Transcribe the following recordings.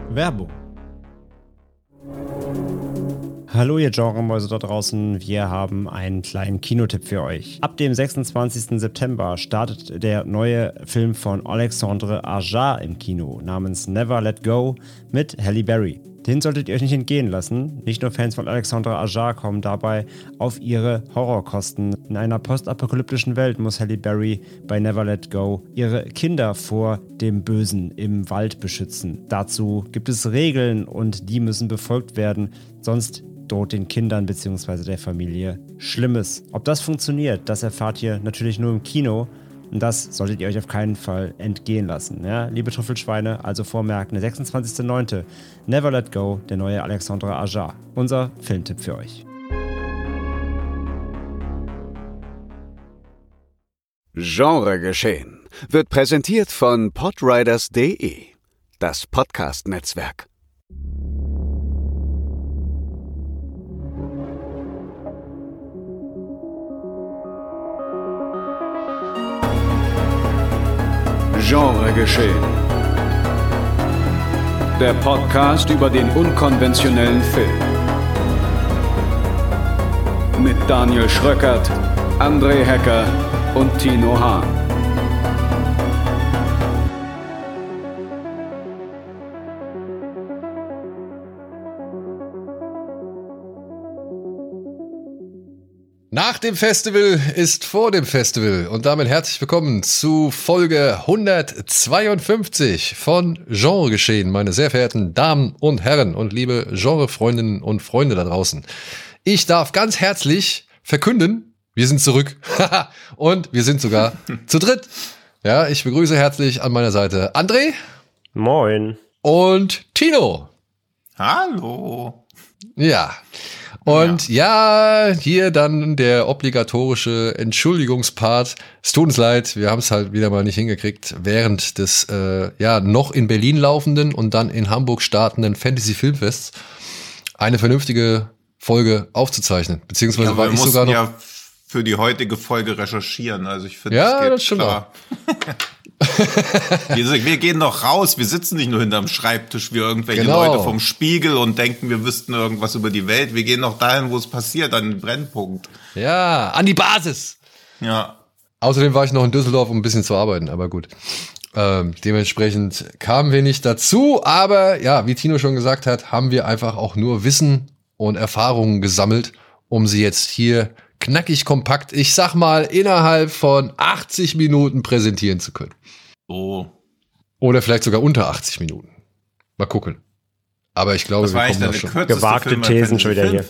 Werbung. Hallo ihr Genremäuse da draußen, wir haben einen kleinen Kinotipp für euch. Ab dem 26. September startet der neue Film von Alexandre Aja im Kino namens Never Let Go mit Halle Berry. Den solltet ihr euch nicht entgehen lassen. Nicht nur Fans von Alexandre Aja kommen dabei auf ihre Horrorkosten. In einer postapokalyptischen Welt muss Halle Berry bei Never Let Go ihre Kinder vor dem Bösen im Wald beschützen. Dazu gibt es Regeln und die müssen befolgt werden, sonst droht den Kindern bzw. der Familie Schlimmes. Ob das funktioniert, das erfahrt ihr natürlich nur im Kino. Und das solltet ihr euch auf keinen Fall entgehen lassen. Ja? Liebe Trüffelschweine, also vormerken, der 26.09. Never Let Go, der neue Alexandre Aja. Unser Filmtipp für euch. Genregeschehen wird präsentiert von podriders.de, das Podcast-Netzwerk. Genregeschehen. Der Podcast über den unkonventionellen Film. Mit Daniel Schröckert, André Hecker und Tino Hahn. Nach dem Festival ist vor dem Festival und damit herzlich willkommen zu Folge 152 von Genregeschehen, meine sehr verehrten Damen und Herren und liebe Genrefreundinnen und Freunde da draußen. Ich darf ganz herzlich verkünden, wir sind zurück und wir sind sogar zu dritt. Ja, ich begrüße herzlich an meiner Seite André. Moin. Und Tino. Hallo. Ja. Und ja, hier dann der obligatorische Entschuldigungspart. Es tut uns leid, wir haben es halt wieder mal nicht hingekriegt, während des noch in Berlin laufenden und dann in Hamburg startenden Fantasy Filmfests eine vernünftige Folge aufzuzeichnen. Beziehungsweise war ich sogar noch... Ja, für die heutige Folge recherchieren. Also ich finde, das stimmt klar. Wir gehen noch raus, wir sitzen nicht nur hinterm Schreibtisch wie irgendwelche Leute vom Spiegel und denken, wir wüssten irgendwas über die Welt. Wir gehen noch dahin, wo es passiert, an den Brennpunkt. Ja, an die Basis. Ja. Außerdem war ich noch in Düsseldorf, um ein bisschen zu arbeiten, aber gut. Dementsprechend kamen wir nicht dazu, aber ja, wie Tino schon gesagt hat, haben wir einfach auch nur Wissen und Erfahrungen gesammelt, um sie jetzt hier knackig kompakt, ich sag mal, innerhalb von 80 Minuten präsentieren zu können. Oh. Oder vielleicht sogar unter 80 Minuten. Mal gucken. Aber ich glaube, wir kommen da schon. Gewagte Thesen schon wieder hier.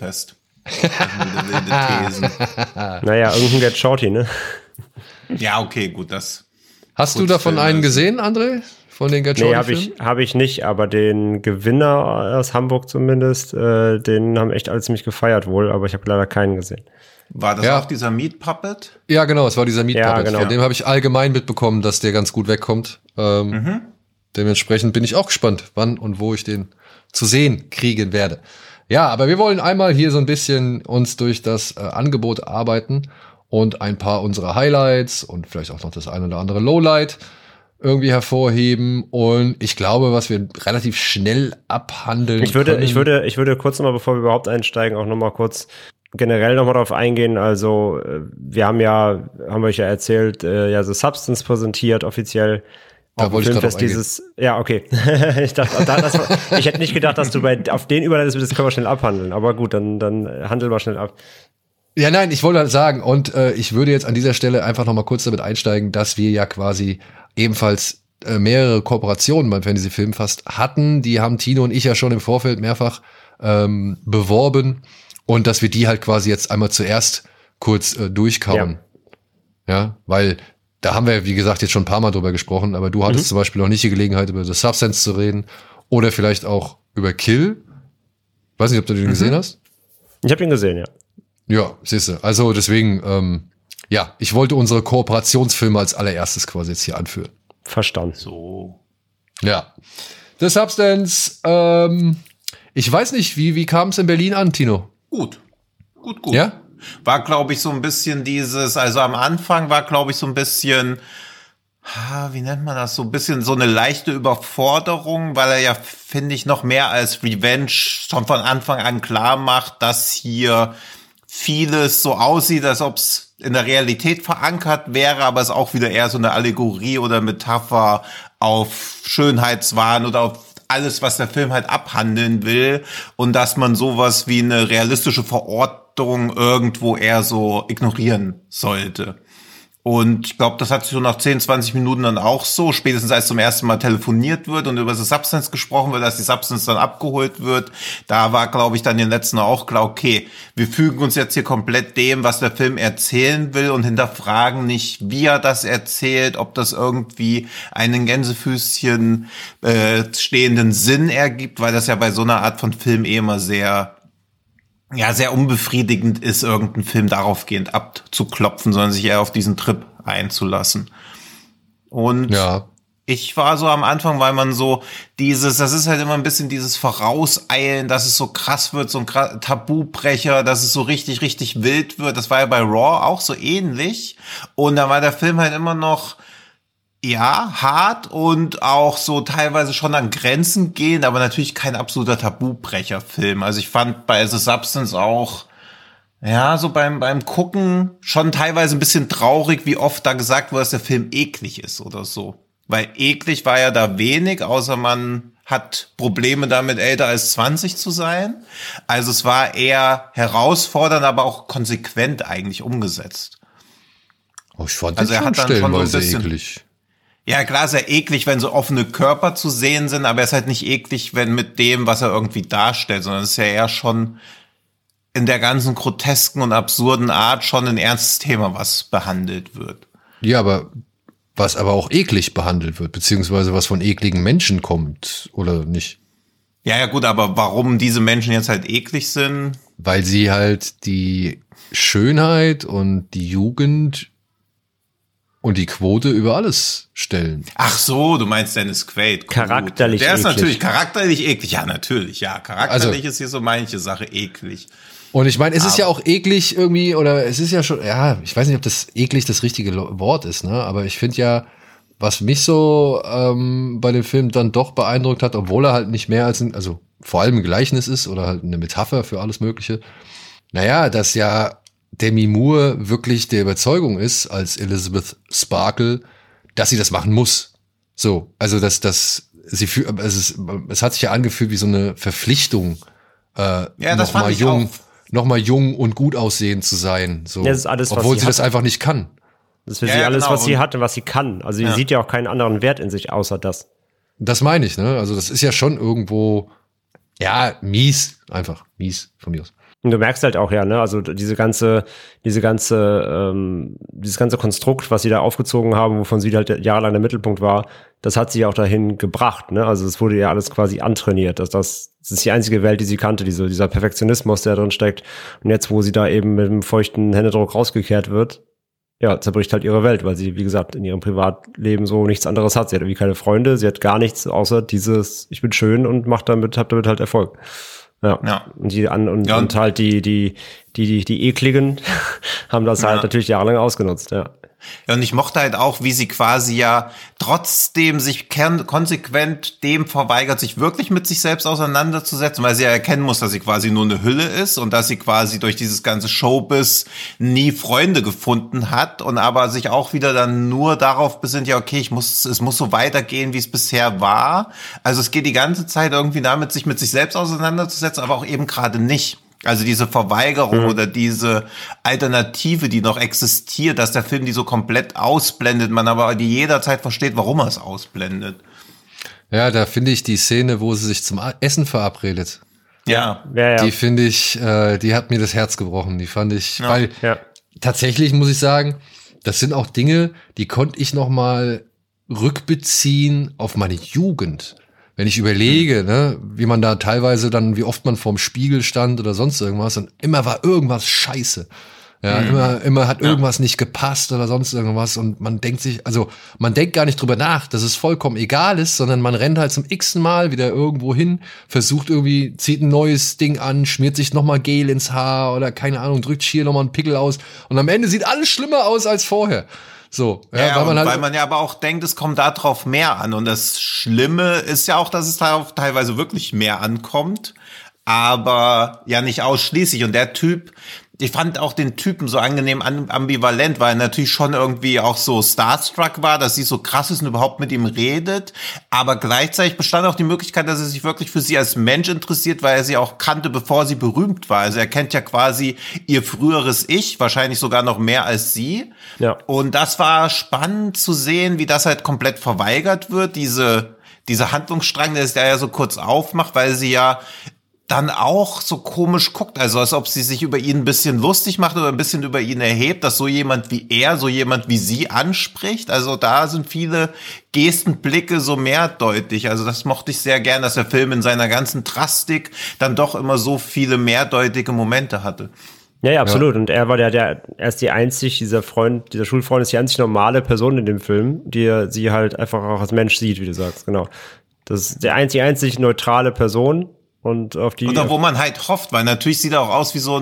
Wilde Thesen. Naja, irgendein Get Shorty, ne? Ja, okay, gut, das. Hast du davon einen gesehen, André? Von den Get Shorty? Nee, hab ich nicht, aber den Gewinner aus Hamburg zumindest, den haben echt alle ziemlich gefeiert wohl, aber ich habe leider keinen gesehen. War das auch dieser Meat Puppet? Ja, genau, es war dieser Meat Puppet. Genau. Von dem habe ich allgemein mitbekommen, dass der ganz gut wegkommt. Dementsprechend bin ich auch gespannt, wann und wo ich den zu sehen kriegen werde. Ja, aber wir wollen einmal hier so ein bisschen uns durch das Angebot arbeiten und ein paar unserer Highlights und vielleicht auch noch das ein oder andere Lowlight irgendwie hervorheben. Und ich glaube, was wir relativ schnell abhandeln können. Ich würde kurz nochmal, bevor wir überhaupt einsteigen, auch nochmal kurz generell nochmal drauf eingehen. Also wir haben euch ja erzählt, The Substance präsentiert offiziell. Da wollte ich gerade dieses. Ja, okay. Ich hätte nicht gedacht, dass du auf den überleitest, das können wir schnell abhandeln. Aber gut, dann handeln wir schnell ab. Ja, nein, ich wollte halt sagen, und ich würde jetzt an dieser Stelle einfach nochmal kurz damit einsteigen, dass wir ja quasi ebenfalls mehrere Kooperationen beim Fantasy Filmfest hatten. Die haben Tino und ich ja schon im Vorfeld mehrfach beworben. Und dass wir die halt quasi jetzt einmal zuerst kurz durchkauen. Ja, weil da haben wir, wie gesagt, jetzt schon ein paar Mal drüber gesprochen, aber du hattest zum Beispiel noch nicht die Gelegenheit, über The Substance zu reden oder vielleicht auch über Kill. Weiß nicht, ob du den gesehen hast? Ich habe ihn gesehen, ja. Ja, siehst du. Also deswegen, ich wollte unsere Kooperationsfilme als allererstes quasi jetzt hier anführen. Verstanden. So. Ja. The Substance, ich weiß nicht, wie kam es in Berlin an, Tino? Gut. Ja? War, glaube ich, so ein bisschen also am Anfang war, glaube ich, so ein bisschen, wie nennt man das, so ein bisschen so eine leichte Überforderung, weil er ja, finde ich, noch mehr als Revenge schon von Anfang an klar macht, dass hier vieles so aussieht, als ob es in der Realität verankert wäre, aber es auch wieder eher so eine Allegorie oder Metapher auf Schönheitswahn oder auf alles, was der Film halt abhandeln will, und dass man sowas wie eine realistische Verortung irgendwo eher so ignorieren sollte. Und ich glaube, das hat sich so nach 10, 20 Minuten dann auch so, spätestens als zum ersten Mal telefoniert wird und über die Substance gesprochen wird, dass die Substance dann abgeholt wird. Da war, glaube ich, dann den letzten auch klar, okay, wir fügen uns jetzt hier komplett dem, was der Film erzählen will, und hinterfragen nicht, wie er das erzählt, ob das irgendwie einen Gänsefüßchen stehenden Sinn ergibt, weil das ja bei so einer Art von Film immer sehr unbefriedigend ist, irgendeinen Film daraufgehend abzuklopfen, sondern sich eher auf diesen Trip einzulassen. Und ich war so am Anfang, weil man so das ist halt immer ein bisschen dieses Vorauseilen, dass es so krass wird, so ein Tabubrecher, dass es so richtig, richtig wild wird. Das war ja bei Raw auch so ähnlich. Und da war der Film halt immer noch hart und auch so teilweise schon an Grenzen gehen, aber natürlich kein absoluter Tabubrecher-Film. Also ich fand bei The Substance auch, so beim Gucken schon teilweise ein bisschen traurig, wie oft da gesagt wurde, dass der Film eklig ist oder so. Weil eklig war ja da wenig, außer man hat Probleme damit, älter als 20 zu sein. Also es war eher herausfordernd, aber auch konsequent eigentlich umgesetzt. Oh, ich fand das schon stellenweise eklig. Ja, klar ist ja eklig, wenn so offene Körper zu sehen sind, aber er ist halt nicht eklig, wenn mit dem, was er irgendwie darstellt, sondern es ist ja eher schon in der ganzen grotesken und absurden Art schon ein ernstes Thema, was behandelt wird. Ja, aber was aber auch eklig behandelt wird, beziehungsweise was von ekligen Menschen kommt, oder nicht? Ja, gut, aber warum diese Menschen jetzt halt eklig sind? Weil sie halt die Schönheit und die Jugend und die Quote über alles stellen. Ach so, du meinst Dennis Quaid. Charakterlich eklig. Der ist natürlich charakterlich eklig. Ja, natürlich, ja. Charakterlich ist hier so manche Sache eklig. Und ich meine, es ist ja auch eklig irgendwie, oder es ist ja schon, ich weiß nicht, ob das eklig das richtige Wort ist, ne? Aber ich finde ja, was mich so bei dem Film dann doch beeindruckt hat, obwohl er halt nicht mehr als also vor allem ein Gleichnis ist oder halt eine Metapher für alles Mögliche. dass ja Demi Moore wirklich der Überzeugung ist, als Elizabeth Sparkle, dass sie das machen muss. So, also es hat sich ja angefühlt wie so eine Verpflichtung, nochmal jung und gut aussehend zu sein. So, das ist alles, obwohl sie das einfach nicht kann. Das ist für sie alles, was sie hat und was sie kann. Also sie sieht ja auch keinen anderen Wert in sich, außer das. Das meine ich, ne? Also das ist ja schon irgendwo, mies von mir aus. Und du merkst halt auch, also dieses ganze Konstrukt, was sie da aufgezogen haben, wovon sie halt jahrelang der Mittelpunkt war, das hat sie auch dahin gebracht, ne? Also es wurde ja alles quasi antrainiert. Das ist die einzige Welt, die sie kannte, dieser Perfektionismus, der drin steckt. Und jetzt, wo sie da eben mit einem feuchten Händedruck rausgekehrt wird, zerbricht halt ihre Welt, weil sie, wie gesagt, in ihrem Privatleben so nichts anderes hat. Sie hat irgendwie keine Freunde, sie hat gar nichts, außer dieses, ich bin schön und hab damit halt Erfolg. Ja. Und halt die Ekligen haben das halt natürlich jahrelang ausgenutzt, Ja, und ich mochte halt auch, wie sie quasi trotzdem sich konsequent dem verweigert, sich wirklich mit sich selbst auseinanderzusetzen, weil sie ja erkennen muss, dass sie quasi nur eine Hülle ist und dass sie quasi durch dieses ganze Showbiz nie Freunde gefunden hat und aber sich auch wieder dann nur darauf besinnt, es muss so weitergehen, wie es bisher war. Also es geht die ganze Zeit irgendwie damit, sich mit sich selbst auseinanderzusetzen, aber auch eben gerade nicht. Also diese Verweigerung oder diese Alternative, die noch existiert, dass der Film die so komplett ausblendet, man aber die jederzeit versteht, warum er es ausblendet. Ja, da finde ich die Szene, wo sie sich zum Essen verabredet. Ja. Die finde ich, die hat mir das Herz gebrochen. Die fand ich, weil tatsächlich muss ich sagen, das sind auch Dinge, die konnte ich noch mal rückbeziehen auf meine Jugend. Wenn ich überlege, ne, wie man da teilweise dann, wie oft man vorm Spiegel stand oder sonst irgendwas und immer war irgendwas scheiße. Immer hat irgendwas nicht gepasst oder sonst irgendwas und man denkt gar nicht drüber nach, dass es vollkommen egal ist, sondern man rennt halt zum x-ten Mal wieder irgendwo hin, versucht irgendwie, zieht ein neues Ding an, schmiert sich nochmal Gel ins Haar oder keine Ahnung, drückt hier nochmal einen Pickel aus und am Ende sieht alles schlimmer aus als vorher. So, ja, weil man ja aber auch denkt, es kommt darauf mehr an. Und das Schlimme ist ja auch, dass es darauf teilweise wirklich mehr ankommt, aber ja nicht ausschließlich. Und der Typ, ich fand auch den Typen so angenehm ambivalent, weil er natürlich schon irgendwie auch so starstruck war, dass sie so krass ist und überhaupt mit ihm redet. Aber gleichzeitig bestand auch die Möglichkeit, dass er sich wirklich für sie als Mensch interessiert, weil er sie auch kannte, bevor sie berühmt war. Also er kennt ja quasi ihr früheres Ich, wahrscheinlich sogar noch mehr als sie. Ja. Und das war spannend zu sehen, wie das halt komplett verweigert wird, diese Handlungsstrang, der sich da ja so kurz aufmacht, weil sie ja dann auch so komisch guckt, also als ob sie sich über ihn ein bisschen lustig macht oder ein bisschen über ihn erhebt, dass so jemand wie er, so jemand wie sie anspricht. Also da sind viele Gesten, Blicke so mehrdeutig. Also das mochte ich sehr gern, dass der Film in seiner ganzen Drastik dann doch immer so viele mehrdeutige Momente hatte. Ja, absolut. Und er war er ist dieser Schulfreund ist die einzig normale Person in dem Film, die sie halt einfach auch als Mensch sieht, wie du sagst, genau. Das ist die einzig neutrale Person. Und auf die. Oder wo man halt hofft, weil natürlich sieht er auch aus wie so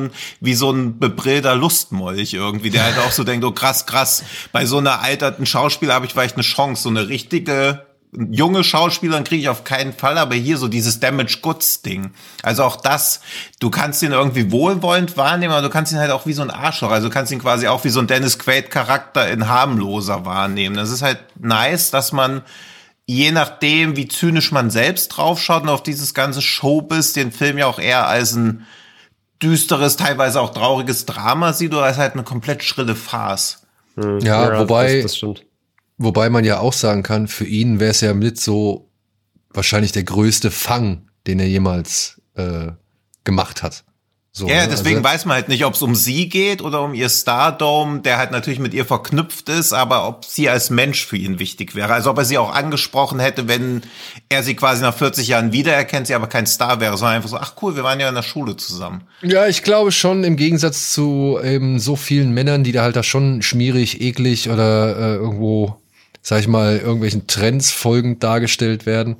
ein bebrillter Lustmolch irgendwie, der halt auch so denkt, oh krass, bei so einer alterten Schauspieler habe ich vielleicht eine Chance, so eine richtige junge Schauspielerin kriege ich auf keinen Fall, aber hier so dieses Damaged Goods Ding. Also auch das, du kannst ihn irgendwie wohlwollend wahrnehmen, aber du kannst ihn halt auch wie so ein Arschloch, also du kannst ihn quasi auch wie so ein Dennis Quaid Charakter in harmloser wahrnehmen. Das ist halt nice, dass man je nachdem, wie zynisch man selbst draufschaut und auf dieses ganze Showbiz, den Film ja auch eher als ein düsteres, teilweise auch trauriges Drama sieht oder als halt eine komplett schrille Farce. Ja, das stimmt. Wobei man ja auch sagen kann, für ihn wäre es ja mit so wahrscheinlich der größte Fang, den er jemals gemacht hat. So, ja, deswegen also, weiß man halt nicht, ob es um sie geht oder um ihr Stardom, der halt natürlich mit ihr verknüpft ist, aber ob sie als Mensch für ihn wichtig wäre. Also ob er sie auch angesprochen hätte, wenn er sie quasi nach 40 Jahren wiedererkennt, sie aber kein Star wäre, sondern einfach so, ach cool, wir waren ja in der Schule zusammen. Ja, ich glaube schon, im Gegensatz zu so vielen Männern, die da halt da schon schmierig, eklig oder irgendwo, sag ich mal, irgendwelchen Trends folgend dargestellt werden,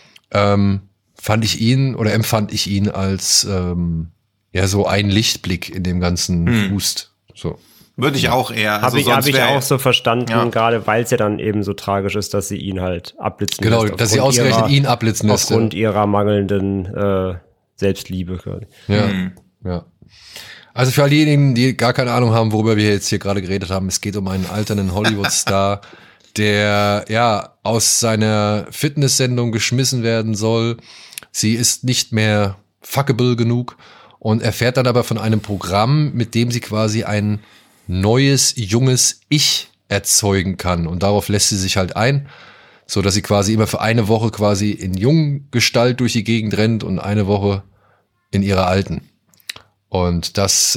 empfand ich ihn als ja, so ein Lichtblick in dem ganzen Wust. So. Würde ich auch eher. Also hab ich auch so verstanden, gerade weil es ja dann eben so tragisch ist, dass sie ihn halt abblitzen lässt. Genau, dass sie ausgerechnet ihn abblitzen lässt. Aufgrund ihrer mangelnden Selbstliebe. Quasi. Ja. Also für all diejenigen, die gar keine Ahnung haben, worüber wir jetzt hier gerade geredet haben, es geht um einen alternden Hollywood-Star, der ja aus seiner Fitnesssendung geschmissen werden soll. Sie ist nicht mehr fuckable genug. Und erfährt dann aber von einem Programm, mit dem sie quasi ein neues, junges Ich erzeugen kann. Und darauf lässt sie sich halt ein, so dass sie quasi immer für eine Woche quasi in jungen Gestalt durch die Gegend rennt und eine Woche in ihrer alten. Und das,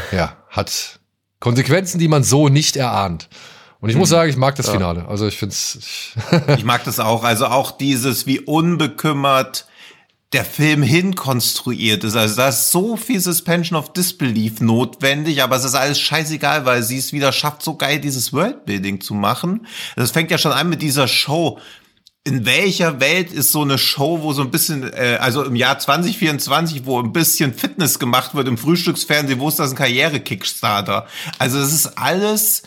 hat Konsequenzen, die man so nicht erahnt. Und ich muss sagen, ich mag das Finale. Also ich find's. Ich mag das auch. Also auch dieses, wie unbekümmert der Film hinkonstruiert ist. Also da ist so viel Suspension of Disbelief notwendig, aber es ist alles scheißegal, weil sie es wieder schafft, so geil dieses Worldbuilding zu machen. Das fängt ja schon an mit dieser Show. In welcher Welt ist so eine Show, wo so ein bisschen, also im Jahr 2024, wo ein bisschen Fitness gemacht wird im Frühstücksfernsehen, wo ist das ein Karriere-Kickstarter? Also es ist alles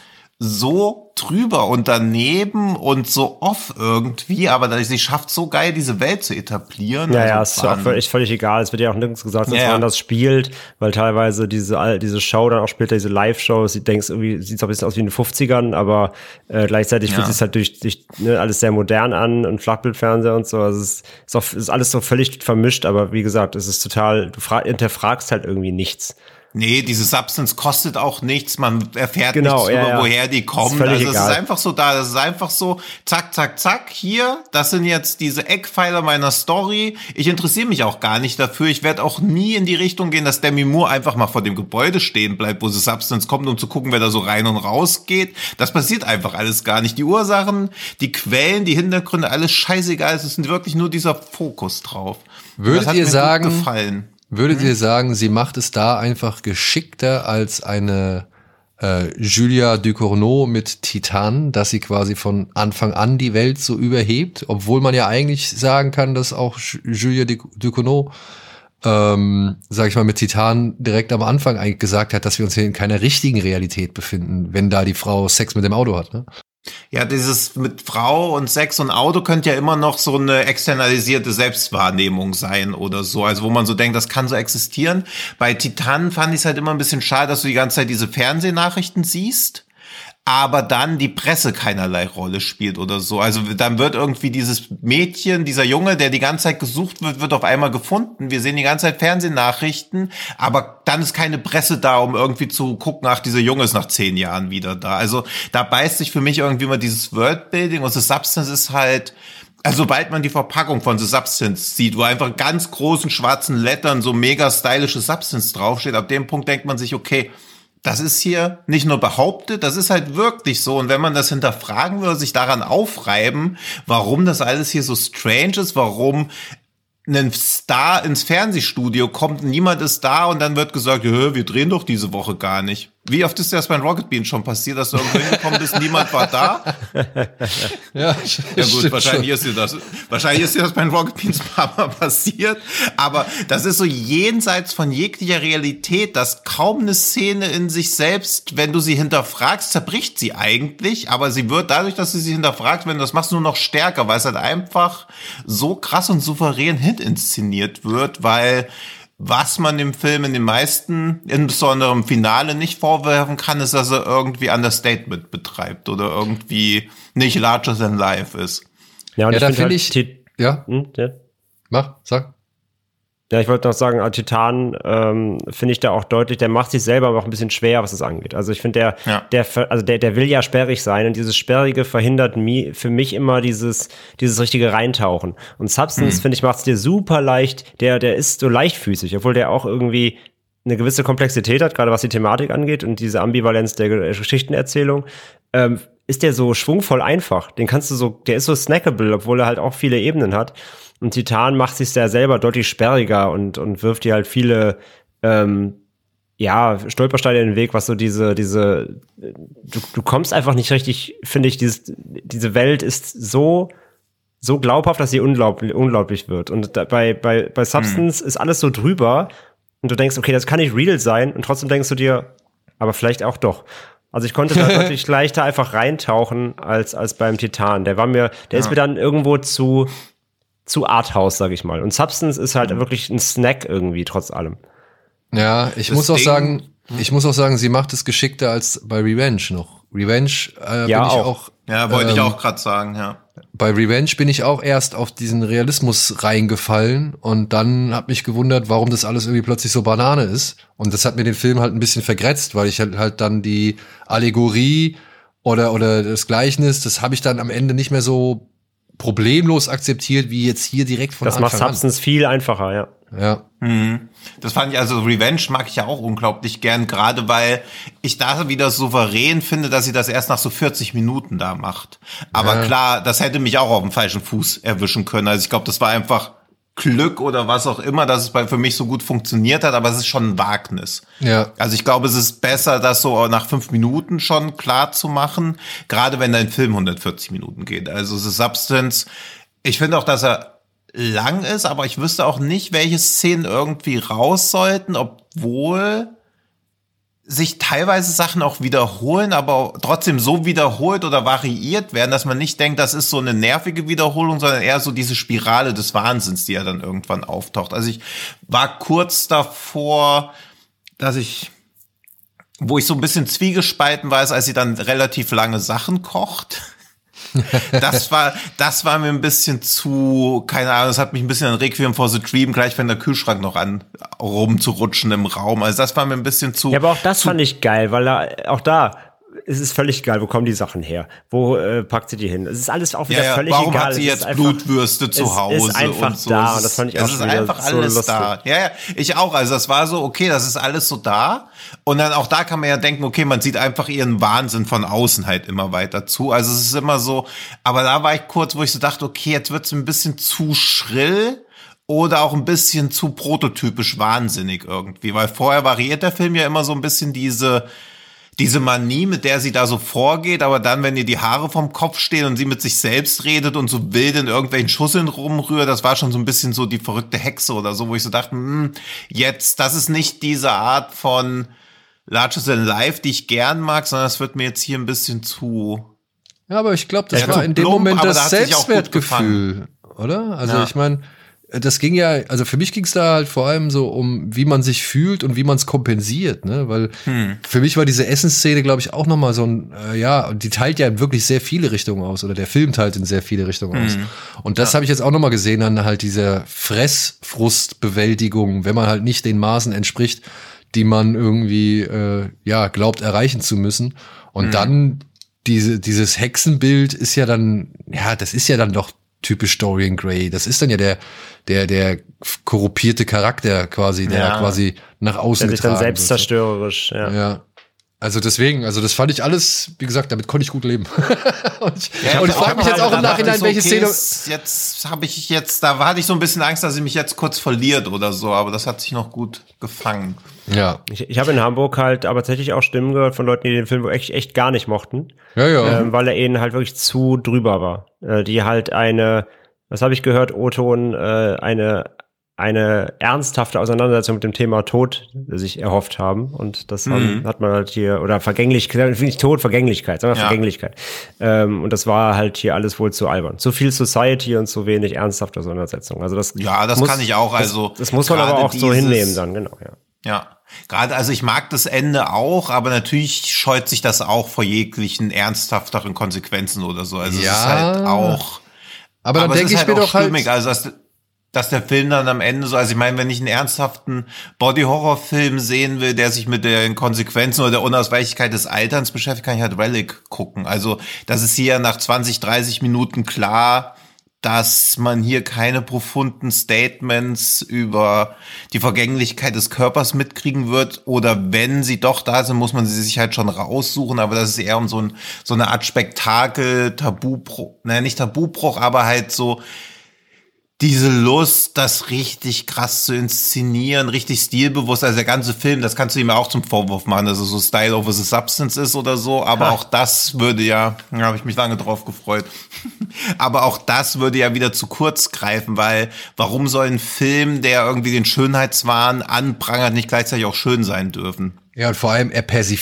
so drüber und daneben und so off irgendwie, aber sie schafft so geil, diese Welt zu etablieren. Ja, es ist auch völlig egal. Es wird ja auch nirgends gesagt, dass man das spielt, weil teilweise diese Show dann auch später, diese Live-Show, sieht auch ein bisschen aus wie in den 50ern, aber gleichzeitig fühlt sich halt durch alles sehr modern an und Flachbildfernseher und so. Also es ist alles so völlig vermischt, aber wie gesagt, es ist total, du hinterfragst halt irgendwie nichts. Nee, diese Substance kostet auch nichts, man erfährt nichts über, woher die kommt. Also es ist einfach so da, das ist einfach so, zack, zack, zack, hier, das sind jetzt diese Eckpfeiler meiner Story. Ich interessiere mich auch gar nicht dafür. Ich werde auch nie in die Richtung gehen, dass Demi Moore einfach mal vor dem Gebäude stehen bleibt, wo die Substance kommt, um zu gucken, wer da so rein und raus geht. Das passiert einfach alles gar nicht. Die Ursachen, die Quellen, die Hintergründe, alles scheißegal. Es ist wirklich nur dieser Fokus drauf. Würdet ihr sagen, gefallen. Würdet ihr sagen, sie macht es da einfach geschickter als eine Julia Ducournau mit Titan, dass sie quasi von Anfang an die Welt so überhebt, obwohl man ja eigentlich sagen kann, dass auch Julia Ducournau sag ich mal, mit Titan direkt am Anfang eigentlich gesagt hat, dass wir uns hier in keiner richtigen Realität befinden, wenn da die Frau Sex mit dem Auto hat, ne? Ja, dieses mit Frau und Sex und Auto könnte ja immer noch so eine externalisierte Selbstwahrnehmung sein oder so. Also wo man so denkt, das kann so existieren. Bei Titan fand ich es halt immer ein bisschen schade, dass du die ganze Zeit diese Fernsehnachrichten siehst, aber dann die Presse keinerlei Rolle spielt oder so. Also dann wird irgendwie dieses Mädchen, dieser Junge, der die ganze Zeit gesucht wird, wird auf einmal gefunden. Wir sehen die ganze Zeit Fernsehnachrichten, aber dann ist keine Presse da, um irgendwie zu gucken, ach, dieser Junge ist nach 10 Jahren wieder da. Also da beißt sich für mich irgendwie immer dieses Worldbuilding und The Substance ist halt, also sobald man die Verpackung von The Substance sieht, wo einfach ganz großen schwarzen Lettern so mega stylische Substance draufsteht, ab dem Punkt denkt man sich, okay, das ist hier nicht nur behauptet, das ist halt wirklich so. Und wenn man das hinterfragen würde, sich daran aufreiben, warum das alles hier so strange ist, warum ein Star ins Fernsehstudio kommt, niemand ist da und dann wird gesagt, ja, wir drehen doch diese Woche gar nicht. Wie oft ist das bei Rocket Beans schon passiert, dass du irgendwo hingekommen bist, niemand war da? Ja gut, wahrscheinlich ist dir das bei Rocket Beans ein paar Mal passiert. Aber das ist so jenseits von jeglicher Realität, dass kaum eine Szene in sich selbst, wenn du sie hinterfragst, zerbricht sie eigentlich. Aber sie wird dadurch, dass du sie hinterfragst, wenn du das machst, nur noch stärker, weil es halt einfach so krass und souverän inszeniert wird, weil was man dem Film in den meisten, insbesondere im Finale, nicht vorwerfen kann, ist, dass er irgendwie Understatement betreibt oder irgendwie nicht larger than life ist. Ja, und ja, ich finde ja. Ja. Sag. Ja, ich wollte noch sagen, Titan finde ich da auch deutlich, der macht sich selber aber auch ein bisschen schwer, was das angeht. Also ich finde, der will ja sperrig sein und dieses Sperrige verhindert für mich immer dieses richtige Reintauchen. Und Substance, finde ich, macht es dir super leicht, der ist so leichtfüßig, obwohl der auch irgendwie eine gewisse Komplexität hat, gerade was die Thematik angeht und diese Ambivalenz der Geschichtenerzählung. Ist der so schwungvoll einfach. Den kannst du so, der ist so snackable, obwohl er halt auch viele Ebenen hat. Und Titan macht sich da selber deutlich sperriger und wirft dir halt viele, Stolpersteine in den Weg, was so du kommst einfach nicht richtig, finde ich, diese Welt ist so glaubhaft, dass sie unglaublich wird. Und bei Substance ist alles so drüber und du denkst, okay, das kann nicht real sein und trotzdem denkst du dir, aber vielleicht auch doch. Also ich konnte da deutlich leichter einfach reintauchen als beim Titan. Der ist mir dann irgendwo zu Arthouse, sag ich mal. Und Substance ist halt wirklich ein Snack irgendwie, trotz allem. Ja, ich muss auch sagen, sie macht es geschickter als bei Revenge noch. Revenge bin ich auch. Ja, wollte ich auch gerade sagen, ja. Bei Revenge bin ich auch erst auf diesen Realismus reingefallen und dann hab mich gewundert, warum das alles irgendwie plötzlich so Banane ist. Und das hat mir den Film halt ein bisschen vergrätzt, weil ich halt dann die Allegorie oder das Gleichnis, das habe ich dann am Ende nicht mehr so problemlos akzeptiert, wie jetzt hier direkt von Anfang an. Das macht Substance viel einfacher, ja. Ja. Das fand ich, also Revenge mag ich ja auch unglaublich gern, gerade weil ich da wieder souverän finde, dass sie das erst nach so 40 Minuten da macht. Aber klar, das hätte mich auch auf dem falschen Fuß erwischen können. Also ich glaube, das war einfach Glück oder was auch immer, dass es für mich so gut funktioniert hat, aber es ist schon ein Wagnis. Ja. Also ich glaube, es ist besser, das so nach 5 Minuten schon klar zu machen, gerade wenn dein Film 140 Minuten geht. Also The Substance, ich finde auch, dass er lang ist, aber ich wüsste auch nicht, welche Szenen irgendwie raus sollten, obwohl sich teilweise Sachen auch wiederholen, aber trotzdem so wiederholt oder variiert werden, dass man nicht denkt, das ist so eine nervige Wiederholung, sondern eher so diese Spirale des Wahnsinns, die ja dann irgendwann auftaucht. Also ich war kurz davor, wo ich so ein bisschen zwiegespalten war, als sie dann relativ lange Sachen kocht. Das war mir ein bisschen zu, keine Ahnung, das hat mich ein bisschen an Requiem for the Dream, gleich wenn der Kühlschrank noch an rumzurutschen im Raum. Also das war mir ein bisschen zu. Ja, aber auch das fand ich geil, weil auch da ist es völlig egal, wo kommen die Sachen her? Wo packt sie die hin? Es ist alles auch wieder völlig warum egal. Warum hat sie jetzt Blutwürste zu Hause? Es ist einfach und so. da und das fand ich auch Es ist einfach alles so da. Ja, ich auch. Also das war so, okay, das ist alles so da. Und dann auch da kann man ja denken, okay, man sieht einfach ihren Wahnsinn von außen halt immer weiter zu. Also es ist immer so, aber da war ich kurz, wo ich so dachte, okay, jetzt wird's ein bisschen zu schrill. Oder auch ein bisschen zu prototypisch wahnsinnig irgendwie. Weil vorher variiert der Film ja immer so ein bisschen diese diese Manie, mit der sie da so vorgeht, aber dann, wenn ihr die Haare vom Kopf stehen und sie mit sich selbst redet und so wild in irgendwelchen Schusseln rumrührt, das war schon so ein bisschen so die verrückte Hexe oder so, wo ich so dachte, jetzt, das ist nicht diese Art von Larger Than Life, die ich gern mag, sondern das wird mir jetzt hier ein bisschen zu... Ja, aber ich glaube, das Ja, war zu in dem plump, Moment aber da das hat sich auch gut Selbstwertgefühl, oder? Also Ja. ich meine, das ging ja, also für mich ging es da halt vor allem so um, wie man sich fühlt und wie man es kompensiert, ne? Weil für mich war diese Essensszene, glaube ich, auch nochmal so ein, und die teilt ja in wirklich sehr viele Richtungen aus, oder der Film teilt in sehr viele Richtungen aus. Und das habe ich jetzt auch nochmal gesehen an halt dieser Fressfrustbewältigung, wenn man halt nicht den Maßen entspricht, die man irgendwie, glaubt erreichen zu müssen. Und dann dieses Hexenbild ist ja dann, das ist ja dann doch typisch Dorian Gray. Das ist dann ja der korruptierte Charakter quasi, der quasi nach außen Der sich dann getragen selbst wird. zerstörerisch, Ja. Also deswegen, das fand ich alles, wie gesagt, damit konnte ich gut leben. und ich frage mich jetzt auch im Nachhinein, welche Szene. Da hatte ich so ein bisschen Angst, dass sie mich jetzt kurz verliert oder so, aber das hat sich noch gut gefangen. Ja. Ich habe in Hamburg halt aber tatsächlich auch Stimmen gehört von Leuten, die den Film echt gar nicht mochten. Ja. Weil er ihnen halt wirklich zu drüber war. Die halt was habe ich gehört, O-Ton, eine ernsthafte Auseinandersetzung mit dem Thema Tod sich erhofft haben. Und das hat man halt hier, oder Vergänglichkeit, nicht Tod, Vergänglichkeit, sondern Vergänglichkeit. Und das war halt hier alles wohl zu albern. Zu viel Society und zu wenig ernsthafte Auseinandersetzung. Also das kann ich auch, das muss man aber auch so hinnehmen dann, genau, ja. Ja, gerade, also ich mag das Ende auch, aber natürlich scheut sich das auch vor jeglichen ernsthafteren Konsequenzen oder so. Also es ist halt auch. Aber dann denke ich mir doch halt. Also dass der Film dann am Ende so, also ich meine, wenn ich einen ernsthaften Body-Horror-Film sehen will, der sich mit den Konsequenzen oder der Unausweichlichkeit des Alterns beschäftigt, kann ich halt Relic gucken. Also das ist hier nach 20, 30 Minuten klar, dass man hier keine profunden Statements über die Vergänglichkeit des Körpers mitkriegen wird, oder wenn sie doch da sind, muss man sie sich halt schon raussuchen, aber das ist eher um so eine Art Spektakel, nicht Tabubruch, aber halt so diese Lust, das richtig krass zu inszenieren, richtig stilbewusst, also der ganze Film, das kannst du ihm ja auch zum Vorwurf machen, dass es so Style over the Substance ist oder so, aber auch das würde habe ich mich lange drauf gefreut, aber auch das würde ja wieder zu kurz greifen, weil warum soll ein Film, der irgendwie den Schönheitswahn anprangert, nicht gleichzeitig auch schön sein dürfen? Ja, und vor allem,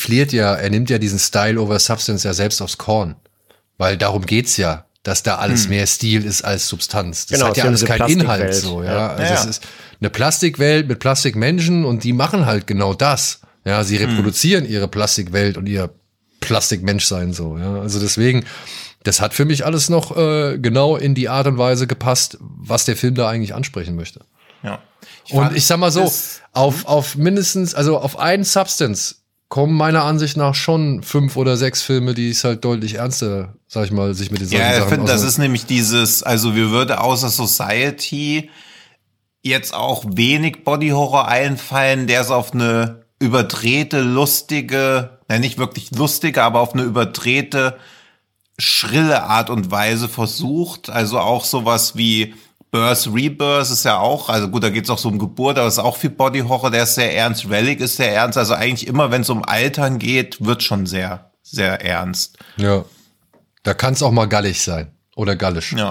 er nimmt ja diesen Style over Substance ja selbst aufs Korn, weil darum geht's ja. Dass da alles mehr Stil ist als Substanz. Das hat ja alles keinen Inhalt so, ja. Also es ist eine Plastikwelt mit Plastikmenschen und die machen halt genau das. Ja, sie reproduzieren ihre Plastikwelt und ihr Plastikmenschsein so, ja. Also deswegen, das hat für mich alles noch genau in die Art und Weise gepasst, was der Film da eigentlich ansprechen möchte. Ja. Und ich sag mal so, auf mindestens, also auf einen Substance kommen meiner Ansicht nach schon 5 oder 6 Filme, die es halt deutlich ernster, sag ich mal, sich mit den solchen Sachen ich finde, das ist nämlich also wir würde außer Society jetzt auch wenig Body-Horror einfallen, der so auf eine überdrehte, lustige, nicht wirklich lustige, aber auf eine überdrehte, schrille Art und Weise versucht. Also auch sowas wie Birth, Rebirth ist ja auch, also gut, da geht's auch so um Geburt, aber es ist auch viel Body-Horror, der ist sehr ernst, Relic ist sehr ernst, also eigentlich immer, wenn es um Altern geht, wird schon sehr, sehr ernst. Ja, da kann es auch mal gallig sein oder gallisch. Ja.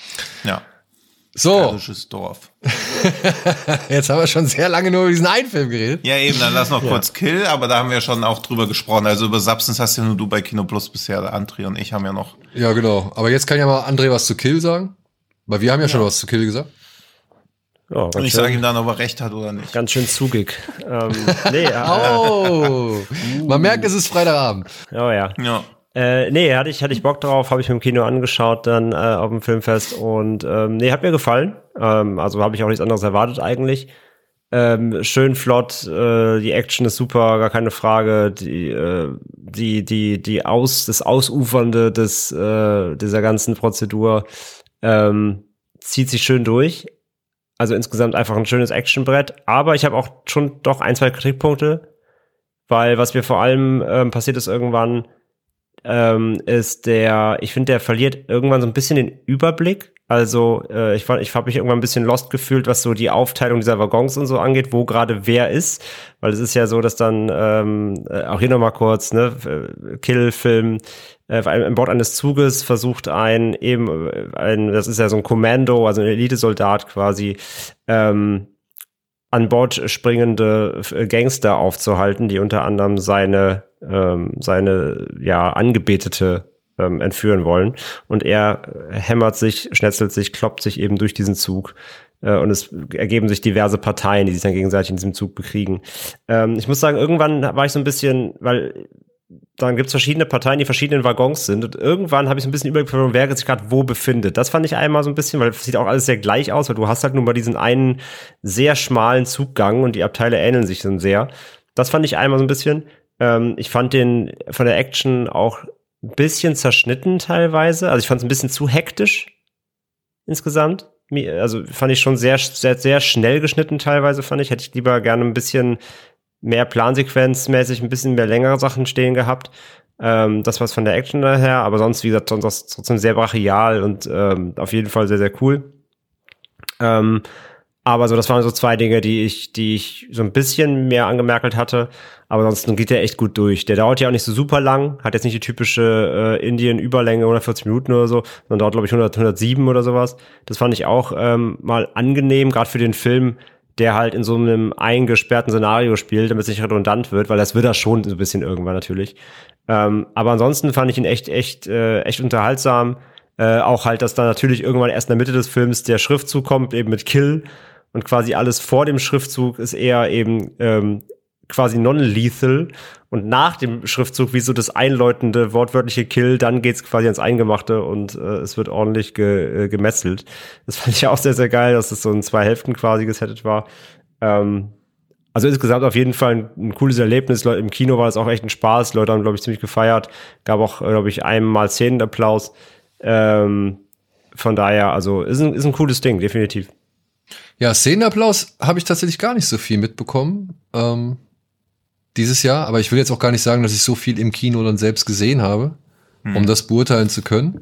So. Gallisches Dorf. Jetzt haben wir schon sehr lange nur über diesen einen Film geredet. Ja, eben, dann lass noch kurz Kill, aber da haben wir schon auch drüber gesprochen, also über Substance hast ja nur du bei Kino Plus bisher, der André und ich haben ja noch. Ja, genau, aber jetzt kann ja mal André was zu Kill sagen. Weil wir haben ja schon was zu Kill gesagt. Ja, und ich sage ihm dann, ob er recht hat oder nicht. Ganz schön zugig. Man merkt, es ist Freitagabend. Oh ja. Hatte ich Bock drauf, habe ich mir im Kino angeschaut dann auf dem Filmfest und hat mir gefallen. Also habe ich auch nichts anderes erwartet eigentlich. Schön flott, die Action ist super, gar keine Frage. Das Ausufernde dieser ganzen Prozedur zieht sich schön durch. Also insgesamt einfach ein schönes Actionbrett. Aber ich habe auch schon doch 1, 2 Kritikpunkte, weil was mir vor allem passiert ist irgendwann, ist ich finde, der verliert irgendwann so ein bisschen den Überblick. Also ich habe mich irgendwann ein bisschen lost gefühlt, was so die Aufteilung dieser Waggons und so angeht, wo gerade wer ist. Weil es ist ja so, dass dann, auch hier nochmal kurz, ne, Kill-Film, an Bord eines Zuges versucht das ist ja so ein Kommando, also ein Elitesoldat quasi, an Bord springende Gangster aufzuhalten, die unter anderem seine Angebetete entführen wollen. Und er hämmert sich, schnetzelt sich, kloppt sich eben durch diesen Zug. Und es ergeben sich diverse Parteien, die sich dann gegenseitig in diesem Zug bekriegen. Ich muss sagen, irgendwann war ich so ein bisschen, weil dann gibt's verschiedene Parteien, die verschiedenen Waggons sind. Und irgendwann habe ich so ein bisschen Überblick verloren, wer sich gerade wo befindet. Das fand ich einmal so ein bisschen, weil es sieht auch alles sehr gleich aus, weil du hast halt nur mal diesen einen sehr schmalen Zuggang und die Abteile ähneln sich dann sehr. Das fand ich einmal so ein bisschen. Ich fand den von der Action auch ein bisschen zerschnitten teilweise. Also ich fand es ein bisschen zu hektisch insgesamt. Also fand ich schon sehr, sehr, sehr schnell geschnitten teilweise, fand ich. Hätte ich lieber gerne ein bisschen mehr plansequenzmäßig, ein bisschen mehr längere Sachen stehen gehabt. Das war's von der Action daher. Aber sonst, wie gesagt, sonst trotzdem sehr brachial und auf jeden Fall sehr, sehr cool. Aber so, das waren so zwei Dinge, die ich so ein bisschen mehr angemerkelt hatte. Aber ansonsten geht der echt gut durch. Der dauert ja auch nicht so super lang, hat jetzt nicht die typische Indien-Überlänge, 140 Minuten oder so, sondern dauert, glaube ich, 107 oder sowas. Das fand ich auch mal angenehm, gerade für den Film, der halt in so einem eingesperrten Szenario spielt, damit es nicht redundant wird, weil das wird er schon so ein bisschen irgendwann natürlich. Aber ansonsten fand ich ihn echt unterhaltsam. Auch halt, dass da natürlich irgendwann erst in der Mitte des Films der Schriftzug kommt, eben mit Kill. Und quasi alles vor dem Schriftzug ist eher eben quasi non-lethal. Und nach dem Schriftzug, wie so das einläutende, wortwörtliche Kill, dann geht's quasi ans Eingemachte und es wird ordentlich gemetzelt. Das fand ich auch sehr, sehr geil, dass es so in 2 Hälften quasi gesettet war. Also insgesamt auf jeden Fall ein cooles Erlebnis. Im Kino war es auch echt ein Spaß. Leute haben, glaube ich, ziemlich gefeiert. Gab auch, glaube ich, einmal Szenenapplaus. Von daher, also ist ein cooles Ding, definitiv. Ja, Szenenapplaus habe ich tatsächlich gar nicht so viel mitbekommen dieses Jahr. Aber ich will jetzt auch gar nicht sagen, dass ich so viel im Kino dann selbst gesehen habe, um das beurteilen zu können.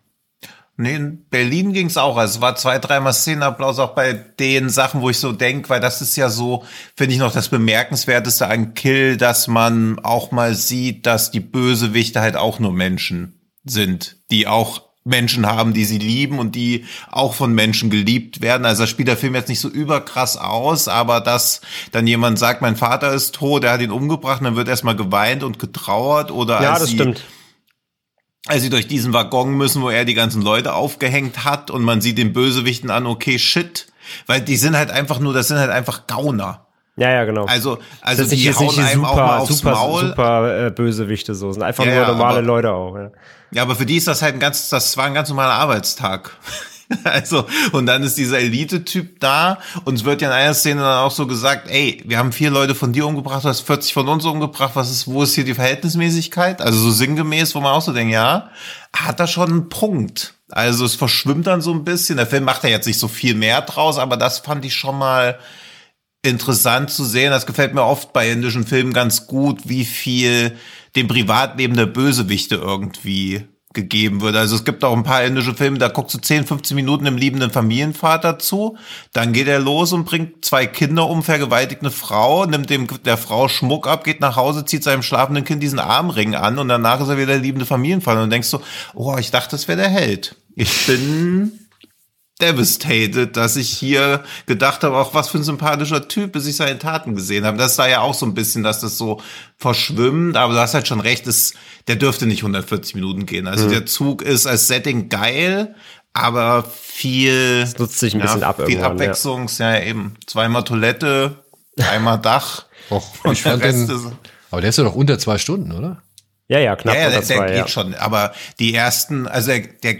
Nee, in Berlin ging's auch. Also es war 2-3 Mal Szenenapplaus auch bei den Sachen, wo ich so denke, weil das ist ja so, finde ich noch das Bemerkenswerteste an Kill, dass man auch mal sieht, dass die Bösewichte halt auch nur Menschen sind, die auch Menschen haben, die sie lieben und die auch von Menschen geliebt werden. Also das spielt der Film jetzt nicht so überkrass aus, aber dass dann jemand sagt, mein Vater ist tot, er hat ihn umgebracht, dann wird erstmal geweint und getrauert. Oder ja, das stimmt. Als sie durch diesen Waggon müssen, wo er die ganzen Leute aufgehängt hat und man sieht den Bösewichten an, okay, shit, weil die sind halt einfach nur, das sind halt einfach Gauner. Ja, genau. Also das die hauen einem auch mal aufs Maul. Super Bösewichte so, sind einfach nur normale Leute auch. Ja, aber für die ist das halt das war ein ganz normaler Arbeitstag. Also, und dann ist dieser Elite-Typ da und es wird ja in einer Szene dann auch so gesagt, ey, wir haben 4 Leute von dir umgebracht, du hast 40 von uns umgebracht, wo ist hier die Verhältnismäßigkeit? Also so sinngemäß, wo man auch so denkt, ja, hat er schon einen Punkt. Also es verschwimmt dann so ein bisschen. Der Film macht ja jetzt nicht so viel mehr draus, aber das fand ich schon mal interessant zu sehen. Das gefällt mir oft bei indischen Filmen ganz gut, wie viel dem Privatleben der Bösewichte irgendwie gegeben wird. Also es gibt auch ein paar indische Filme, da guckst du 10, 15 Minuten dem liebenden Familienvater zu, dann geht er los und bringt 2 Kinder um, vergewaltigt eine Frau, nimmt der Frau Schmuck ab, geht nach Hause, zieht seinem schlafenden Kind diesen Armring an und danach ist er wieder der liebende Familienvater und denkst so, oh, ich dachte, das wäre der Held. Ich bin devastated, dass ich hier gedacht habe, auch was für ein sympathischer Typ, bis ich seine Taten gesehen habe. Das ist da ja auch so ein bisschen, dass das so verschwimmt, aber du hast halt schon recht, der dürfte nicht 140 Minuten gehen. Also der Zug ist als Setting geil, aber das nutzt sich ein bisschen ab viel Abwechslung, ja eben. 2-mal Toilette, 3-mal Dach. Och, ich fand aber der ist ja doch unter 2 Stunden, oder? Ja, knapp unter 2, der geht schon, aber die ersten, also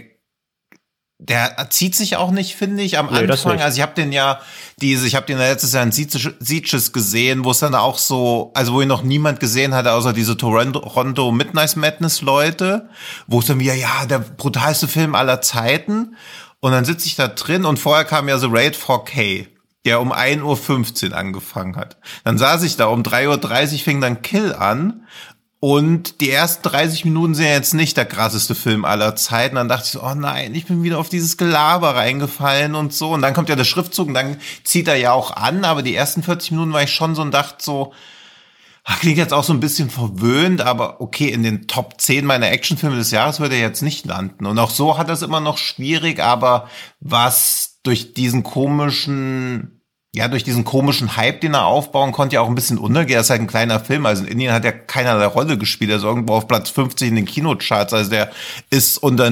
der zieht sich auch nicht, finde ich, am Anfang. Also ich habe den letztes Jahr in Sitges gesehen, wo es dann auch so, also wo ihn noch niemand gesehen hatte, außer diese Toronto Midnight Madness Leute, wo es dann wieder, ja, der brutalste Film aller Zeiten. Und dann sitze ich da drin und vorher kam ja The Raid 4K, der um 1:15 Uhr angefangen hat. Dann saß ich da, um 3:30 Uhr fing dann Kill an. Und die ersten 30 Minuten sind ja jetzt nicht der krasseste Film aller Zeiten. Dann dachte ich so, oh nein, ich bin wieder auf dieses Gelaber reingefallen und so. Und dann kommt ja der Schriftzug und dann zieht er ja auch an. Aber die ersten 40 Minuten war ich schon so und dachte so, klingt jetzt auch so ein bisschen verwöhnt, aber okay, in den Top 10 meiner Actionfilme des Jahres würde er jetzt nicht landen. Und auch so hat er es immer noch schwierig, aber was durch diesen komischen Hype, den er aufbauen konnte, ja auch ein bisschen untergehen. Das ist halt ein kleiner Film. Also in Indien hat er keinerlei Rolle gespielt. Er ist irgendwo auf Platz 50 in den Kinocharts. Also der ist unter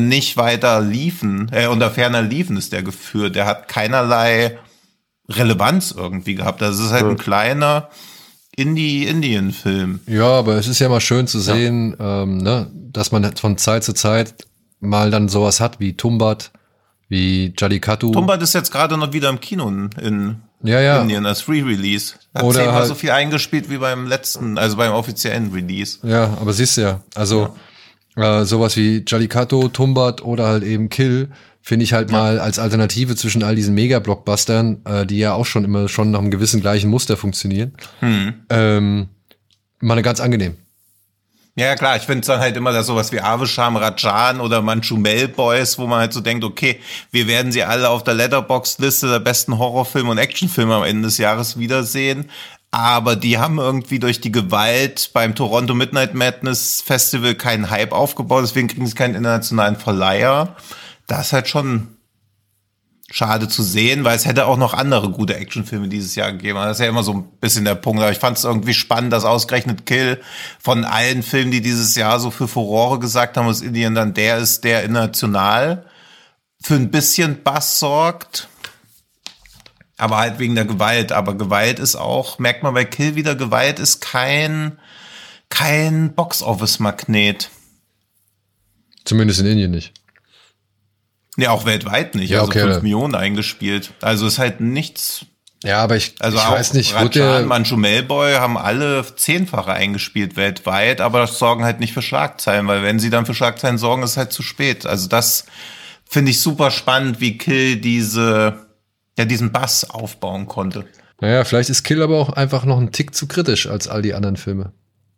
ferner Liefen ist der geführt. Der hat keinerlei Relevanz irgendwie gehabt. Das ist halt ein kleiner Indie-Indien-Film. Ja, aber es ist ja mal schön zu sehen, dass man von Zeit zu Zeit mal dann sowas hat wie Tumbat, wie Jallikattu. Tumbat ist jetzt gerade noch wieder im Kino in Indien als Re-Release. Hat oder 10-mal halt so viel eingespielt wie beim letzten, also beim offiziellen Release. Ja, aber siehst du ja, also sowas wie Jallikattu, Tumbat oder halt eben Kill finde ich halt mal als Alternative zwischen all diesen Mega-Blockbustern, die ja auch schon immer nach einem gewissen gleichen Muster funktionieren, mal eine ganz angenehm. Ja, klar, ich finde es dann halt immer das sowas wie Avisham Rajan oder Manchumel Boys, wo man halt so denkt, okay, wir werden sie alle auf der Letterboxd-Liste der besten Horrorfilme und Actionfilme am Ende des Jahres wiedersehen. Aber die haben irgendwie durch die Gewalt beim Toronto Midnight Madness Festival keinen Hype aufgebaut, deswegen kriegen sie keinen internationalen Verleiher. Das ist halt schon schade zu sehen, weil es hätte auch noch andere gute Actionfilme dieses Jahr gegeben. Das ist ja immer so ein bisschen der Punkt. Aber ich fand es irgendwie spannend, dass ausgerechnet Kill von allen Filmen, die dieses Jahr so für Furore gesagt haben, aus Indien dann der ist, der international für ein bisschen Bass sorgt. Aber halt wegen der Gewalt. Aber Gewalt ist auch, merkt man bei Kill wieder, Gewalt ist kein Box-Office-Magnet. Zumindest in Indien nicht. Ja, auch weltweit nicht. Ja, also okay, 5 Millionen eingespielt. Also ist halt nichts. Ja, aber ich weiß nicht. Rajan, Manchumel Boy haben alle 10-fache eingespielt weltweit, aber das sorgen halt nicht für Schlagzeilen, weil wenn sie dann für Schlagzeilen sorgen, ist es halt zu spät. Also das finde ich super spannend, wie Kill diesen Bass aufbauen konnte. Naja, vielleicht ist Kill aber auch einfach noch ein Tick zu kritisch als all die anderen Filme.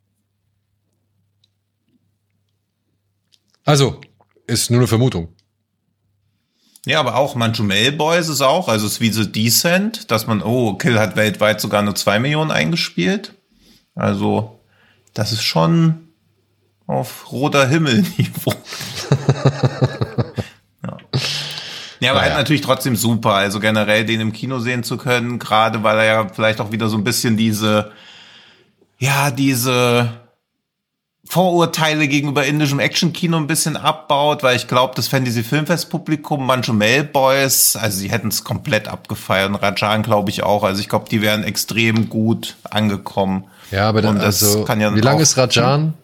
Also, ist nur eine Vermutung. Ja, aber auch Manchumel Boys ist auch, also es ist wie The Descent, dass man, Kill hat weltweit sogar nur 2 Millionen eingespielt. Also, das ist schon auf roter Himmel-Niveau. Ja, aber halt natürlich trotzdem super, also generell den im Kino sehen zu können, gerade weil er ja vielleicht auch wieder so ein bisschen diese Vorurteile gegenüber indischem Action-Kino ein bisschen abbaut, weil ich glaube, das Fantasy-Filmfest-Publikum, Manchumel Boys, also sie hätten es komplett abgefeiert und Rajan glaube ich auch, also ich glaube, die wären extrem gut angekommen. Ja, aber dann, also, kann ja wie lang ist Rajan?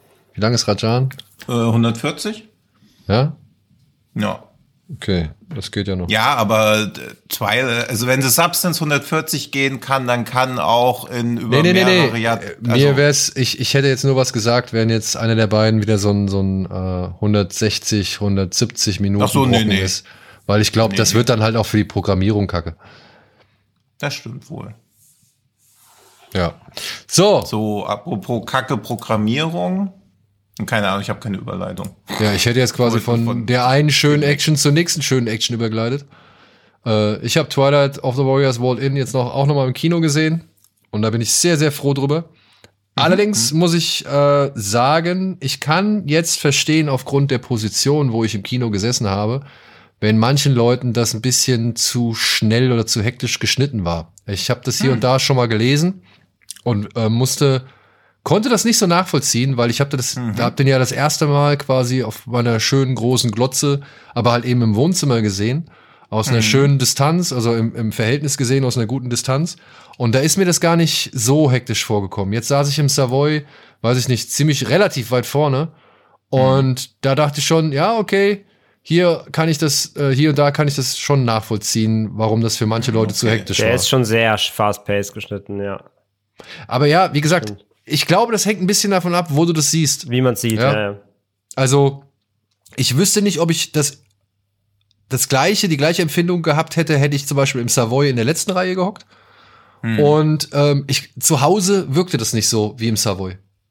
140? Ja? Ja. Okay, das geht ja noch. Ja, aber also wenn sie Substance 140 gehen kann, dann kann auch mehrere Jahre. Mir wär's, ich hätte jetzt nur was gesagt, wenn jetzt einer der beiden wieder so ein 160, 170 Minuten ist. Weil ich glaube, das wird dann halt auch für die Programmierung kacke. Das stimmt wohl. Ja. So, apropos kacke Programmierung. Keine Ahnung, ich habe keine Überleitung. Ja, ich hätte jetzt quasi von der einen schönen Action zur nächsten schönen Action übergeleitet. Ich habe Twilight of the Warriors Walled In jetzt auch noch mal im Kino gesehen. Und da bin ich sehr, sehr froh drüber. Allerdings muss ich sagen, ich kann jetzt verstehen, aufgrund der Position, wo ich im Kino gesessen habe, wenn manchen Leuten das ein bisschen zu schnell oder zu hektisch geschnitten war. Ich habe das hier und da schon mal gelesen und konnte das nicht so nachvollziehen, weil ich hab den ja das erste Mal quasi auf meiner schönen großen Glotze, aber halt eben im Wohnzimmer gesehen, aus einer schönen Distanz, also im Verhältnis gesehen, aus einer guten Distanz. Und da ist mir das gar nicht so hektisch vorgekommen. Jetzt saß ich im Savoy, weiß ich nicht, relativ weit vorne. Und da dachte ich schon, ja, okay, hier und da kann ich das schon nachvollziehen, warum das für manche Leute zu hektisch war. Der ist schon sehr fast-paced geschnitten, ja. Aber ja, wie gesagt, ich glaube, das hängt ein bisschen davon ab, wo du das siehst. Wie man es sieht, ja. Also, ich wüsste nicht, ob ich die gleiche Empfindung gehabt hätte ich zum Beispiel im Savoy in der letzten Reihe gehockt. Und zu Hause wirkte das nicht so wie im Savoy.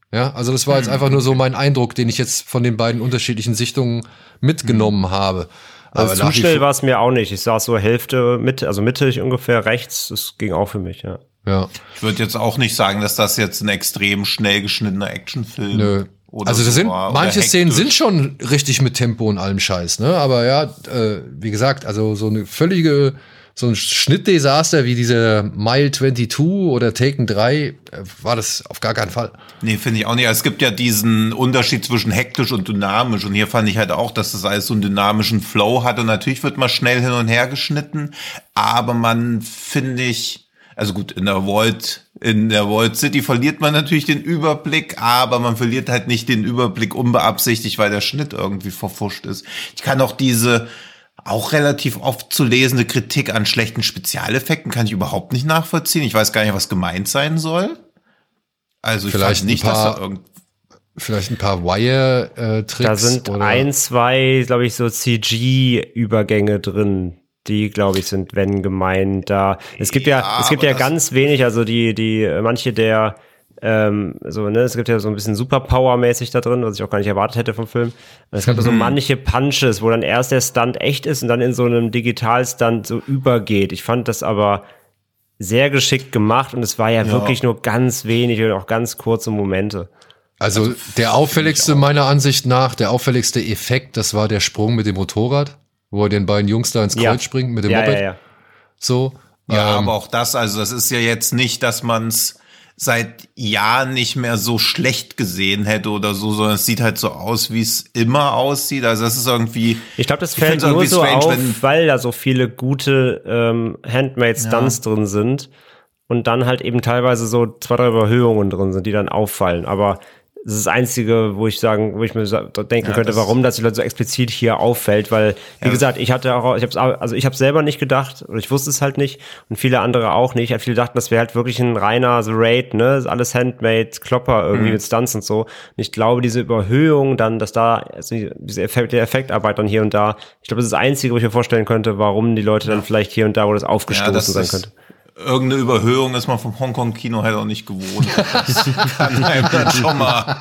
Ja, also das war jetzt einfach nur so mein Eindruck, den ich jetzt von den beiden unterschiedlichen Sichtungen mitgenommen habe. Also zu schnell war es mir auch nicht. Ich saß so Hälfte also mittig ungefähr rechts. Das ging auch für mich, ja. Ja. Ich würde jetzt auch nicht sagen, dass das jetzt ein extrem schnell geschnittener Actionfilm oder also das so sind war, manche oder Szenen hektisch. sind schon richtig mit Tempo und allem Scheiß, ne? Aber ja, wie gesagt, also so ein Schnittdesaster wie dieser Mile 22 oder Taken 3 war das auf gar keinen Fall. Nee, finde ich auch nicht. Es gibt ja diesen Unterschied zwischen hektisch und dynamisch. Und hier fand ich halt auch, dass das alles so einen dynamischen Flow hat. Und natürlich wird man schnell hin und her geschnitten. Aber man, finde ich, also gut, in der Vault City verliert man natürlich den Überblick, aber man verliert halt nicht den Überblick unbeabsichtigt, weil der Schnitt irgendwie verpfuscht ist. Ich kann auch diese auch relativ oft zu lesende Kritik an schlechten Spezialeffekten kann ich überhaupt nicht nachvollziehen. Ich weiß gar nicht, was gemeint sein soll. Also ich Vielleicht fand nicht, dass da vielleicht ein paar Wire-Tricks. Da sind ein, zwei, glaube ich, so CG-Übergänge drin. Die, glaube ich, sind, wenn gemeint, da. Es gibt ja ganz wenig, also manche der, es gibt ja so ein bisschen Superpower-mäßig da drin, was ich auch gar nicht erwartet hätte vom Film. Es gab so manche Punches, wo dann erst der Stunt echt ist und dann in so einem Digital-Stunt so übergeht. Ich fand das aber sehr geschickt gemacht und es war ja wirklich nur ganz wenig und auch ganz kurze Momente. Also der auffälligste meiner Ansicht nach, der auffälligste Effekt, das war der Sprung mit dem Motorrad, wo er den beiden Jungs da ins Kreuz springt mit dem Moped. Ja. So. Ja, aber auch das ist ja jetzt nicht, dass man es seit Jahren nicht mehr so schlecht gesehen hätte oder so, sondern es sieht halt so aus, wie es immer aussieht. Also das ist irgendwie. Ich glaube, das fällt nur so strange, auf, weil da so viele gute Handmade-Stunts drin sind und dann halt eben teilweise so 2, 3 Überhöhungen drin sind, die dann auffallen. Aber das ist das Einzige, wo ich mir denken könnte, warum das so explizit hier auffällt, weil, wie gesagt, ich habe selber nicht gedacht, oder ich wusste es halt nicht, und viele andere auch nicht. Viele dachten, das wäre halt wirklich ein reiner The Raid, ne, alles Handmade, Klopper irgendwie mit Stunts und so. Und ich glaube, diese Überhöhung dann, dass da, also diese Effektarbeit dann hier und da, ich glaube, das ist das Einzige, wo ich mir vorstellen könnte, warum die Leute dann vielleicht hier und da, wo das aufgestoßen sein könnte. Irgendeine Überhöhung ist man vom Hongkong-Kino halt auch nicht gewohnt. Das kann einem dann schon mal.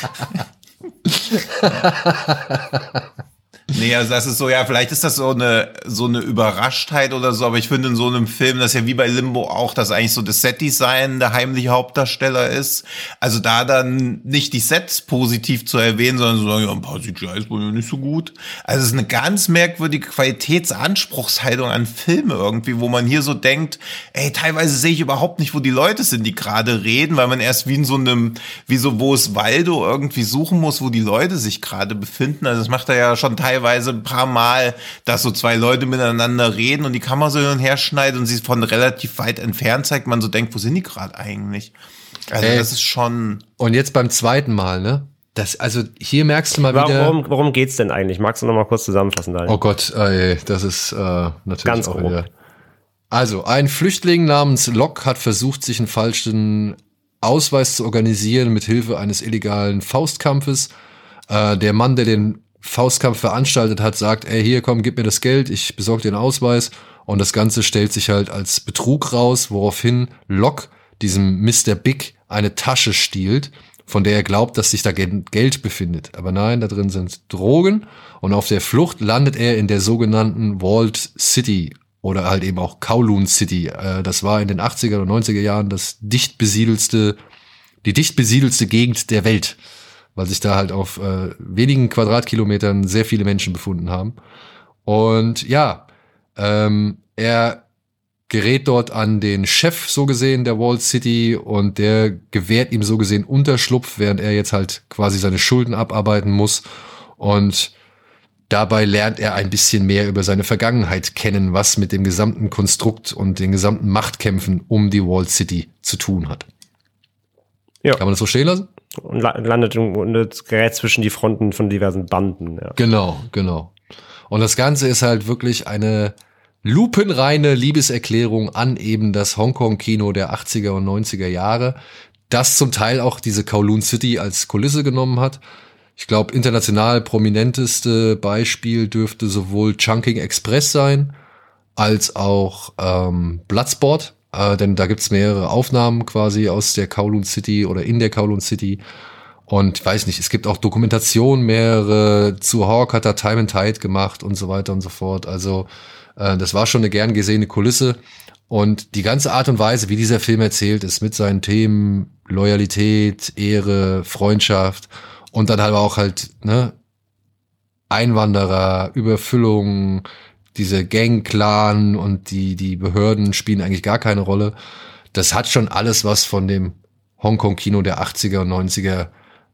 Nee, also das ist so, ja, vielleicht ist das so eine Überraschtheit oder so, aber ich finde in so einem Film, das ist ja wie bei Limbo auch, dass eigentlich so das Set-Design der heimliche Hauptdarsteller ist. Also da dann nicht die Sets positiv zu erwähnen, sondern so sagen, ja, ein paar CGIs waren ja nicht so gut. Also es ist eine ganz merkwürdige Qualitätsanspruchshaltung an Filme irgendwie, wo man hier so denkt, ey, teilweise sehe ich überhaupt nicht, wo die Leute sind, die gerade reden, weil man erst wie in so einem, wo es Waldo irgendwie suchen muss, wo die Leute sich gerade befinden. Also das macht er ja schon teilweise ein paar Mal, dass so 2 Leute miteinander reden und die Kamera so hin und her schneidet und sie von relativ weit entfernt zeigt, man so denkt, wo sind die gerade eigentlich? Also das ist schon. Und jetzt beim zweiten Mal, ne? Also hier merkst du mal wieder. Worum geht's denn eigentlich? Magst du noch mal kurz zusammenfassen, Daniel? Oh Gott, das ist natürlich ganz auch grob. wieder. Also, ein Flüchtling namens Locke hat versucht, sich einen falschen Ausweis zu organisieren mit Hilfe eines illegalen Faustkampfes. Der Mann, der den Faustkampf veranstaltet hat, sagt, ey, hier, komm, gib mir das Geld, ich besorge dir den Ausweis. Und das Ganze stellt sich halt als Betrug raus, woraufhin Locke diesem Mr. Big eine Tasche stiehlt, von der er glaubt, dass sich da Geld befindet. Aber nein, da drin sind Drogen. Und auf der Flucht landet er in der sogenannten Vault City oder halt eben auch Kowloon City. Das war in den 80er und 90er Jahren die dicht besiedelste Gegend der Welt, weil sich da halt auf wenigen Quadratkilometern sehr viele Menschen befunden haben. Und ja, er gerät dort an den Chef, so gesehen, der Vault City, und der gewährt ihm so gesehen Unterschlupf, während er jetzt halt quasi seine Schulden abarbeiten muss. Und dabei lernt er ein bisschen mehr über seine Vergangenheit kennen, was mit dem gesamten Konstrukt und den gesamten Machtkämpfen um die Vault City zu tun hat. Ja. Kann man das so stehen lassen? Und landet und gerät zwischen die Fronten von diversen Banden. Ja. Genau. Und das Ganze ist halt wirklich eine lupenreine Liebeserklärung an eben das Hongkong-Kino der 80er und 90er Jahre, das zum Teil auch diese Kowloon City als Kulisse genommen hat. Ich glaube, international prominenteste Beispiel dürfte sowohl Chungking Express sein, als auch Bloodsport, denn da gibt's mehrere Aufnahmen quasi aus der Kowloon City oder in der Kowloon City. Und weiß nicht, es gibt auch Dokumentationen, mehrere, zu Hawk hat er Time and Tide gemacht und so weiter und so fort. Also das war schon eine gern gesehene Kulisse. Und die ganze Art und Weise, wie dieser Film erzählt ist, mit seinen Themen Loyalität, Ehre, Freundschaft und dann halt auch ne, Einwanderer, Überfüllung, diese Gang-Clan und die Behörden spielen eigentlich gar keine Rolle. Das hat schon alles was von dem Hongkong-Kino der 80er und 90er,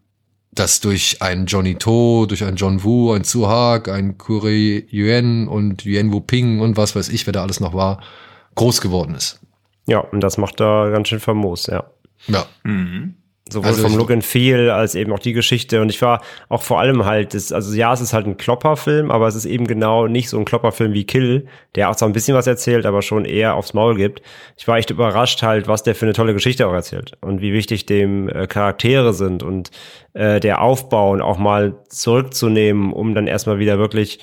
das durch einen Johnny To, durch einen John Woo, einen Tzu Hak, einen Kuri Yuan und Yuan Wu Ping und was weiß ich, wer da alles noch war, groß geworden ist. Ja, und das macht er ganz schön famos, ja. Ja. Sowohl vom Look and Feel als eben auch die Geschichte. Und ich war auch vor allem halt, es ist halt ein Klopperfilm, aber es ist eben genau nicht so ein Klopperfilm wie Kill, der auch zwar ein bisschen was erzählt, aber schon eher aufs Maul gibt. Ich war echt überrascht halt, was der für eine tolle Geschichte auch erzählt und wie wichtig dem Charaktere sind und der Aufbau und auch mal zurückzunehmen, um dann erstmal wieder wirklich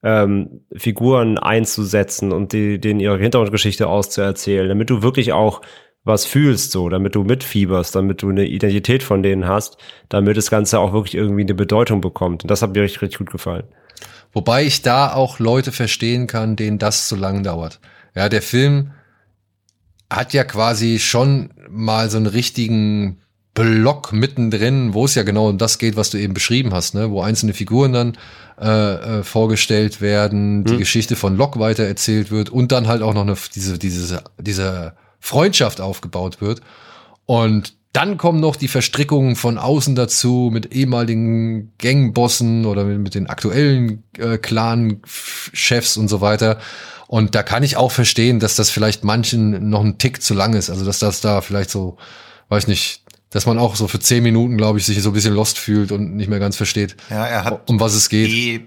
Figuren einzusetzen und denen ihre Hintergrundgeschichte auszuerzählen, damit du wirklich auch was fühlst, so, damit du mitfieberst, damit du eine Identität von denen hast, damit das Ganze auch wirklich irgendwie eine Bedeutung bekommt. Und das hat mir richtig, richtig gut gefallen. Wobei ich da auch Leute verstehen kann, denen das zu lang dauert. Ja, der Film hat ja quasi schon mal so einen richtigen Block mittendrin, wo es ja genau um das geht, was du eben beschrieben hast, ne, wo einzelne Figuren dann vorgestellt werden, die Geschichte von Locke weitererzählt wird und dann halt auch noch diese Freundschaft aufgebaut wird. Und dann kommen noch die Verstrickungen von außen dazu mit ehemaligen Gangbossen oder mit den aktuellen Clan-Chefs und so weiter. Und da kann ich auch verstehen, dass das vielleicht manchen noch ein Tick zu lang ist. Also dass das da vielleicht so, weiß nicht, dass man auch so für 10 Minuten, glaube ich, sich so ein bisschen lost fühlt und nicht mehr ganz versteht, ja, er hat um was es geht.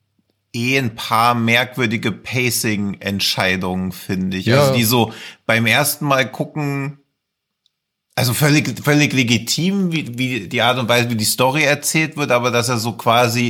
Ein paar merkwürdige Pacing-Entscheidungen, finde ich. Ja. Also die so beim ersten Mal gucken, also völlig legitim, wie die Art und Weise, wie die Story erzählt wird, aber dass er so quasi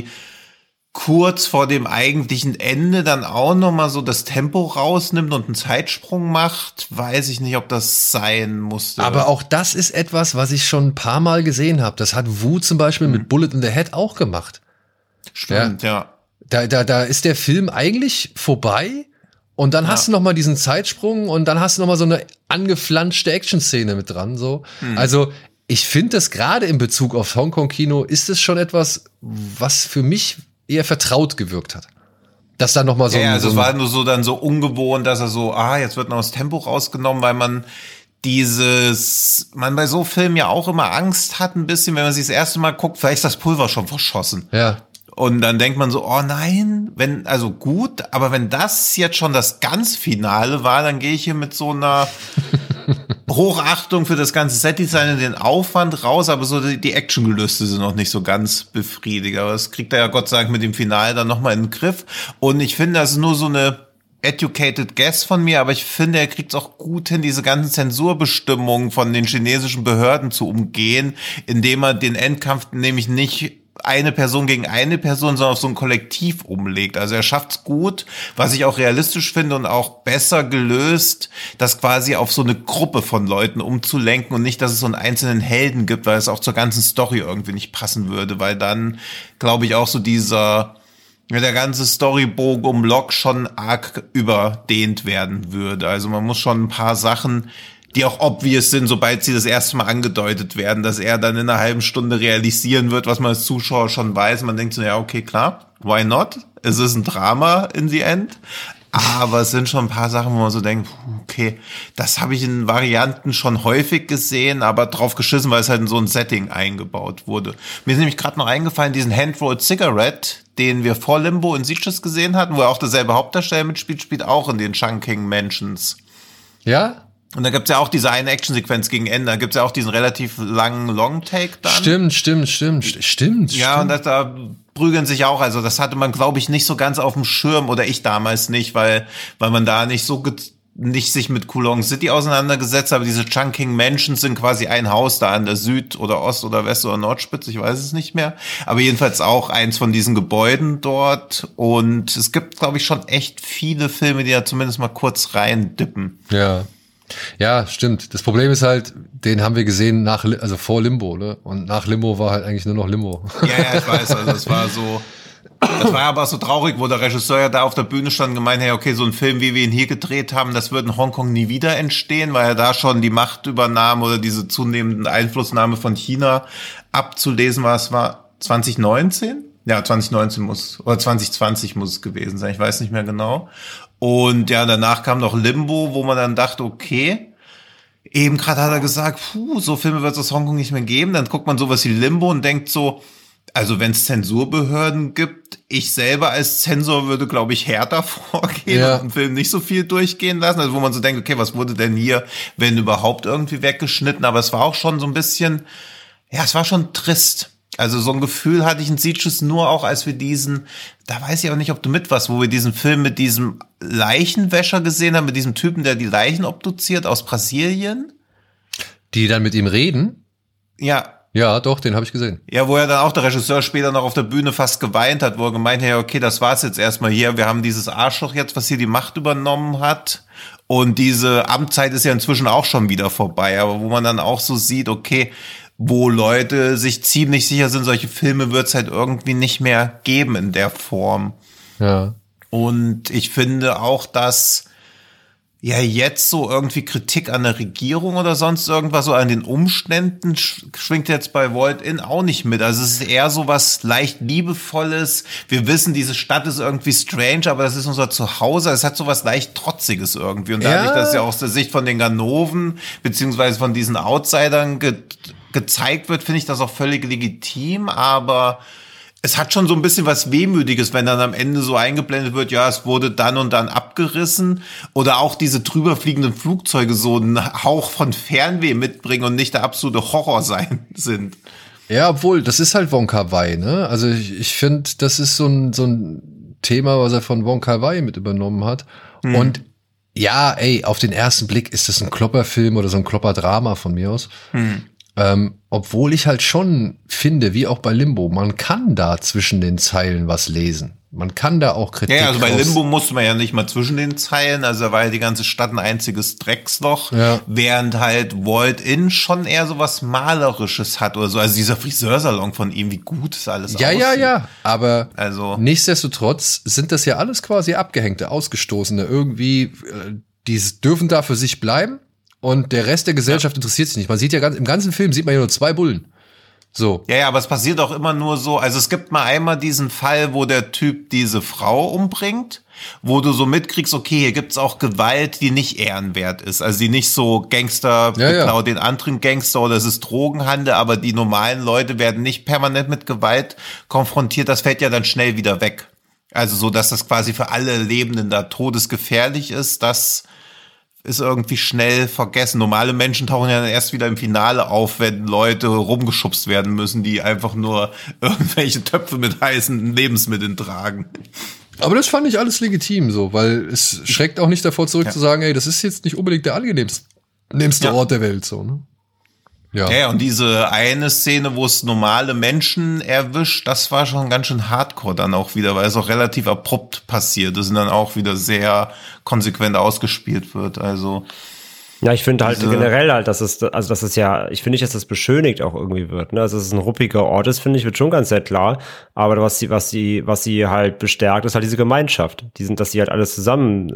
kurz vor dem eigentlichen Ende dann auch nochmal so das Tempo rausnimmt und einen Zeitsprung macht, weiß ich nicht, ob das sein musste. Aber auch das ist etwas, was ich schon ein paar Mal gesehen habe. Das hat Wu zum Beispiel mit Bullet in the Head auch gemacht. Stimmt, ja. Da ist der Film eigentlich vorbei und dann hast du noch mal diesen Zeitsprung und dann hast du noch mal so eine angeflanschte Action-Szene mit dran, so. Also, ich finde das gerade in Bezug auf Hongkong-Kino ist es schon etwas, was für mich eher vertraut gewirkt hat. Dass da noch mal so es war nur so dann so ungewohnt, dass er so, jetzt wird noch das Tempo rausgenommen, weil man bei so Filmen ja auch immer Angst hat ein bisschen, wenn man sich das erste Mal guckt, vielleicht ist das Pulver schon verschossen. Ja. Und dann denkt man so, oh nein, gut, aber wenn das jetzt schon das ganz Finale war, dann gehe ich hier mit so einer Hochachtung für das ganze Setdesign und den Aufwand raus, aber so die Actiongelüste sind noch nicht so ganz befriedigend. Aber das kriegt er ja Gott sei Dank mit dem Finale dann nochmal in den Griff. Und ich finde, das ist nur so eine educated guess von mir, aber ich finde, er kriegt es auch gut hin, diese ganzen Zensurbestimmungen von den chinesischen Behörden zu umgehen, indem er den Endkampf nämlich nicht eine Person gegen eine Person, sondern auf so ein Kollektiv umlegt. Also er schafft's gut, was ich auch realistisch finde und auch besser gelöst, das quasi auf so eine Gruppe von Leuten umzulenken und nicht, dass es so einen einzelnen Helden gibt, weil es auch zur ganzen Story irgendwie nicht passen würde, weil dann, glaube ich, auch so der ganze Storybogen um Locke schon arg überdehnt werden würde. Also man muss schon ein paar Sachen, die auch obvious sind, sobald sie das erste Mal angedeutet werden, dass er dann in einer halben Stunde realisieren wird, was man als Zuschauer schon weiß. Man denkt so, ja, okay, klar, why not? Es ist ein Drama in the end. Aber es sind schon ein paar Sachen, wo man so denkt, okay, das habe ich in Varianten schon häufig gesehen, aber drauf geschissen, weil es halt in so ein Setting eingebaut wurde. Mir ist nämlich gerade noch eingefallen, diesen Handrolled Cigarette, den wir vor Limbo in Sieges gesehen hatten, wo er auch derselbe Hauptdarsteller mitspielt, spielt auch in den Chungking Mansions. Ja? Und da gibt's ja auch diese eine Actionsequenz gegen Ende. Da gibt's ja auch diesen relativ langen Long-Take dann. Stimmt. Ja, und da prügeln sich auch. Also das hatte man, glaube ich, nicht so ganz auf dem Schirm oder ich damals nicht, weil man da nicht sich mit Kulong City auseinandergesetzt hat. Aber diese Chungking Mansions sind quasi ein Haus da an der Süd- oder Ost- oder West- oder Nordspitze. Ich weiß es nicht mehr. Aber jedenfalls auch eins von diesen Gebäuden dort. Und es gibt, glaube ich, schon echt viele Filme, die da zumindest mal kurz reindippen. Ja. Ja, stimmt. Das Problem ist halt, den haben wir gesehen vor Limbo, ne? Und nach Limbo war halt eigentlich nur noch Limbo. Ja, ich weiß, also das war aber so traurig, wo der Regisseur ja da auf der Bühne stand und gemeint, hey, okay, so ein Film, wie wir ihn hier gedreht haben, das wird in Hongkong nie wieder entstehen, weil er da schon die Machtübernahme oder diese zunehmende Einflussnahme von China abzulesen war. Es war 2019? Ja, 2019 oder 2020 muss es gewesen sein, ich weiß nicht mehr genau. Und ja, danach kam noch Limbo, wo man dann dachte, okay, eben gerade hat er gesagt, so Filme wird es aus Hongkong nicht mehr geben. Dann guckt man sowas wie Limbo und denkt so, also wenn es Zensurbehörden gibt, ich selber als Zensor würde, glaube ich, härter vorgehen und einen Film nicht so viel durchgehen lassen. Also wo man so denkt, okay, was wurde denn hier, wenn überhaupt, irgendwie weggeschnitten? Aber es war auch schon so ein bisschen, ja, es war schon trist. Also so ein Gefühl hatte ich in Sitges nur auch, als wir da weiß ich aber nicht, ob du mit warst, wo wir diesen Film mit diesem Leichenwäscher gesehen haben, mit diesem Typen, der die Leichen obduziert aus Brasilien. Die dann mit ihm reden? Ja. Ja, doch, den habe ich gesehen. Ja, wo er dann auch der Regisseur später noch auf der Bühne fast geweint hat, wo er gemeint hat, ja, okay, das war's jetzt erstmal hier. Wir haben dieses Arschloch jetzt, was hier die Macht übernommen hat. Und diese Amtszeit ist ja inzwischen auch schon wieder vorbei. Aber wo man dann auch so sieht, okay, wo Leute sich ziemlich sicher sind, solche Filme wird's halt irgendwie nicht mehr geben in der Form. Ja. Und ich finde auch, dass ja jetzt so irgendwie Kritik an der Regierung oder sonst irgendwas, so an den Umständen schwingt jetzt bei Walt In auch nicht mit. Also es ist eher so was leicht Liebevolles. Wir wissen, diese Stadt ist irgendwie strange, aber das ist unser Zuhause. Es hat so was leicht Trotziges irgendwie. Und dadurch, dass ja aus der Sicht von den Ganoven beziehungsweise von diesen Outsidern gezeigt wird, finde ich das auch völlig legitim, aber es hat schon so ein bisschen was Wehmütiges, wenn dann am Ende so eingeblendet wird, ja, es wurde dann und dann abgerissen, oder auch diese drüber fliegenden Flugzeuge so einen Hauch von Fernweh mitbringen und nicht der absolute Horror sind. Ja, obwohl, das ist halt Wong Kar-wai, ne? Also ich finde, das ist so ein Thema, was er von Wong Kar-wai mit übernommen hat. Und ja, auf den ersten Blick ist das ein Klopperfilm oder so ein Klopperdrama von mir aus. Obwohl ich halt schon finde, wie auch bei Limbo, man kann da zwischen den Zeilen was lesen. Man kann da auch Kritik. Ja, also bei Limbo musste man ja nicht mal zwischen den Zeilen, also da war ja die ganze Stadt ein einziges Drecksloch, während halt Walt In schon eher so was Malerisches hat oder so. Also dieser Friseursalon von ihm, wie gut ist alles aussieht. Ja, aber nichtsdestotrotz sind das ja alles quasi Abgehängte, Ausgestoßene. Irgendwie, die dürfen da für sich bleiben. Und der Rest der Gesellschaft interessiert sich nicht. Man sieht ja im ganzen Film sieht man ja nur 2 Bullen. So. Ja, aber es passiert auch immer nur so. Also es gibt mal einmal diesen Fall, wo der Typ diese Frau umbringt, wo du so mitkriegst, okay, hier gibt's auch Gewalt, die nicht ehrenwert ist. Also die nicht so Gangster beklaut den anderen Gangster oder es ist Drogenhandel, aber die normalen Leute werden nicht permanent mit Gewalt konfrontiert. Das fällt ja dann schnell wieder weg. Also so, dass das quasi für alle Lebenden da todesgefährlich ist, das ist irgendwie schnell vergessen. Normale Menschen tauchen ja dann erst wieder im Finale auf, wenn Leute rumgeschubst werden müssen, die einfach nur irgendwelche Töpfe mit heißen Lebensmitteln tragen. Aber das fand ich alles legitim so, weil es schreckt auch nicht davor zurück zu sagen, das ist jetzt nicht unbedingt der angenehmste Ort der Welt, so, ne? Ja, und diese eine Szene, wo es normale Menschen erwischt, das war schon ganz schön hardcore dann auch wieder, weil es auch relativ abrupt passiert ist und dann auch wieder sehr konsequent ausgespielt wird, also. Ja, ich finde halt generell halt, dass es ja, ich finde nicht, dass das beschönigt auch irgendwie wird, ne? Also, dass es ein ruppiger Ort ist, finde ich, wird schon ganz sehr klar. Aber was sie halt bestärkt, ist halt diese Gemeinschaft. Dass die halt alles zusammen,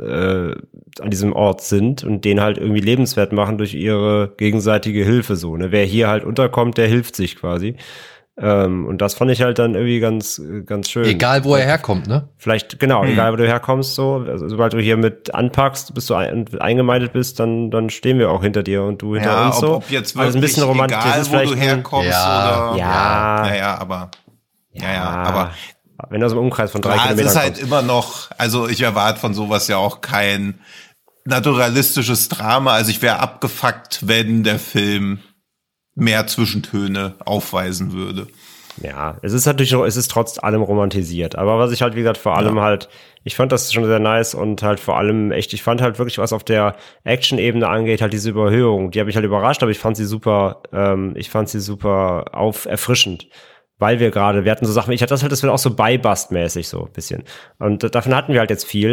an diesem Ort sind und den halt irgendwie lebenswert machen durch ihre gegenseitige Hilfe, so, ne? Wer hier halt unterkommt, der hilft sich quasi. Und das fand ich halt dann irgendwie ganz, ganz schön. Egal, wo er herkommt, ne? Vielleicht, genau, egal, wo du herkommst, so. Also, sobald du hier mit anpackst, bis du eingemeindet bist, dann stehen wir auch hinter dir und du hinter uns, so. Ob jetzt wirklich, also ein bisschen romantisch, egal, wo du herkommst, oder. Aber. Wenn du aus dem Umkreis von 3 Kilometern kommst. Es ist halt immer noch, also ich erwarte von sowas ja auch kein naturalistisches Drama. Also ich wäre abgefuckt, wenn der Film mehr Zwischentöne aufweisen würde. Ja, es ist trotz allem romantisiert. Aber was ich halt, wie gesagt, vor allem halt, ich fand das schon sehr nice und halt vor allem echt, ich fand halt wirklich, was auf der Action-Ebene angeht, halt diese Überhöhung, die habe ich halt überrascht, aber ich fand sie super erfrischend. Weil wir hatten so Sachen, das wird auch so Beibust-mäßig so ein bisschen. Und davon hatten wir halt jetzt viel.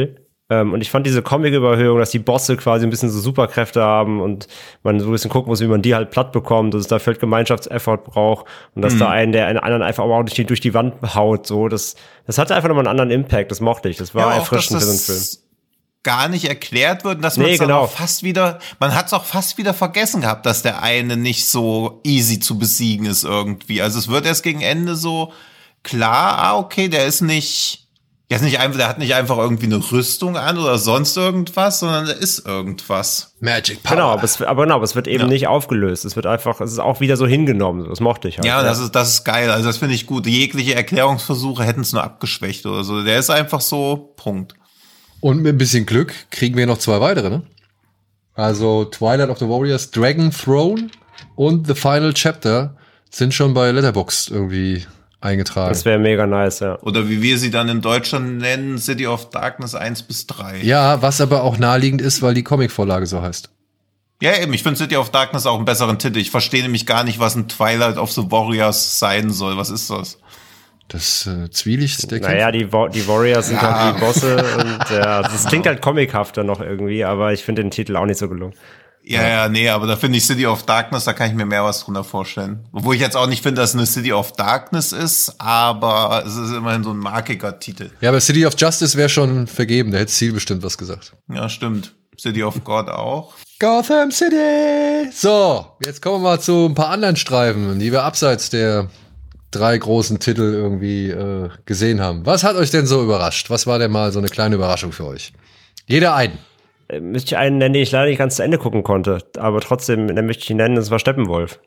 Und ich fand diese Comic-Überhöhung, dass die Bosse quasi ein bisschen so Superkräfte haben und man so ein bisschen gucken muss, wie man die halt platt bekommt, dass es da vielleicht Gemeinschaftseffort braucht und dass da der einen anderen einfach aber auch nicht durch die Wand haut, so. Das hatte einfach nochmal einen anderen Impact, das mochte ich. Das war erfrischend für so einen Film. Gar nicht erklärt wird und dass man man hat es auch fast wieder vergessen gehabt, dass der eine nicht so easy zu besiegen ist irgendwie. Also es wird erst gegen Ende so klar, okay, der hat nicht einfach irgendwie eine Rüstung an oder sonst irgendwas, sondern der ist irgendwas. Magic Power. Genau, aber es wird eben nicht aufgelöst. Es ist auch wieder so hingenommen. Das mochte ich halt. Ja, das ist geil. Also das finde ich gut. Jegliche Erklärungsversuche hätten es nur abgeschwächt oder so. Der ist einfach so, Punkt. Und mit ein bisschen Glück kriegen wir noch 2 weitere, ne? Also Twilight of the Warriors, Dragon Throne und The Final Chapter sind schon bei Letterboxd irgendwie eingetragen. Das wäre mega nice, ja. Oder wie wir sie dann in Deutschland nennen, City of Darkness 1-3. Ja, was aber auch naheliegend ist, weil die Comicvorlage so heißt. Ja, eben. Ich finde City of Darkness auch einen besseren Titel. Ich verstehe nämlich gar nicht, was ein Twilight of the Warriors sein soll. Was ist das? Das Zwielicht der Naja, die Warriors sind halt die Bosse und das klingt halt comichafter noch irgendwie, aber ich finde den Titel auch nicht so gelungen. Nee, aber da finde ich City of Darkness, da kann ich mir mehr was drunter vorstellen. Obwohl ich jetzt auch nicht finde, dass es eine City of Darkness ist, aber es ist immerhin so ein markiger Titel. Ja, aber City of Justice wäre schon vergeben, da hätte Ziel bestimmt was gesagt. Ja, stimmt. City of God auch. Gotham City! So, jetzt kommen wir mal zu ein paar anderen Streifen, die wir abseits der 3 großen Titel irgendwie gesehen haben. Was hat euch denn so überrascht? Was war denn mal so eine kleine Überraschung für euch? Jeder einen. Müsste ich einen nennen, den ich leider nicht ganz zu Ende gucken konnte. Aber trotzdem, den möchte ich ihn nennen, das war Steppenwolf.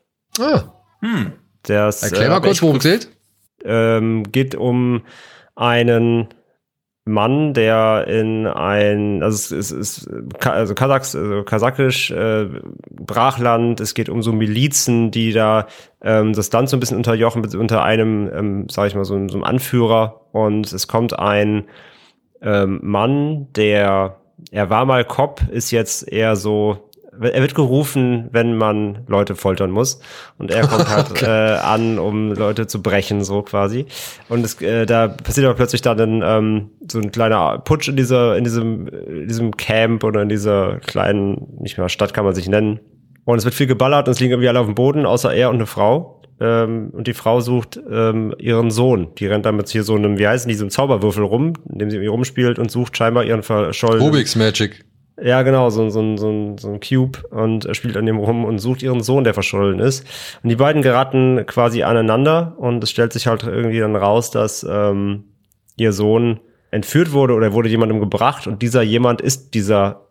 Erklär mal kurz, worum es geht. Geht um einen Mann, der in kasachisch Brachland, es geht um so Milizen, die da das Land so ein bisschen unterjochen, unter einem, sag ich mal, so einem Anführer. Und es kommt ein Mann, er war mal Cop, ist jetzt eher so, er wird gerufen, wenn man Leute foltern muss. Und er kommt halt an, um Leute zu brechen, so quasi. Und da passiert aber plötzlich dann so ein kleiner Putsch in diesem Camp oder in dieser kleinen, nicht mehr Stadt kann man sich nennen. Und es wird viel geballert und es liegen irgendwie alle auf dem Boden, außer er und eine Frau. Und die Frau sucht ihren Sohn. Die rennt damit hier so einem, wie heißen die, so einem Zauberwürfel rum, in dem sie irgendwie rumspielt und sucht scheinbar ihren verschollenen... Rubik's Magic. Ja, genau, so ein Cube und spielt an dem rum und sucht ihren Sohn, der verschollen ist. Und die beiden geraten quasi aneinander und es stellt sich halt irgendwie dann raus, dass ihr Sohn entführt wurde oder wurde jemandem gebracht und dieser jemand ist dieser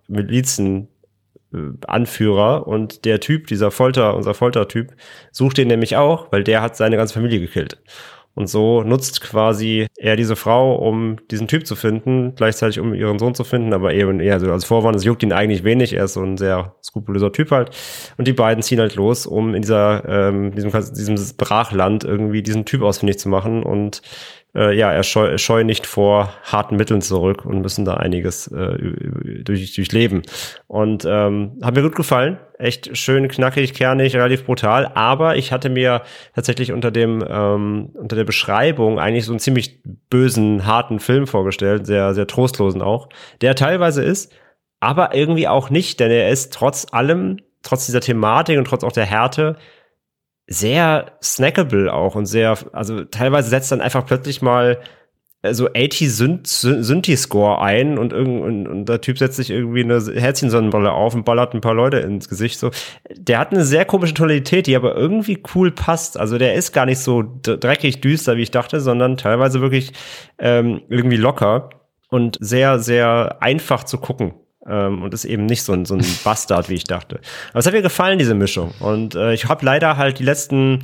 Milizenanführer und der Typ, unser Foltertyp, sucht den nämlich auch, weil der hat seine ganze Familie gekillt. Und so nutzt quasi er diese Frau, um diesen Typ zu finden, gleichzeitig um ihren Sohn zu finden, aber eben eher so als Vorwand, es juckt ihn eigentlich wenig, er ist so ein sehr skrupulöser Typ halt. Und die beiden ziehen halt los, um in diesem Brachland irgendwie diesen Typ ausfindig zu machen und er scheu nicht vor harten Mitteln zurück und müssen da einiges durchleben. Und hat mir gut gefallen. Echt schön, knackig, kernig, relativ brutal. Aber ich hatte mir tatsächlich unter der Beschreibung eigentlich so einen ziemlich bösen, harten Film vorgestellt. Sehr, sehr trostlosen auch. Der teilweise ist, aber irgendwie auch nicht. Denn er ist trotz allem, trotz dieser Thematik und trotz auch der Härte, sehr snackable auch und also teilweise setzt dann einfach plötzlich mal so 80 Synthi-Score ein und der Typ setzt sich irgendwie eine Herzchensonnenbrille auf und ballert ein paar Leute ins Gesicht. So, der hat eine sehr komische Tonalität, die aber irgendwie cool passt. Also der ist gar nicht so dreckig düster, wie ich dachte, sondern teilweise wirklich irgendwie locker und sehr, sehr einfach zu gucken. Und ist eben nicht so ein Bastard, wie ich dachte. Aber es hat mir gefallen, diese Mischung. Und ich habe leider halt die letzten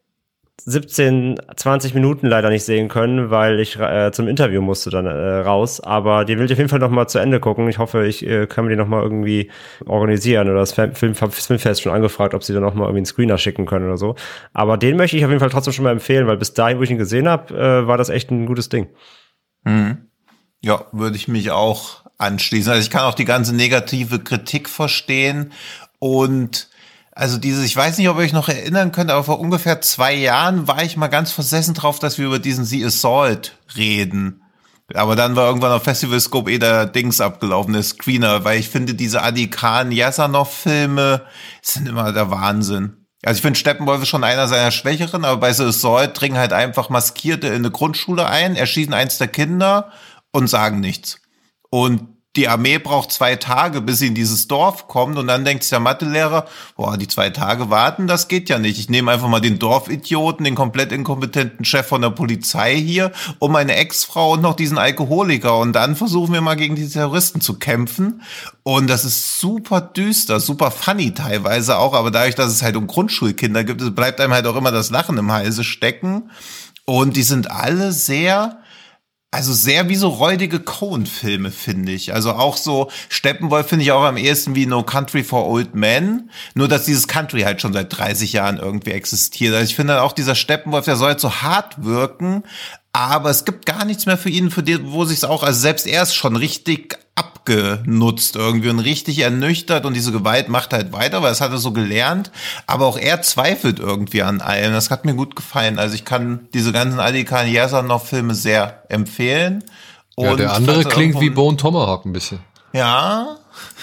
17, 20 Minuten leider nicht sehen können, weil ich zum Interview musste dann raus. Aber den will ich auf jeden Fall noch mal zu Ende gucken. Ich hoffe, ich kann mir den noch mal irgendwie organisieren. Oder das Filmfest schon angefragt, ob sie dann noch mal irgendwie einen Screener schicken können oder so. Aber den möchte ich auf jeden Fall trotzdem schon mal empfehlen, weil bis dahin, wo ich ihn gesehen habe, war das echt ein gutes Ding. Mhm. Ja, würde ich mich auch anschließen. Also ich kann auch die ganze negative Kritik verstehen und also ich weiß nicht, ob ihr euch noch erinnern könnt, aber vor ungefähr 2 Jahren war ich mal ganz versessen drauf, dass wir über diesen The Assault reden. Aber dann war irgendwann auf Festival Scope der Dings abgelaufen, der Screener, weil ich finde, diese Adi Khan Yasanov-Filme sind immer der Wahnsinn. Also ich finde, Steppenwolf ist schon einer seiner Schwächeren, aber bei The Assault dringen halt einfach Maskierte in eine Grundschule ein, erschießen eins der Kinder und sagen nichts. Und die Armee braucht 2 Tage, bis sie in dieses Dorf kommt, und dann denkt sich der Mathelehrer, boah, die 2 Tage warten, das geht ja nicht. Ich nehme einfach mal den Dorfidioten, den komplett inkompetenten Chef von der Polizei hier und meine Ex-Frau und noch diesen Alkoholiker, und dann versuchen wir mal gegen die Terroristen zu kämpfen. Und das ist super düster, super funny teilweise auch, aber dadurch, dass es halt um Grundschulkinder gibt, bleibt einem halt auch immer das Lachen im Halse stecken. Und die sind alle sehr wie so räudige Coen-Filme, finde ich. Also auch so, Steppenwolf finde ich auch am ehesten wie No Country for Old Men. Nur, dass dieses Country halt schon seit 30 Jahren irgendwie existiert. Also ich finde halt auch, dieser Steppenwolf, der soll halt so hart wirken, aber es gibt gar nichts mehr für ihn, wo sich's auch, also selbst er ist schon richtig abgenutzt irgendwie und richtig ernüchtert, und diese Gewalt macht halt weiter, weil das hat er so gelernt, aber auch er zweifelt irgendwie an allem. Das hat mir gut gefallen. Also ich kann diese ganzen Adi Khan Yasanov-Filme sehr empfehlen. Ja, der andere klingt wie Bone Tomahawk ein bisschen. Ja.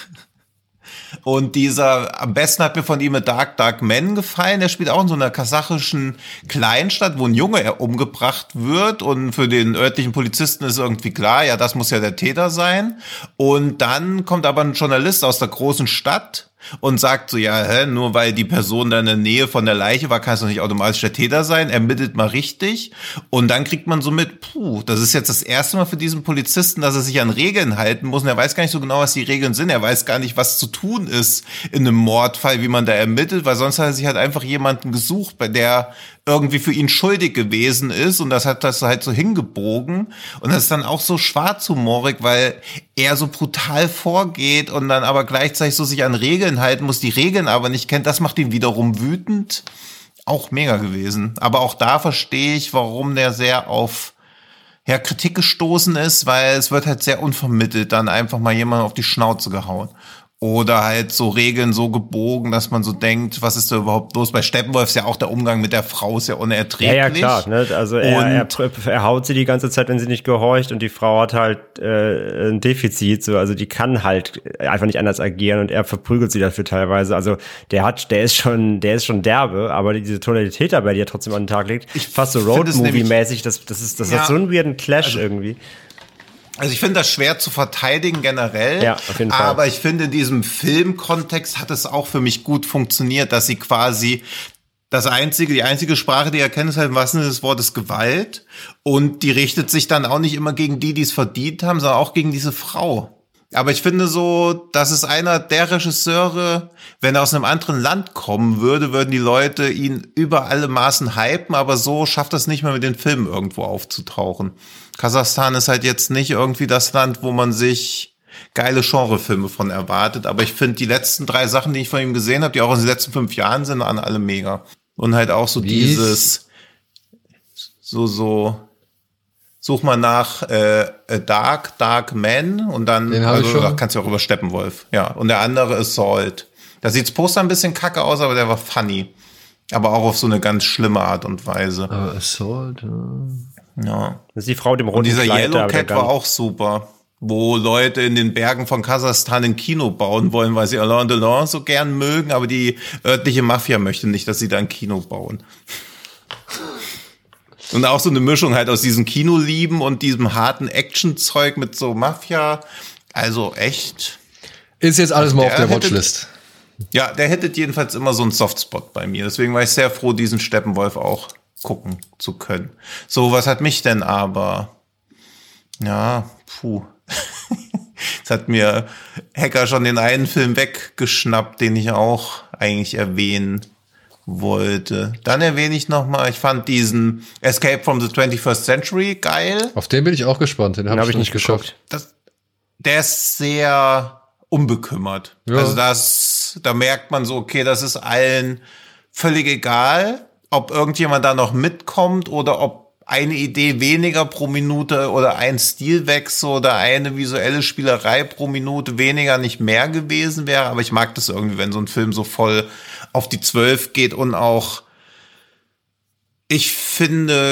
Und am besten hat mir von ihm Dark, Dark Man gefallen. Der spielt auch in so einer kasachischen Kleinstadt, wo ein Junge umgebracht wird. Und für den örtlichen Polizisten ist irgendwie klar, ja, das muss ja der Täter sein. Und dann kommt aber ein Journalist aus der großen Stadt und sagt so, ja, nur weil die Person da in der Nähe von der Leiche war, kann es doch nicht automatisch der Täter sein. Ermittelt mal richtig. Und dann kriegt man so mit, das ist jetzt das erste Mal für diesen Polizisten, dass er sich an Regeln halten muss. Und er weiß gar nicht so genau, was die Regeln sind. Er weiß gar nicht, was zu tun ist in einem Mordfall, wie man da ermittelt, weil sonst hat er sich halt einfach jemanden gesucht, bei der irgendwie für ihn schuldig gewesen ist, und das hat das halt so hingebogen, und das ist dann auch so schwarzhumorig, weil er so brutal vorgeht und dann aber gleichzeitig so sich an Regeln halten muss, die Regeln aber nicht kennt. Das macht ihn wiederum wütend. Auch mega gewesen. Aber auch da verstehe ich, warum der sehr auf Kritik gestoßen ist, weil es wird halt sehr unvermittelt dann einfach mal jemand auf die Schnauze gehauen. Oder halt so Regeln so gebogen, dass man so denkt, was ist da überhaupt los? Bei Steppenwolf ist ja auch der Umgang mit der Frau ist ja unerträglich. Ja, klar. Ne? Also er haut sie die ganze Zeit, wenn sie nicht gehorcht, und die Frau hat halt ein Defizit. So, also die kann halt einfach nicht anders agieren, und er verprügelt sie dafür teilweise. Also der ist schon derbe, aber diese Tonalität dabei, die er trotzdem an den Tag legt, fast so Road-Movie-mäßig, das hat so einen weirden Clash irgendwie. Also ich finde das schwer zu verteidigen generell, ja, auf jeden Fall. Aber ich finde, in diesem Filmkontext hat es auch für mich gut funktioniert, dass sie quasi die einzige Sprache, die er kennt, ist halt im wahrsten Sinne des Wortes Gewalt, und die richtet sich dann auch nicht immer gegen die es verdient haben, sondern auch gegen diese Frau. Aber ich finde so, das ist einer der Regisseure, wenn er aus einem anderen Land kommen würde, würden die Leute ihn über alle Maßen hypen, aber so schafft er es nicht mehr, mit den Filmen irgendwo aufzutauchen. Kasachstan ist halt jetzt nicht irgendwie das Land, wo man sich geile Genrefilme von erwartet, aber ich finde, die letzten 3 Sachen, die ich von ihm gesehen habe, die auch in den letzten 5 Jahren sind, waren alle mega. Und halt auch so dieses such mal nach Dark Man, und dann kannst du auch über Steppenwolf. Ja, und der andere ist Assault. Da sieht's Poster ein bisschen kacke aus, aber der war funny. Aber auch auf so eine ganz schlimme Art und Weise. Aber Assault, ja. Das ist die Frau dem roten Und dieser Kleid, Yellow Cat war auch super, wo Leute in den Bergen von Kasachstan ein Kino bauen wollen, weil sie Alain Delon so gern mögen, aber die örtliche Mafia möchte nicht, dass sie da ein Kino bauen. Und auch so eine Mischung halt aus diesem Kinolieben und diesem harten Action-Zeug mit so Mafia. Also echt. Ist jetzt alles mal auf der Watchlist. Ja, der hätte jedenfalls immer so einen Softspot bei mir. Deswegen war ich sehr froh, diesen Steppenwolf auch gucken zu können. So, was hat mich denn aber? Ja, Jetzt hat mir Hacker schon den einen Film weggeschnappt, den ich auch eigentlich erwähnen wollte. Dann erwähne ich nochmal, ich fand diesen Escape from the 21st Century geil. Auf den bin ich auch gespannt, den habe ich nicht geschaut. Der ist sehr unbekümmert. Ja. Also da merkt man so, okay, das ist allen völlig egal, ob irgendjemand da noch mitkommt oder ob eine Idee weniger pro Minute oder ein Stilwechsel oder eine visuelle Spielerei pro Minute weniger nicht mehr gewesen wäre. Aber ich mag das irgendwie, wenn so ein Film so voll auf die 12 geht, und auch, ich finde,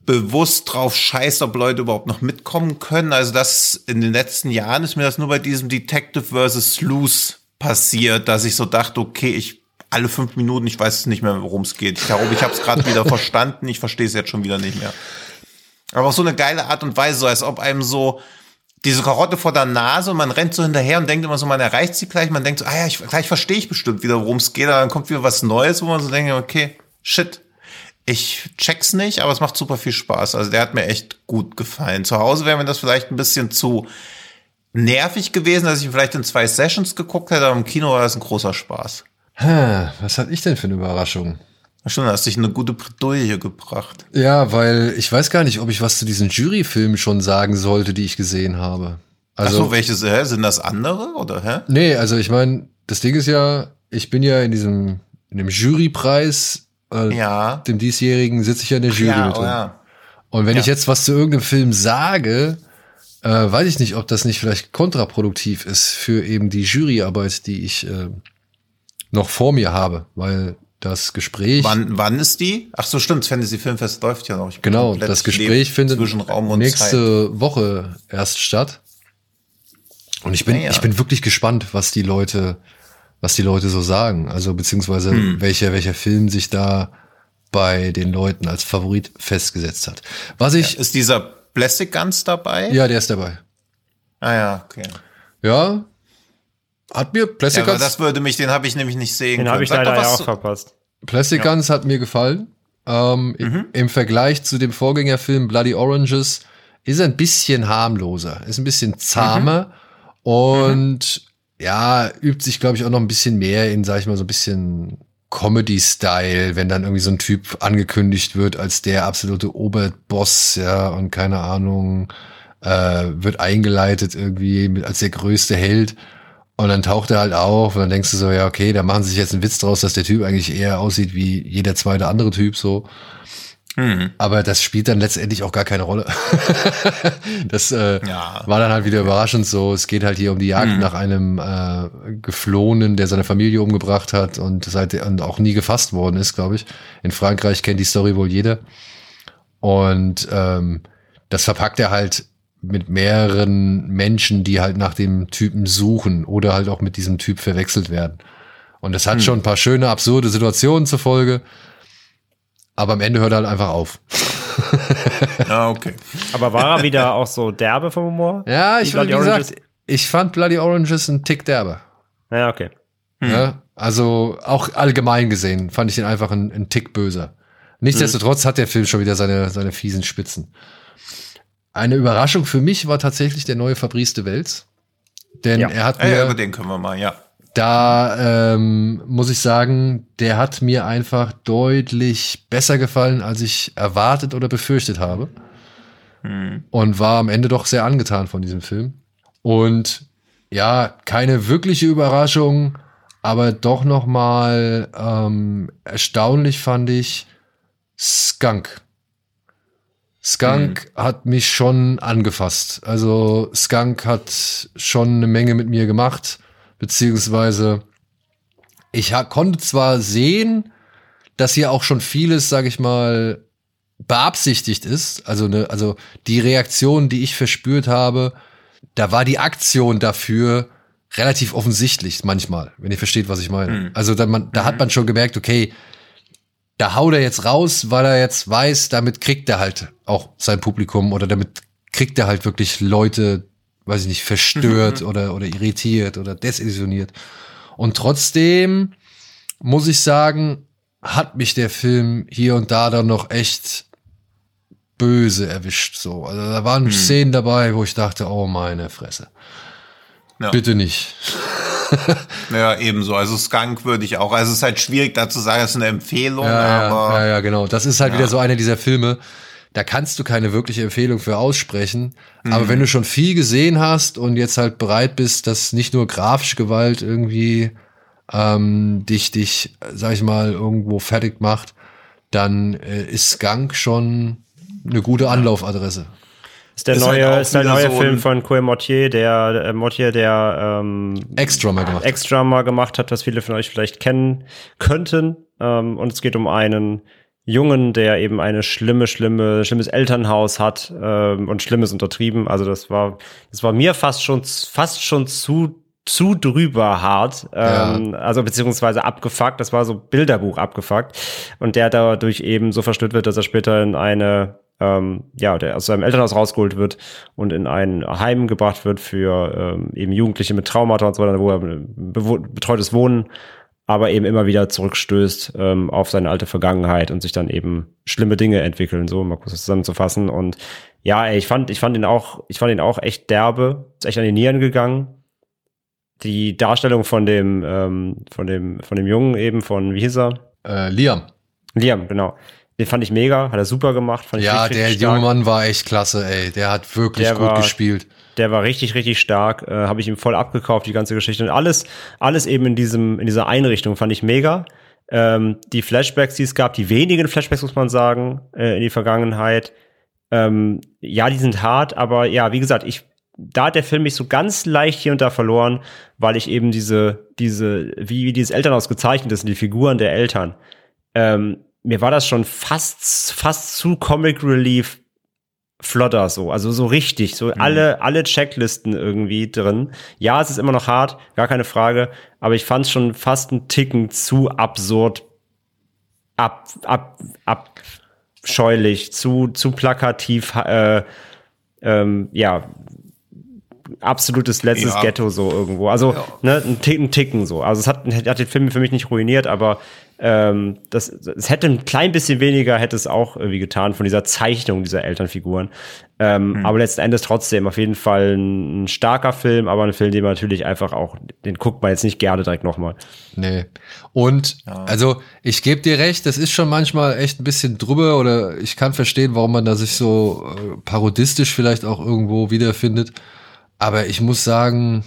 bewusst drauf scheißt, ob Leute überhaupt noch mitkommen können. Also das in den letzten Jahren ist mir das nur bei diesem Detective vs. Sleuth passiert, dass ich so dachte, okay, alle 5 Minuten, ich weiß nicht mehr, worum es geht. Ich glaube, ich habe es gerade wieder verstanden, ich verstehe es jetzt schon wieder nicht mehr. Aber auch so eine geile Art und Weise, so als ob einem so diese Karotte vor der Nase und man rennt so hinterher und denkt immer so, man erreicht sie gleich, man denkt so, gleich verstehe ich bestimmt wieder, worum es geht, aber dann kommt wieder was Neues, wo man so denkt, okay, shit, ich check's nicht, aber es macht super viel Spaß. Also der hat mir echt gut gefallen. Zu Hause wäre mir das vielleicht ein bisschen zu nervig gewesen, dass ich ihn vielleicht in 2 Sessions geguckt hätte, aber im Kino war das ein großer Spaß. Was hatte ich denn für eine Überraschung? Schon, hast dich eine gute Bredouille gebracht. Ja, weil ich weiß gar nicht, ob ich was zu diesen Juryfilmen schon sagen sollte, die ich gesehen habe. Also, ach so, welche sind das andere, oder hä? Nee, also ich meine, das Ding ist ja, ich bin ja in dem Jurypreis, dem diesjährigen, sitze ich ja in der Jury mit drin. Ja. Und wenn ich jetzt was zu irgendeinem Film sage, weiß ich nicht, ob das nicht vielleicht kontraproduktiv ist für eben die Juryarbeit, die ich noch vor mir habe, weil das Gespräch. Wann ist die? Ach so, stimmt, das Fantasy Filmfest läuft ja noch. Genau, das Gespräch findet nächste Zeit. Woche erst statt. Und ich bin wirklich gespannt, was die Leute so sagen. Also beziehungsweise welcher Film sich da bei den Leuten als Favorit festgesetzt hat. Ist dieser Plastic Guns dabei? Ja, der ist dabei. Ah ja, okay. Ja. Hat mir Plastic Guns. Den habe ich nämlich nicht sehen können. Den habe ich leider auch verpasst. Plastic Guns hat mir gefallen. Im Vergleich zu dem Vorgängerfilm Bloody Oranges ist er ein bisschen harmloser, ist ein bisschen zahmer und übt sich, glaube ich, auch noch ein bisschen mehr in, sag ich mal, so ein bisschen Comedy-Style, wenn dann irgendwie so ein Typ angekündigt wird als der absolute Oberboss, und keine Ahnung, wird eingeleitet irgendwie als der größte Held. Und dann taucht er halt auf und dann denkst du so, ja, okay, da machen sie sich jetzt einen Witz draus, dass der Typ eigentlich eher aussieht wie jeder zweite andere Typ, so. Aber das spielt dann letztendlich auch gar keine Rolle. Das war dann halt wieder überraschend so. Es geht halt hier um die Jagd nach einem Geflohenen, der seine Familie umgebracht hat und auch nie gefasst worden ist, glaube ich. In Frankreich kennt die Story wohl jeder. Und das verpackt er halt mit mehreren Menschen, die halt nach dem Typen suchen oder halt auch mit diesem Typ verwechselt werden. Und das hat schon ein paar schöne, absurde Situationen zur Folge. Aber am Ende hört er halt einfach auf. Okay. Aber war er wieder auch so derbe vom Humor? Ja, wie gesagt, ich fand Bloody Oranges einen Tick derbe. Ja, okay. Ja, also auch allgemein gesehen fand ich ihn einfach einen Tick böser. Nichtsdestotrotz hat der Film schon wieder seine fiesen Spitzen. Eine Überraschung für mich war tatsächlich der neue Fabrice de Wels. Denn er hat mir... über den können wir mal, Da muss ich sagen, der hat mir einfach deutlich besser gefallen, als ich erwartet oder befürchtet habe. Und war am Ende doch sehr angetan von diesem Film. Und ja, keine wirkliche Überraschung, aber doch noch mal erstaunlich fand ich Skunk. Skunk hat mich schon angefasst. Also Skunk hat schon eine Menge mit mir gemacht. Beziehungsweise ich konnte zwar sehen, dass hier auch schon vieles, sag ich mal, beabsichtigt ist. Also die Reaktion, die ich verspürt habe, da war die Aktion dafür relativ offensichtlich manchmal, wenn ihr versteht, was ich meine. Also da hat man schon gemerkt, okay, da haut er jetzt raus, weil er jetzt weiß, damit kriegt er halt auch sein Publikum oder damit kriegt er halt wirklich Leute, weiß ich nicht, verstört oder irritiert oder desillusioniert. Und trotzdem muss ich sagen, hat mich der Film hier und da dann noch echt böse erwischt. So, also da waren Szenen dabei, wo ich dachte, oh meine Fresse. Ja. Bitte nicht. Ja, ebenso. Also Skunk würde ich auch. Also es ist halt schwierig, da zu sagen, es ist eine Empfehlung. Ja, genau. Das ist halt wieder so einer dieser Filme, da kannst du keine wirkliche Empfehlung für aussprechen. Aber wenn du schon viel gesehen hast und jetzt halt bereit bist, dass nicht nur grafische Gewalt irgendwie dich, sag ich mal, irgendwo fertig macht, dann ist Skunk schon eine gute Anlaufadresse. Ist der neue Film von Coel Mortier, der Extra mal gemacht hat, was viele von euch vielleicht kennen könnten. Und es geht um einen Jungen, der eben eine schlimmes Elternhaus hat und Schlimmes untertrieben. Also das war mir fast schon zu drüber hart, also beziehungsweise abgefuckt, das war so Bilderbuch abgefuckt und der dadurch eben so verstört wird, dass er später in eine der aus seinem Elternhaus rausgeholt wird und in ein Heim gebracht wird für eben Jugendliche mit Traumata und so weiter, wo er betreutes Wohnen, aber eben immer wieder zurückstößt auf seine alte Vergangenheit und sich dann eben schlimme Dinge entwickeln, so mal kurz das zusammenzufassen. Und ja, ich fand ihn auch echt derbe, ist echt an die Nieren gegangen. Die Darstellung von dem Jungen eben, wie hieß er? Liam, genau. Den fand ich mega, hat er super gemacht. Fand ich der junge Mann war echt klasse, ey. Der hat wirklich gut gespielt. Der war richtig, richtig stark. Habe ich ihm voll abgekauft, die ganze Geschichte. Und alles eben in dieser Einrichtung fand ich mega. Die Flashbacks, die es gab, die wenigen Flashbacks, muss man sagen, in die Vergangenheit. Die sind hart, aber ja, wie gesagt, da hat der Film mich so ganz leicht hier und da verloren, weil ich eben wie dieses Elternhaus gezeichnet ist und die Figuren der Eltern. Mir war das schon fast zu Comic Relief flotter so, also so richtig, so alle Checklisten irgendwie drin. Ja, es ist immer noch hart, gar keine Frage, aber ich fand es schon fast einen Ticken zu absurd, abscheulich, zu plakativ, absolutes letztes Ghetto so irgendwo. Also ein Ticken so. Also es hat den Film für mich nicht ruiniert, aber es hätte ein klein bisschen weniger, hätte es auch irgendwie getan von dieser Zeichnung dieser Elternfiguren. Aber letzten Endes trotzdem auf jeden Fall ein starker Film, aber ein Film, den man natürlich einfach auch, den guckt man jetzt nicht gerne direkt nochmal. Nee. Und also ich gebe dir recht, das ist schon manchmal echt ein bisschen drüber oder ich kann verstehen, warum man da sich so parodistisch vielleicht auch irgendwo wiederfindet. Aber ich muss sagen,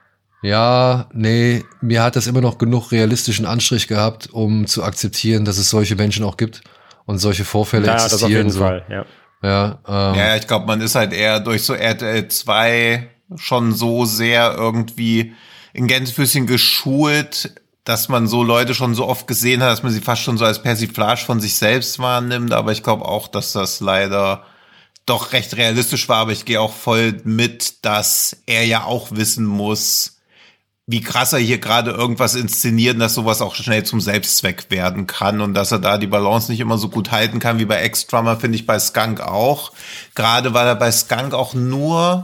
mir hat das immer noch genug realistischen Anstrich gehabt, um zu akzeptieren, dass es solche Menschen auch gibt und solche Vorfälle existieren. Das auf jeden Fall, ja. Ich glaube, man ist halt eher durch so RTL 2 schon so sehr irgendwie in Gänsefüßchen geschult, dass man so Leute schon so oft gesehen hat, dass man sie fast schon so als Persiflage von sich selbst wahrnimmt. Aber ich glaube auch, dass das leider doch recht realistisch war. Aber ich gehe auch voll mit, dass er ja auch wissen muss, wie krass er hier gerade irgendwas inszeniert, dass sowas auch schnell zum Selbstzweck werden kann und dass er da die Balance nicht immer so gut halten kann wie bei Ex-Drummer, finde ich bei Skunk auch. Gerade weil er bei Skunk auch nur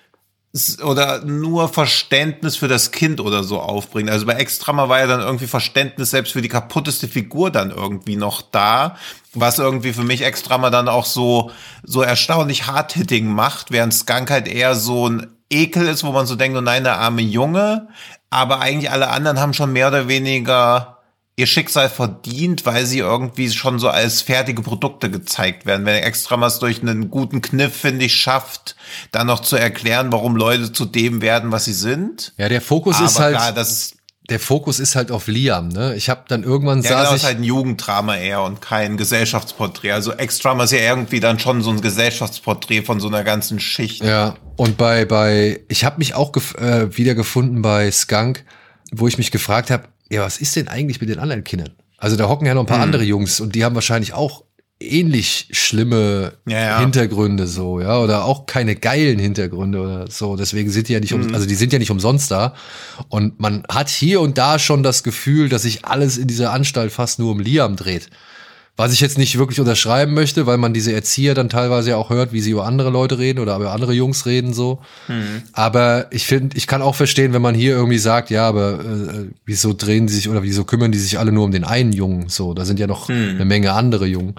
Verständnis für das Kind oder so aufbringt. Also bei Ex-Drummer war ja dann irgendwie Verständnis selbst für die kaputteste Figur dann irgendwie noch da, was irgendwie für mich Ex-Drummer dann auch so erstaunlich hard-hitting macht, während Skunk halt eher so ein Ekel ist, wo man so denkt, oh nein, der arme Junge, aber eigentlich alle anderen haben schon mehr oder weniger ihr Schicksal verdient, weil sie irgendwie schon so als fertige Produkte gezeigt werden. Wenn Ex-Drummer es durch einen guten Kniff, finde ich, schafft, dann noch zu erklären, warum Leute zu dem werden, was sie sind. Ja, der Fokus ist halt auf Liam, ne? Ich habe dann irgendwann ist halt ein Jugenddrama eher und kein Gesellschaftsporträt. Also Ex-Drummer ist ja irgendwie dann schon so ein Gesellschaftsporträt von so einer ganzen Schicht. Ja, und ich habe mich auch wiedergefunden bei Skunk, wo ich mich gefragt habe, ja, was ist denn eigentlich mit den anderen Kindern? Also da hocken ja noch ein paar andere Jungs und die haben wahrscheinlich auch ähnlich schlimme Hintergründe so, ja, oder auch keine geilen Hintergründe oder so. Deswegen sind die ja nicht die sind ja nicht umsonst da. Und man hat hier und da schon das Gefühl, dass sich alles in dieser Anstalt fast nur um Liam dreht. Was ich jetzt nicht wirklich unterschreiben möchte, weil man diese Erzieher dann teilweise ja auch hört, wie sie über andere Leute reden oder über andere Jungs reden so. Aber ich finde, ich kann auch verstehen, wenn man hier irgendwie sagt, ja, aber wieso drehen die sich oder wieso kümmern die sich alle nur um den einen Jungen? So, da sind ja noch eine Menge andere Jungen.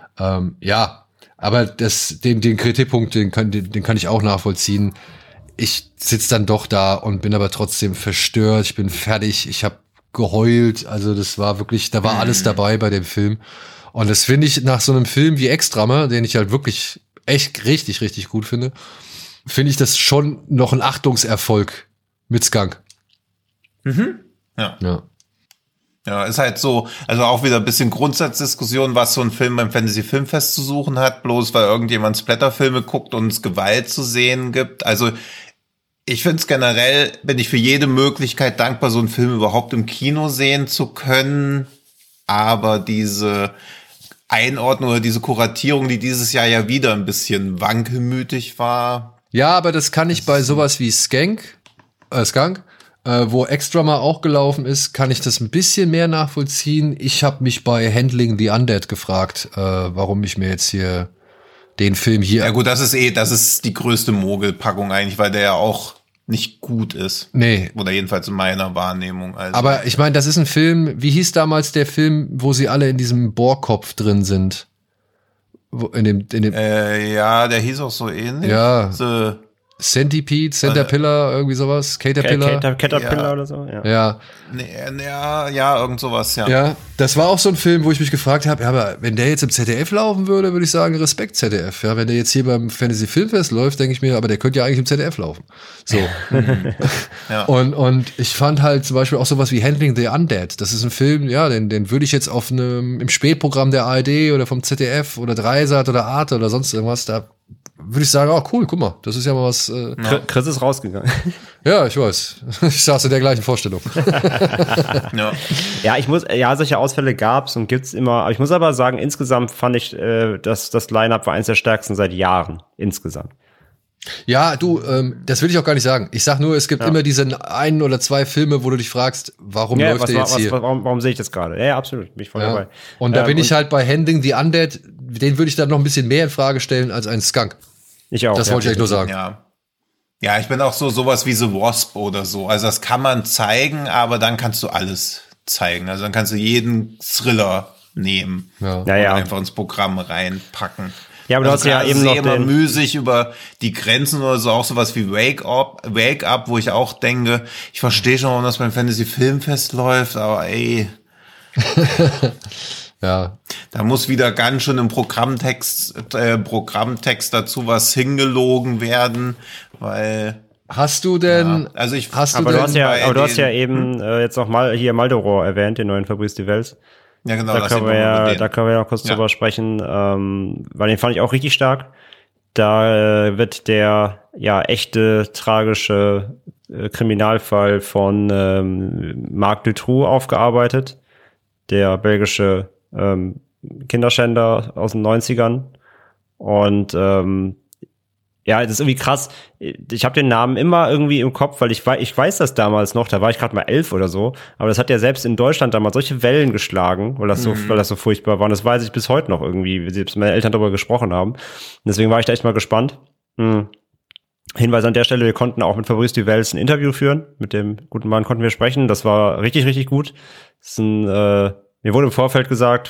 Aber den Kritikpunkt, den kann ich auch nachvollziehen. Ich sitze dann doch da und bin aber trotzdem verstört. Ich bin fertig. Ich habe geheult. Also das war wirklich, da war alles dabei bei dem Film. Und das finde ich nach so einem Film wie Ex-Drummer, den ich halt wirklich echt richtig, richtig gut finde ich das schon noch ein Achtungserfolg mit Skunk. Ja, ist halt so, also auch wieder ein bisschen Grundsatzdiskussion, was so ein Film beim Fantasy-Filmfest zu suchen hat, bloß weil irgendjemand Splatterfilme guckt und es Gewalt zu sehen gibt. Also ich finde es generell, bin ich für jede Möglichkeit dankbar, so einen Film überhaupt im Kino sehen zu können. Aber diese Einordnung oder diese Kuratierung, die dieses Jahr ja wieder ein bisschen wankelmütig war. Ja, aber das kann ich bei sowas wie Skunk, wo Extra mal auch gelaufen ist, kann ich das ein bisschen mehr nachvollziehen. Ich habe mich bei Handling the Undead gefragt, warum ich mir jetzt hier den Film hier... Ja gut, das ist die größte Mogelpackung eigentlich, weil der ja auch nicht gut ist. Nee. Oder jedenfalls in meiner Wahrnehmung. Also. Aber ich meine, das ist ein Film, wie hieß damals der Film, wo sie alle in diesem Bohrkopf drin sind? Ja, der hieß auch so ähnlich. Ja. Centipede, Centerpillar, irgendwie sowas, Caterpillar. Caterpillar ja. oder so, ja. Ja. Ja, irgend sowas, ja. Ja, das war auch so ein Film, wo ich mich gefragt habe, ja, aber wenn der jetzt im ZDF laufen würde, würde ich sagen, Respekt ZDF. Ja, wenn der jetzt hier beim Fantasy Filmfest läuft, denke ich mir, aber der könnte ja eigentlich im ZDF laufen. So. Ja. Und ich fand halt zum Beispiel auch sowas wie Handling the Undead. Das ist ein Film, ja, den würde ich jetzt im Spätprogramm der ARD oder vom ZDF oder Dreisat oder Arte oder sonst irgendwas, da würde ich sagen, oh cool, guck mal, das ist ja mal was. Chris ist rausgegangen. Ja, ich weiß. Ich saß in der gleichen Vorstellung. Ja, solche Ausfälle gab's und gibt's immer. Ich muss aber sagen, insgesamt fand ich, dass das Line-Up war eines der stärksten seit Jahren. Insgesamt. Ja, du, das will ich auch gar nicht sagen. Ich sag nur, es gibt immer diese 1 oder 2 Filme, wo du dich fragst, warum läuft der jetzt hier? Warum sehe ich das gerade? Ja, absolut. Bin ich voll dabei. Und da bin ich halt bei Handling the Undead, den würde ich dann noch ein bisschen mehr in Frage stellen als einen Skunk. Ich auch. Das wollte ich eigentlich nur sagen. Ja, ich bin auch sowas wie The Wasp oder so. Also das kann man zeigen, aber dann kannst du alles zeigen. Also dann kannst du jeden Thriller nehmen und einfach ins Programm reinpacken. Ja, aber du hast ja eben noch immer müßig über die Grenzen oder so, auch sowas wie Wake Up, wo ich auch denke, ich verstehe schon, warum das beim Fantasy Filmfest läuft, aber ey. Ja. Da muss wieder ganz schön im Programmtext dazu was hingelogen werden, weil. Hast du denn? Ja, also du hast ja eben jetzt noch mal hier Maldoror erwähnt, den neuen Fabrice de Wels. Ja, genau. Da können wir ja noch kurz drüber sprechen, weil den fand ich auch richtig stark. Da wird der echte tragische Kriminalfall von Marc Dutroux aufgearbeitet, der belgische Kinderschänder aus den 90ern. Und das ist irgendwie krass. Ich habe den Namen immer irgendwie im Kopf, weil ich weiß das damals noch, da war ich gerade mal 11 oder so, aber das hat ja selbst in Deutschland damals solche Wellen geschlagen, weil das so furchtbar war. Und das weiß ich bis heute noch irgendwie, wie selbst meine Eltern darüber gesprochen haben. Und deswegen war ich da echt mal gespannt. Hinweis an der Stelle, wir konnten auch mit Fabrice de Wels ein Interview führen. Mit dem guten Mann konnten wir sprechen. Das war richtig, richtig gut. Das ist mir wurde im Vorfeld gesagt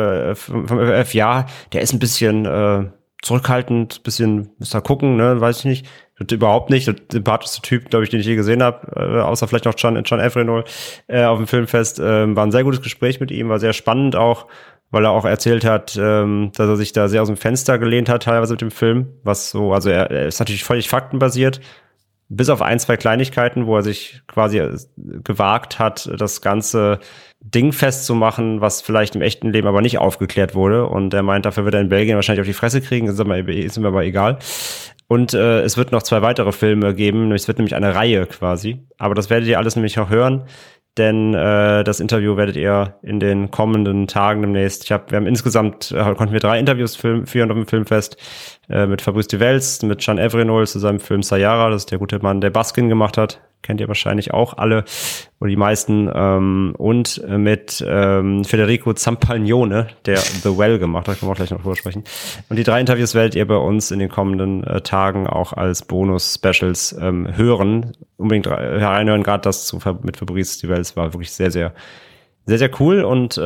vom ÖF, der ist ein bisschen zurückhaltend, bisschen müsst ihr gucken, ne, weiß ich nicht. Überhaupt nicht. Der sympathischste Typ, glaube ich, den ich je gesehen habe, außer vielleicht noch John Avrenol auf dem Filmfest. War ein sehr gutes Gespräch mit ihm, war sehr spannend auch, weil er auch erzählt hat, dass er sich da sehr aus dem Fenster gelehnt hat, teilweise mit dem Film. Also er ist natürlich völlig faktenbasiert, bis auf 1, 2 Kleinigkeiten, wo er sich quasi gewagt hat, das ganze Ding festzumachen, was vielleicht im echten Leben aber nicht aufgeklärt wurde. Und er meint, dafür wird er in Belgien wahrscheinlich auf die Fresse kriegen, ist mir aber egal. Und es wird noch 2 weitere Filme geben, es wird nämlich eine Reihe quasi. Aber das werdet ihr alles nämlich noch hören, denn das Interview werdet ihr in den kommenden Tagen demnächst. Konnten wir 3 Interviews führen auf dem Filmfest mit Fabrice de Wels, mit Jean Avrenol zu seinem Film Sayara, das ist der gute Mann, der Baskin gemacht hat. Kennt ihr wahrscheinlich auch alle oder die meisten. Und mit Federico Zampagnone, der The Well gemacht hat, können wir auch gleich noch drüber sprechen. Und die 3 Interviews werdet ihr bei uns in den kommenden Tagen auch als Bonus-Specials hören. Unbedingt reinhören, gerade das mit Fabrice de Wels war wirklich sehr, sehr, sehr, sehr cool. Und ich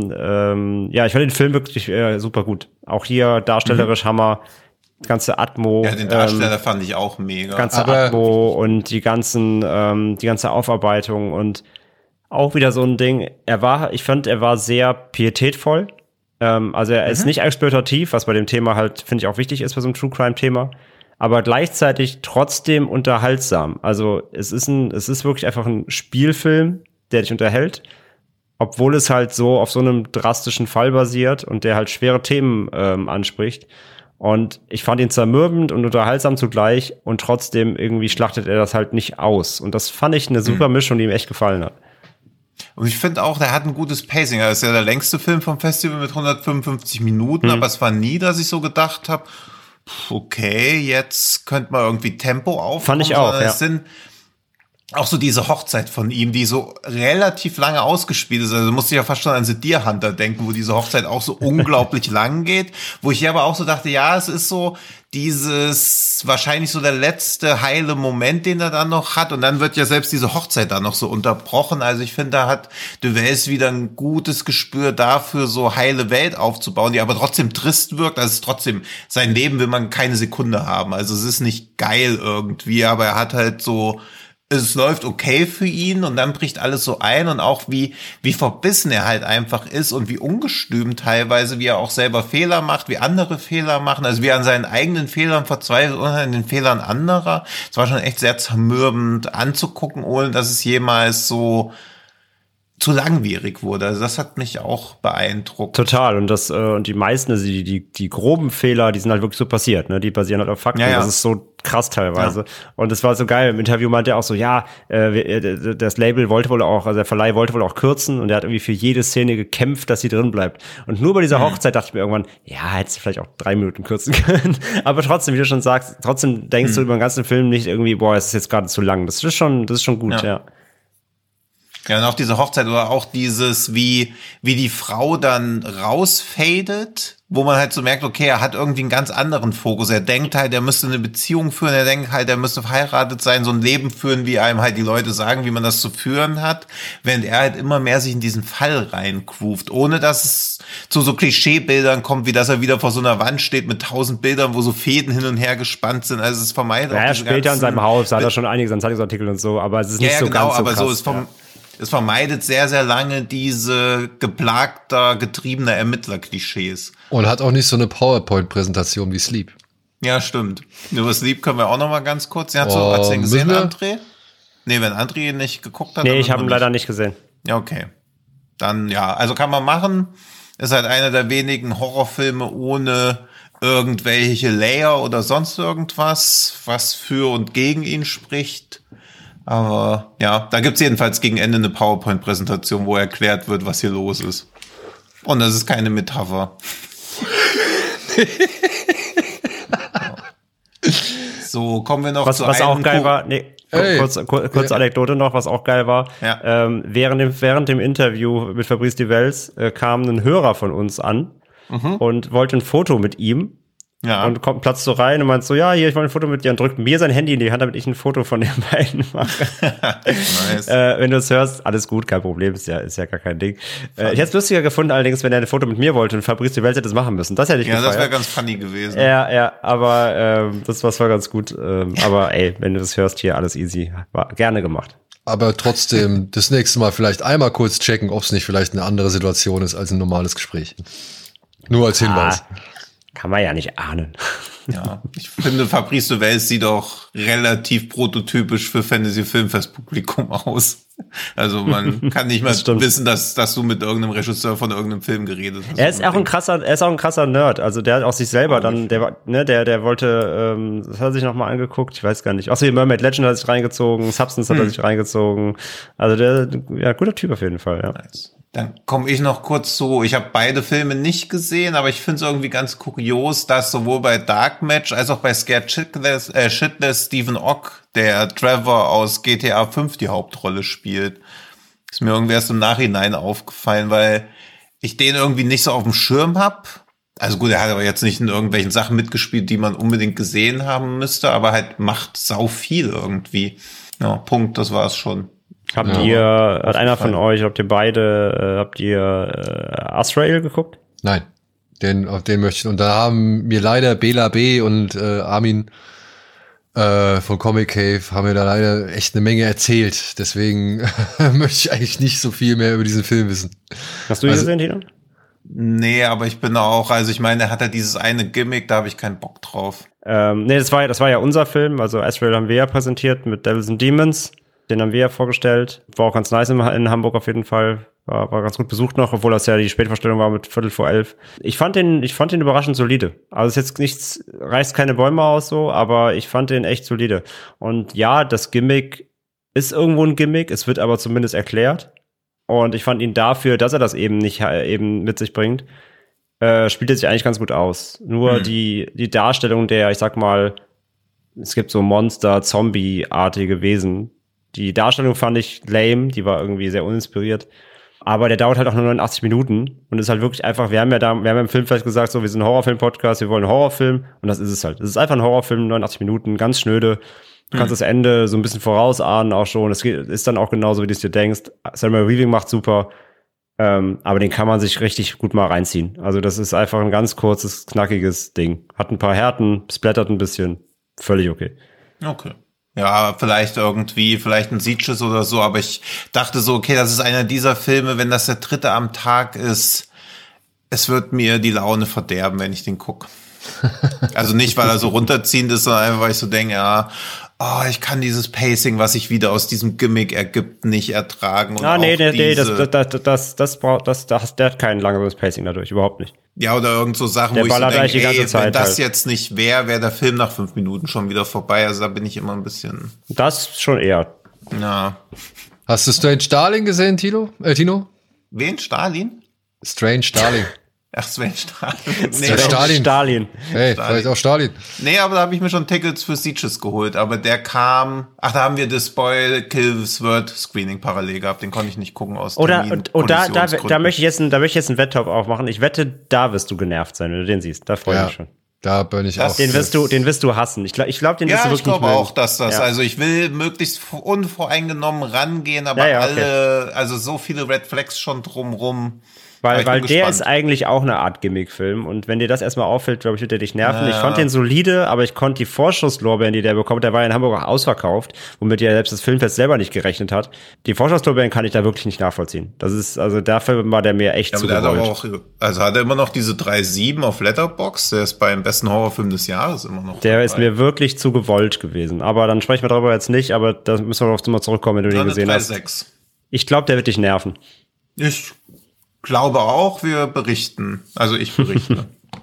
fand den Film wirklich super gut. Auch hier darstellerisch Hammer. Ganze Atmo. Ja, den Darsteller fand ich auch mega. Ganze Atmo und die ganze Aufarbeitung und auch wieder so ein Ding. Ich fand, er war sehr pietätvoll. Also er ist nicht exploitativ, was bei dem Thema halt, finde ich, auch wichtig ist bei so einem True-Crime-Thema. Aber gleichzeitig trotzdem unterhaltsam. Also es ist wirklich einfach ein Spielfilm, der dich unterhält. Obwohl es halt so auf so einem drastischen Fall basiert und der halt schwere Themen anspricht. Und ich fand ihn zermürbend und unterhaltsam zugleich und trotzdem irgendwie schlachtet er das halt nicht aus. Und das fand ich eine super Mischung, die ihm echt gefallen hat. Und ich finde auch, der hat ein gutes Pacing. Er ist ja der längste Film vom Festival mit 155 Minuten, aber es war nie, dass ich so gedacht habe, okay, jetzt könnte man irgendwie Tempo aufbauen. Fand ich auch, ja. Es sind auch so diese Hochzeit von ihm, die so relativ lange ausgespielt ist. Also musste ich ja fast schon an The Deer Hunter denken, wo diese Hochzeit auch so unglaublich lang geht. Wo ich aber auch so dachte, ja, es ist so dieses, wahrscheinlich so der letzte heile Moment, den er dann noch hat. Und dann wird ja selbst diese Hochzeit dann noch so unterbrochen. Also ich finde, da hat Duvels wieder ein gutes Gespür dafür, so heile Welt aufzubauen, die aber trotzdem trist wirkt. Also es ist trotzdem, sein Leben will man keine Sekunde haben. Also es ist nicht geil irgendwie, aber er hat halt so, es läuft okay für ihn und dann bricht alles so ein und auch wie verbissen er halt einfach ist und wie ungestüm teilweise, wie er auch selber Fehler macht, wie andere Fehler machen, also wie er an seinen eigenen Fehlern verzweifelt und an den Fehlern anderer. Es war schon echt sehr zermürbend anzugucken, ohne dass es jemals so zu langwierig wurde. Also das hat mich auch beeindruckt. Total. Und und die meisten, also die groben Fehler, die sind halt wirklich so passiert, ne? Die basieren halt auf Fakten. Ja. Das ist so krass teilweise. Ja. Und es war so geil. Im Interview meinte er auch so, ja, das Label wollte wohl auch, also der Verleih wollte wohl auch kürzen und er hat irgendwie für jede Szene gekämpft, dass sie drin bleibt. Und nur bei dieser Hochzeit dachte ich mir irgendwann, ja, hättest du vielleicht auch 3 Minuten kürzen können. Aber trotzdem, wie du schon sagst, trotzdem denkst du über den ganzen Film nicht irgendwie, boah, es ist jetzt gerade zu lang. Das ist schon gut, ja. Ja, und auch diese Hochzeit oder auch dieses, wie die Frau dann rausfadet, wo man halt so merkt, okay, er hat irgendwie einen ganz anderen Fokus. Er denkt halt, er müsste eine Beziehung führen, er denkt halt, er müsste verheiratet sein, so ein Leben führen, wie einem halt die Leute sagen, wie man das zu führen hat, während er halt immer mehr sich in diesen Fall reingroovt, ohne dass es zu so Klischeebildern kommt, wie dass er wieder vor so einer Wand steht mit 1000 Bildern, wo so Fäden hin und her gespannt sind. Also es vermeidet auch später in seinem Haus hat er schon einiges an Zeitungsartikeln und so, aber es ist nicht so genau, ganz so aber krass. So es vermeidet sehr, sehr lange diese geplagter, getriebener Ermittler-Klischees. Und hat auch nicht so eine PowerPoint-Präsentation wie Sleep. Ja, stimmt. Über Sleep können wir auch noch mal ganz kurz. Hast du den gesehen, André? Nee, wenn André ihn nicht geguckt hat. Nee, ich habe ihn leider nicht gesehen. Ja, okay. Dann, ja, also kann man machen. Ist halt einer der wenigen Horrorfilme ohne irgendwelche Layer oder sonst irgendwas, was für und gegen ihn spricht. Aber ja, da gibt's jedenfalls gegen Ende eine PowerPoint-Präsentation, wo erklärt wird, was hier los ist. Und das ist keine Metapher. So, kommen wir noch zu was auch geil war. Nee, kurze Anekdote noch, was auch geil war. Ja. Während dem Interview mit Fabrice Duvels kam ein Hörer von uns an und wollte ein Foto mit ihm. Ja. Und platzt so rein und meint so, ja, hier, ich wollte ein Foto mit dir und drückt mir sein Handy in die Hand, damit ich ein Foto von den beiden mache. Nice. Wenn du es hörst, alles gut, kein Problem, ist ja gar kein Ding. Ich hätte es lustiger gefunden, allerdings, wenn er ein Foto mit mir wollte und Fabrice Duvels hätte das machen müssen. Das hätte ich gefeiert. Ja, das wäre ganz funny gewesen. Ja, aber das war ganz gut. Aber ey, wenn du das hörst, hier, alles easy. War gerne gemacht. Aber trotzdem, das nächste Mal vielleicht einmal kurz checken, ob es nicht vielleicht eine andere Situation ist als ein normales Gespräch. Nur als Hinweis. Kann man ja nicht ahnen. Ja, ich finde, Fabrice Duvels sieht auch relativ prototypisch für Fantasy-Filmfest-Publikum aus. Also man kann nicht mal wissen, dass du mit irgendeinem Regisseur von irgendeinem Film geredet hast. Er ist auch ein krasser Nerd. Also der hat auch sich selber dann, der wollte, das hat er sich nochmal angeguckt, ich weiß gar nicht. Außer Mermaid Legend hat er sich reingezogen, Substance hat er sich reingezogen. Also guter Typ auf jeden Fall, ja. Nice. Dann komme ich noch kurz zu, ich habe beide Filme nicht gesehen, aber ich finde es irgendwie ganz kurios, dass sowohl bei Dark Match als auch bei Scared Shitless Stephen Ogg, der Trevor aus GTA 5 die Hauptrolle spielt. Ist mir irgendwie erst im Nachhinein aufgefallen, weil ich den irgendwie nicht so auf dem Schirm hab. Also gut, er hat aber jetzt nicht in irgendwelchen Sachen mitgespielt, die man unbedingt gesehen haben müsste, aber halt macht sau viel irgendwie. Ja, Punkt, das war's schon. Hat einer von euch, habt ihr Azrael geguckt? Nein, auf den möchte ich. Und da haben mir leider Bela B. und Armin von Comic Cave haben mir da leider echt eine Menge erzählt. Deswegen möchte ich eigentlich nicht so viel mehr über diesen Film wissen. Hast du ihn gesehen, Tino? Nee, aber ich bin auch, also ich meine, er hat ja dieses eine Gimmick, da habe ich keinen Bock drauf. Nee, das war ja unser Film. Also Azrael haben wir ja präsentiert mit Devils and Demons. Den haben wir ja vorgestellt. War auch ganz nice in Hamburg auf jeden Fall. War ganz gut besucht noch, obwohl das ja die Spätvorstellung war mit 11:15. Ich fand den überraschend solide. Also ist jetzt nichts, reißt keine Bäume aus so, aber ich fand den echt solide. Und ja, das Gimmick ist irgendwo ein Gimmick. Es wird aber zumindest erklärt. Und ich fand ihn dafür, dass er das eben nicht eben mit sich bringt, spielt er sich eigentlich ganz gut aus. Nur die Darstellung der, ich sag mal, es gibt so Monster-Zombie-artige Wesen. Die Darstellung fand ich lame, die war irgendwie sehr uninspiriert. Aber der dauert halt auch nur 89 Minuten und ist halt wirklich einfach, wir haben ja im Filmfest gesagt, so, wir sind ein Horrorfilm-Podcast, wir wollen einen Horrorfilm und das ist es halt. Es ist einfach ein Horrorfilm, 89 Minuten, ganz schnöde. Du kannst das Ende so ein bisschen vorausahnen auch schon. Es ist dann auch genauso, wie du es dir denkst. Samuel Weaving macht super, aber den kann man sich richtig gut mal reinziehen. Also das ist einfach ein ganz kurzes, knackiges Ding. Hat ein paar Härten, splattert ein bisschen, völlig okay. Okay. Ja, vielleicht ein Sieges oder so, aber ich dachte so, okay, das ist einer dieser Filme, wenn das der 3. am Tag ist, es wird mir die Laune verderben, wenn ich den gucke. Also nicht, weil er so runterziehend ist, sondern einfach, weil ich so denke, ja, ich kann dieses Pacing, was sich wieder aus diesem Gimmick ergibt, nicht ertragen. Und der hat kein langsames Pacing dadurch, überhaupt nicht. Ja, oder irgend so Sachen, der wo ich so denke, wenn das halt jetzt nicht wäre der Film nach 5 Minuten schon wieder vorbei. Also da bin ich immer ein bisschen... Das schon eher. Ja. Hast du Strange Darling gesehen, Tino? Wen? Stalin? Strange Darling. Ach, Sven Stalin. Stalin. Hey, vielleicht auch Stalin. Nee, aber da habe ich mir schon Tickets für Sieges geholt, aber der kam, da haben wir das Spoil-Kills-Word Screening parallel gehabt, den konnte ich nicht gucken aus Termin. Und da möchte ich jetzt einen Wetttopf aufmachen. Ich wette, da wirst du genervt sein, wenn du den siehst. Da freue ich mich schon. Da bin ich auch. Den wirst du hassen. Ich glaube, den wirst du wirklich nicht. Ich glaube auch, dass das, also ich will möglichst unvoreingenommen rangehen, aber also so viele Red Flags schon drumrum. Weil der ist eigentlich auch eine Art Gimmick-Film. Und wenn dir das erstmal auffällt, glaube ich, wird der dich nerven. Ja. Ich fand den solide, aber ich konnte die Vorschusslorbeeren, die der bekommt, der war ja in Hamburg auch ausverkauft, womit ja selbst das Filmfest selber nicht gerechnet hat. Die Vorschusslorbeeren kann ich da wirklich nicht nachvollziehen. Das ist, also dafür war der mir echt zu gewollt. Hat er immer noch diese 3,7 auf Letterboxd? Der ist beim besten Horrorfilm des Jahres immer noch Der dabei. Ist mir wirklich zu gewollt gewesen. Aber dann sprechen wir darüber jetzt nicht, aber da müssen wir noch mal zurückkommen, wenn du den gesehen hast. 3,6. Ich glaube, der wird dich nerven. Ich glaube auch, wir berichten. Also ich berichte.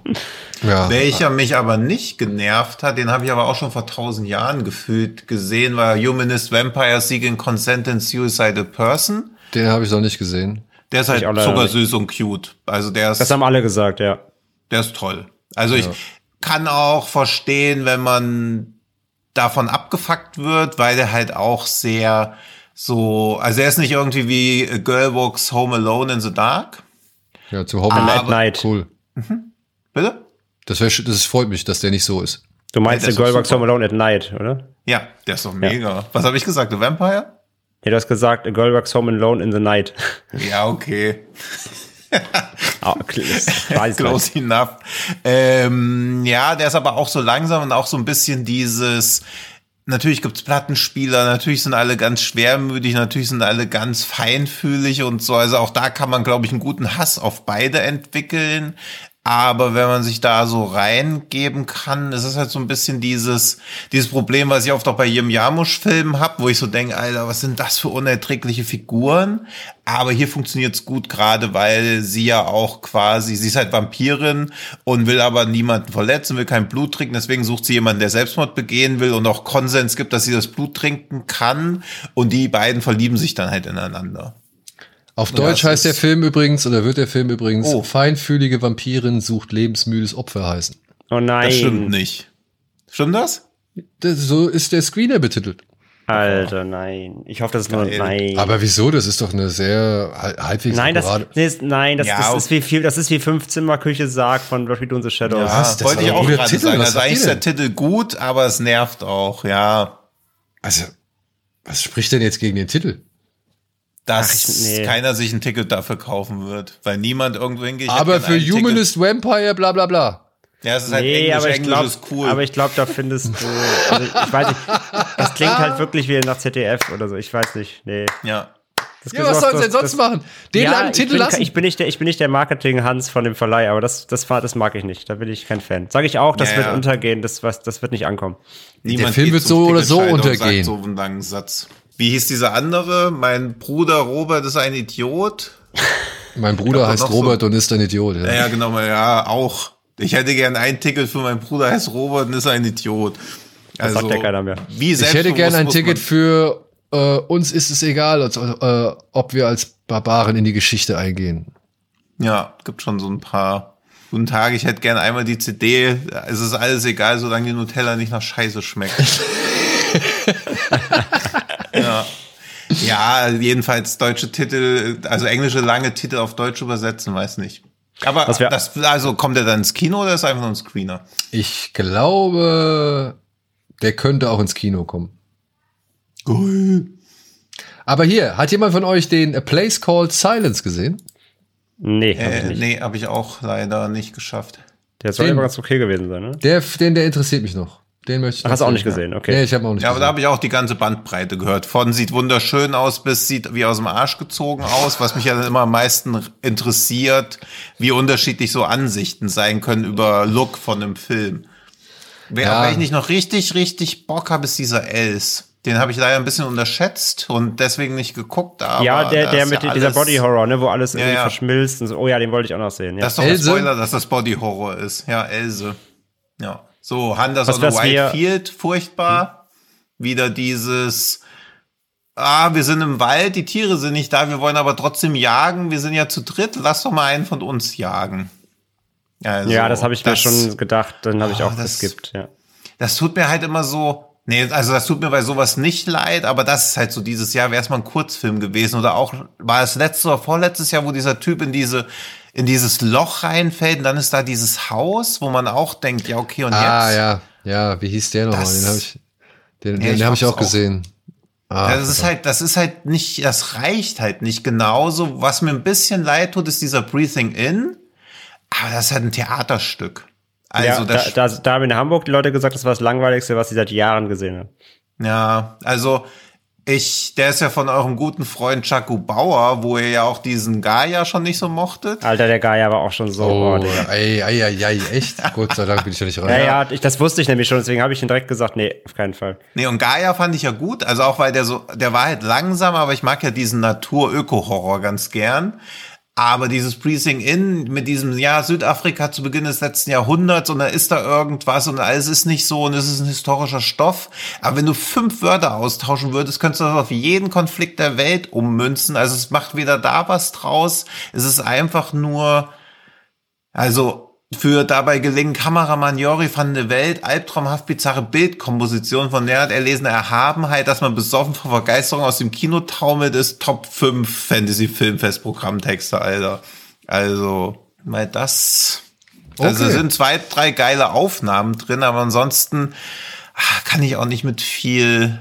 Ja. Welcher mich aber nicht genervt hat, den habe ich aber auch schon vor 1000 Jahren gefühlt gesehen, war Humanist Vampire Seeking Consent and Suicidal Person. Den habe ich noch nicht gesehen. Der ist halt zuckersüß und cute. Also das haben alle gesagt, ja. Der ist toll. Also ich kann auch verstehen, wenn man davon abgefuckt wird, weil der halt auch sehr so, also er ist nicht irgendwie wie A Girl Walks Home Alone in the Dark. Ja, zu Home at Night. Cool. Bitte? Das freut mich, dass der nicht so ist. Du meinst A Girl Walks Home Alone at Night, oder? Ja, der ist doch mega. Ja. Was habe ich gesagt? The Vampire? Ja, du hast gesagt A Girl Walks Home Alone in the Night. Ja, okay. Close enough. Ja, der ist aber auch so langsam und auch so ein bisschen dieses... Natürlich gibt's Plattenspieler, natürlich sind alle ganz schwermütig, natürlich sind alle ganz feinfühlig und so. Also auch da kann man, glaube ich, einen guten Hass auf beide entwickeln. Aber wenn man sich da so reingeben kann, ist es halt so ein bisschen dieses Problem, was ich oft auch bei Jim Jarmusch-Filmen habe, wo ich so denke, Alter, was sind das für unerträgliche Figuren? Aber hier funktioniert's gut, gerade weil sie ja auch quasi, sie ist halt Vampirin und will aber niemanden verletzen, will kein Blut trinken, deswegen sucht sie jemanden, der Selbstmord begehen will und auch Konsens gibt, dass sie das Blut trinken kann und die beiden verlieben sich dann halt ineinander. Auf Deutsch heißt der Film übrigens, oder wird der Film übrigens, feinfühlige Vampirin sucht lebensmüdes Opfer heißen. Oh nein. Das stimmt nicht. Stimmt das? So ist der Screener betitelt. Alter, nein. Ich hoffe, das ist nur nein. Aber wieso? Das ist doch eine sehr halbwegs das ist wie 5-Zimmer-Küche Sarg von What We Do in the Shadows. Ja, das wollte ich auch gerade sagen. Also eigentlich ist der Titel gut, aber es nervt auch, ja. Also, was spricht denn jetzt gegen den Titel? Dass keiner sich ein Ticket dafür kaufen wird, weil niemand irgendwo hingeht. Aber für Humanist Vampire, bla bla bla. Ja, es ist halt Englisch ist cool. Aber ich glaube, da findest du, also ich weiß nicht, das klingt halt wirklich wie nach ZDF oder so, ich weiß nicht, nee. Ja. Was sollen sie denn sonst machen? Den langen Titel lassen? Ich bin nicht der Marketing-Hans von dem Verleih, aber das mag ich nicht, da bin ich kein Fan. Sage ich auch, das wird untergehen, das wird nicht ankommen. Der Film wird so oder so untergehen. So einen langen Satz. Wie hieß dieser andere? Mein Bruder Robert ist ein Idiot. Mein Bruder heißt Robert und ist ein Idiot. Ja, genau, ja, auch. Ich hätte gern ein Ticket für mein Bruder heißt Robert und ist ein Idiot. Das sagt ja keiner mehr. Ich hätte gern ein Ticket für uns ist es egal, ob wir als Barbaren in die Geschichte eingehen. Ja, gibt schon so ein paar. Guten Tag, ich hätte gern einmal die CD. Es ist alles egal, solange die Nutella nicht nach Scheiße schmeckt. Ja, jedenfalls deutsche Titel, also englische lange Titel auf Deutsch übersetzen, weiß nicht. Aber also kommt der dann ins Kino oder ist einfach nur ein Screener? Ich glaube, der könnte auch ins Kino kommen. Cool. Aber hier, hat jemand von euch den A Place Called Silence gesehen? Nee, hab ich nicht. Nee, habe ich auch leider nicht geschafft. Der soll aber ganz okay gewesen sein, ne? Der interessiert mich noch. Den möchte ich. Hast du auch nicht gesehen, okay. Nee, ich habe auch nicht gesehen. Aber da habe ich auch die ganze Bandbreite gehört. Von sieht wunderschön aus bis sieht wie aus dem Arsch gezogen aus, was mich ja dann immer am meisten interessiert, wie unterschiedlich so Ansichten sein können über Look von einem Film. Wer ich nicht noch richtig Bock habe, ist dieser Els. Den habe ich leider ein bisschen unterschätzt und deswegen nicht geguckt. Aber ja, der mit dieser Body Horror, ne, wo alles irgendwie verschmilzt und so. Oh ja, den wollte ich auch noch sehen. Ja. Das ist doch ein Spoiler, dass das Body Horror ist. Ja, Else. Ja. So, Hunters on the White Field, furchtbar. Wieder dieses, wir sind im Wald, die Tiere sind nicht da, wir wollen aber trotzdem jagen, wir sind ja zu dritt, lass doch mal einen von uns jagen. Also, ja, das habe ich mir schon gedacht, dann habe ich auch geskippt, ja. Das tut mir halt immer so, das tut mir bei sowas nicht leid, aber das ist halt so dieses Jahr, wäre es mal ein Kurzfilm gewesen oder auch, war es letztes oder vorletztes Jahr, wo dieser Typ in dieses Loch reinfällt und dann ist da dieses Haus, wo man auch denkt, ja, okay, und jetzt? Ja, wie hieß der nochmal? Den habe ich auch gesehen. Das ist halt nicht, das reicht halt nicht genauso. Was mir ein bisschen leid tut, ist dieser Breathing In, aber das ist halt ein Theaterstück. Also da haben in Hamburg die Leute gesagt, das war das Langweiligste, was sie seit Jahren gesehen haben. Ja, also der ist ja von eurem guten Freund Chaco Bauer, wo ihr ja auch diesen Gaia schon nicht so mochtet. Alter, der Gaia war auch schon so. Echt? Gott sei Dank bin ich da nicht rein. Ja, das wusste ich nämlich schon, deswegen habe ich ihn direkt gesagt, nee, auf keinen Fall. Nee, und Gaia fand ich ja gut, also auch weil der war halt langsam, aber ich mag ja diesen Natur-Öko-Horror ganz gern. Aber dieses Breathing In mit diesem, Südafrika zu Beginn des letzten Jahrhunderts und da ist da irgendwas und alles ist nicht so und es ist ein historischer Stoff. Aber wenn du 5 Wörter austauschen würdest, könntest du das auf jeden Konflikt der Welt ummünzen. Also es macht weder da was draus. Es ist einfach nur, für dabei gelingen Kameramann Jori van de Welt, albtraumhaft bizarre Bildkomposition von Leonard erlesene Erhabenheit, dass man besoffen vor Begeisterung aus dem Kino taumelt, ist Top 5 Fantasy-Filmfest-Programmtexte, Alter. Also, weil das... Okay. Also sind 2, 3 geile Aufnahmen drin, aber ansonsten kann ich auch nicht mit viel...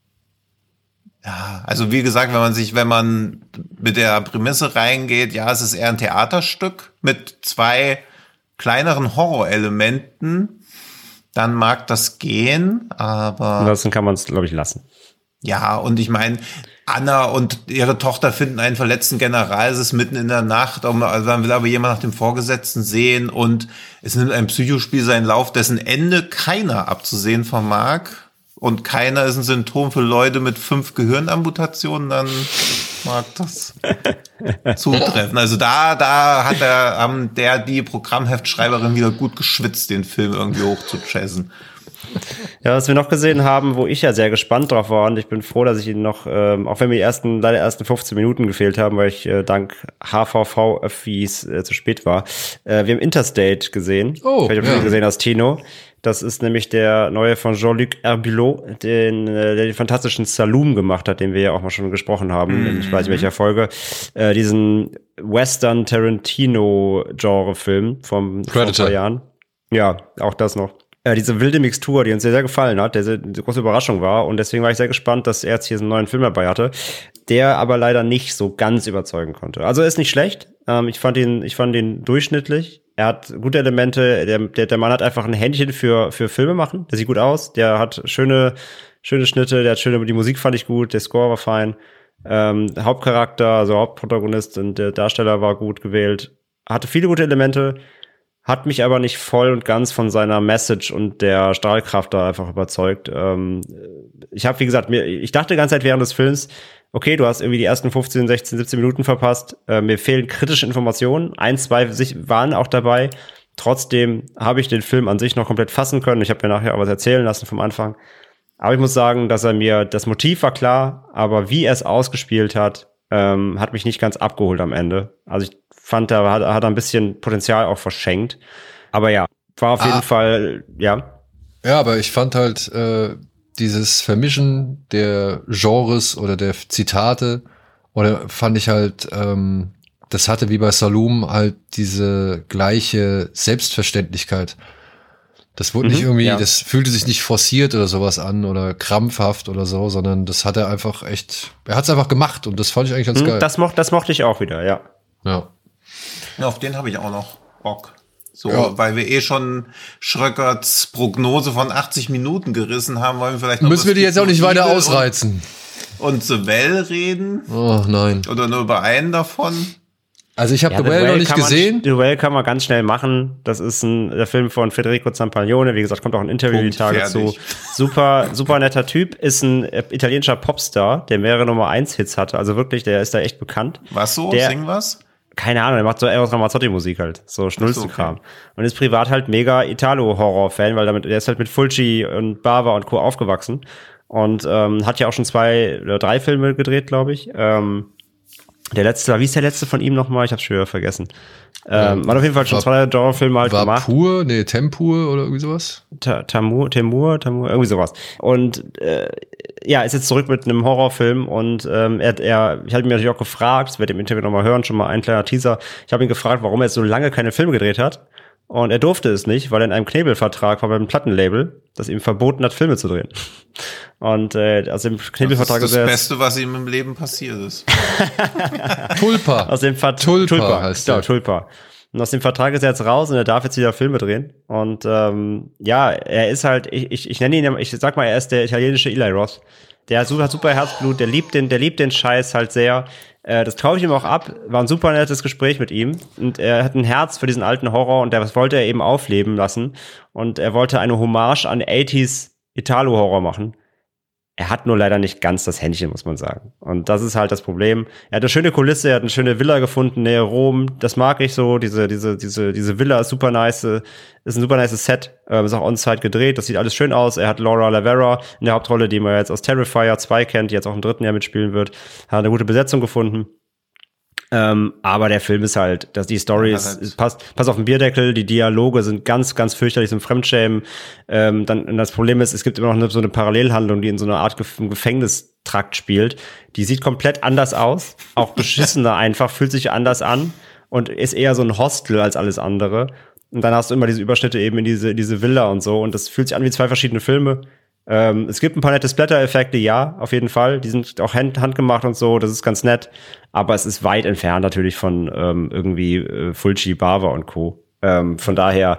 Ja, also wie gesagt, wenn man mit der Prämisse reingeht, es ist eher ein Theaterstück mit 2 kleineren Horrorelementen, dann mag das gehen, aber... Ansonsten kann man es, glaube ich, lassen. Ja, und ich meine, Anna und ihre Tochter finden einen verletzten General, es ist mitten in der Nacht, dann will aber jemand nach dem Vorgesetzten sehen und es nimmt ein Psychospiel seinen Lauf, dessen Ende keiner abzusehen vermag und keiner ist ein Symptom für Leute mit 5 Gehirnamputationen, dann mag das zutreffen. Also da hat die Programmheftschreiberin wieder gut geschwitzt, den Film irgendwie hochzuchazzen. Ja, was wir noch gesehen haben, wo ich ja sehr gespannt drauf war und ich bin froh, dass ich ihn noch, auch wenn mir die ersten 15 Minuten gefehlt haben, weil ich dank HVV-Öffis zu spät war. Wir haben Interstate gesehen. Oh, ich habe gesehen als Tino. Das ist nämlich der neue von Jean-Luc Herbulot, der den fantastischen Saloon gemacht hat, den wir ja auch mal schon gesprochen haben, ich weiß nicht welcher Folge. Diesen Western Tarantino-Genre-Film vor 2 Jahren. Ja, auch das noch. Diese wilde Mixtur, die uns sehr, sehr gefallen hat, der eine große Überraschung war und deswegen war ich sehr gespannt, dass er jetzt hier so einen neuen Film dabei hatte, der aber leider nicht so ganz überzeugen konnte. Also er ist nicht schlecht, ich fand ihn durchschnittlich, er hat gute Elemente, der Mann hat einfach ein Händchen für Filme machen, der sieht gut aus, der hat schöne Schnitte, die Musik fand ich gut, der Score war fein, Hauptcharakter, also Hauptprotagonist und der Darsteller war gut gewählt, hatte viele gute Elemente, hat mich aber nicht voll und ganz von seiner Message und der Strahlkraft da einfach überzeugt. Ich habe, wie gesagt, ich dachte die ganze Zeit während des Films, okay, du hast irgendwie die ersten 15, 16, 17 Minuten verpasst, mir fehlen kritische Informationen, 1, 2 waren auch dabei. Trotzdem habe ich den Film an sich noch komplett fassen können. Ich habe mir nachher auch was erzählen lassen vom Anfang. Aber ich muss sagen, dass das Motiv war klar, aber wie er es ausgespielt hat, Hat mich nicht ganz abgeholt am Ende. Also ich fand, da hat er ein bisschen Potenzial auch verschenkt. Aber ja, war auf jeden Fall, ja. Ja, aber ich fand halt dieses Vermischen der Genres oder der Zitate, oder fand ich halt, das hatte wie bei Saloum halt diese gleiche Selbstverständlichkeit. Das wurde nicht irgendwie, das fühlte sich nicht forciert oder sowas an oder krampfhaft oder so, sondern das hat er einfach echt, er hat es einfach gemacht und das fand ich eigentlich ganz geil. Das mochte ich auch wieder, ja. Ja, auf den habe ich auch noch Bock. So, weil wir schon Schröckerts Prognose von 80 Minuten gerissen haben, wollen wir vielleicht noch müssen wir die jetzt auch nicht weiter ausreizen. Und The Well reden? Oh nein. Oder nur über einen davon? Also ich habe The Well noch nicht gesehen. The Well kann man ganz schnell machen. Das ist der Film von Federico Zampaglione. Wie gesagt, kommt auch ein Interview die Tage zu. Super, super netter Typ. Ist ein italienischer Popstar, der mehrere Nummer-1-Hits hatte. Also wirklich, der ist da echt bekannt. Was so? Sing was? Keine Ahnung, der macht so Eros Ramazzotti-Musik halt. So Schnulzenkram. Okay. Und ist privat halt mega Italo-Horror-Fan, weil der ist halt mit Fulci und Bava und Co. aufgewachsen. Und hat ja auch schon 2 oder 3 Filme gedreht, glaube ich. Der letzte, wie ist der letzte von ihm nochmal? Ich hab's schon wieder vergessen. Hat auf jeden Fall schon 2 Genrefilme halt gemacht. Tempur oder irgendwie sowas? Temur, irgendwie sowas. Und ist jetzt zurück mit einem Horrorfilm und ich habe ihn natürlich auch gefragt, das werdet ihr im Interview nochmal hören, schon mal ein kleiner Teaser. Ich habe ihn gefragt, warum er jetzt so lange keine Filme gedreht hat. Und er durfte es nicht, weil er in einem Knebelvertrag war beim Plattenlabel, das ihm verboten hat, Filme zu drehen. Und aus dem Knebelvertrag ist das Beste, was ihm im Leben passiert ist. Tulpa. Aus dem Tulpa heißt der. Tulpa. Und aus dem Vertrag ist er jetzt raus und er darf jetzt wieder Filme drehen. Und er ist halt, ich nenne ihn, ich sag mal, er ist der italienische Eli Roth. Der hat super Herzblut, der liebt den Scheiß halt sehr. Das traue ich ihm auch ab. War ein super nettes Gespräch mit ihm. Und er hat ein Herz für diesen alten Horror und das wollte er eben aufleben lassen. Und er wollte eine Hommage an 80s Italo-Horror machen. Er hat nur leider nicht ganz das Händchen, muss man sagen. Und das ist halt das Problem. Er hat eine schöne Kulisse, er hat eine schöne Villa gefunden, nähe Rom. Das mag ich so. Diese Villa ist super nice. Ist ein super nice Set. Ist auch on-site gedreht. Das sieht alles schön aus. Er hat Laura Lavera in der Hauptrolle, die man jetzt aus Terrifier 2 kennt, die jetzt auch im 3. Jahr mitspielen wird. Hat eine gute Besetzung gefunden. Aber der Film ist halt, dass die Story passt auf den Bierdeckel, die Dialoge sind ganz, ganz fürchterlich, so ein Fremdschämen. Dann das Problem ist, es gibt immer noch so eine Parallelhandlung, die in so einer Art Gefängnistrakt spielt. Die sieht komplett anders aus, auch beschissener einfach, fühlt sich anders an und ist eher so ein Hostel als alles andere. Und dann hast du immer diese Überschnitte eben in diese Villa und so und das fühlt sich an wie 2 verschiedene Filme. Es gibt ein paar nette Splatter-Effekte, ja, auf jeden Fall. Die sind auch handgemacht und so, das ist ganz nett. Aber es ist weit entfernt natürlich von irgendwie Fulci, Bava und Co. Von daher,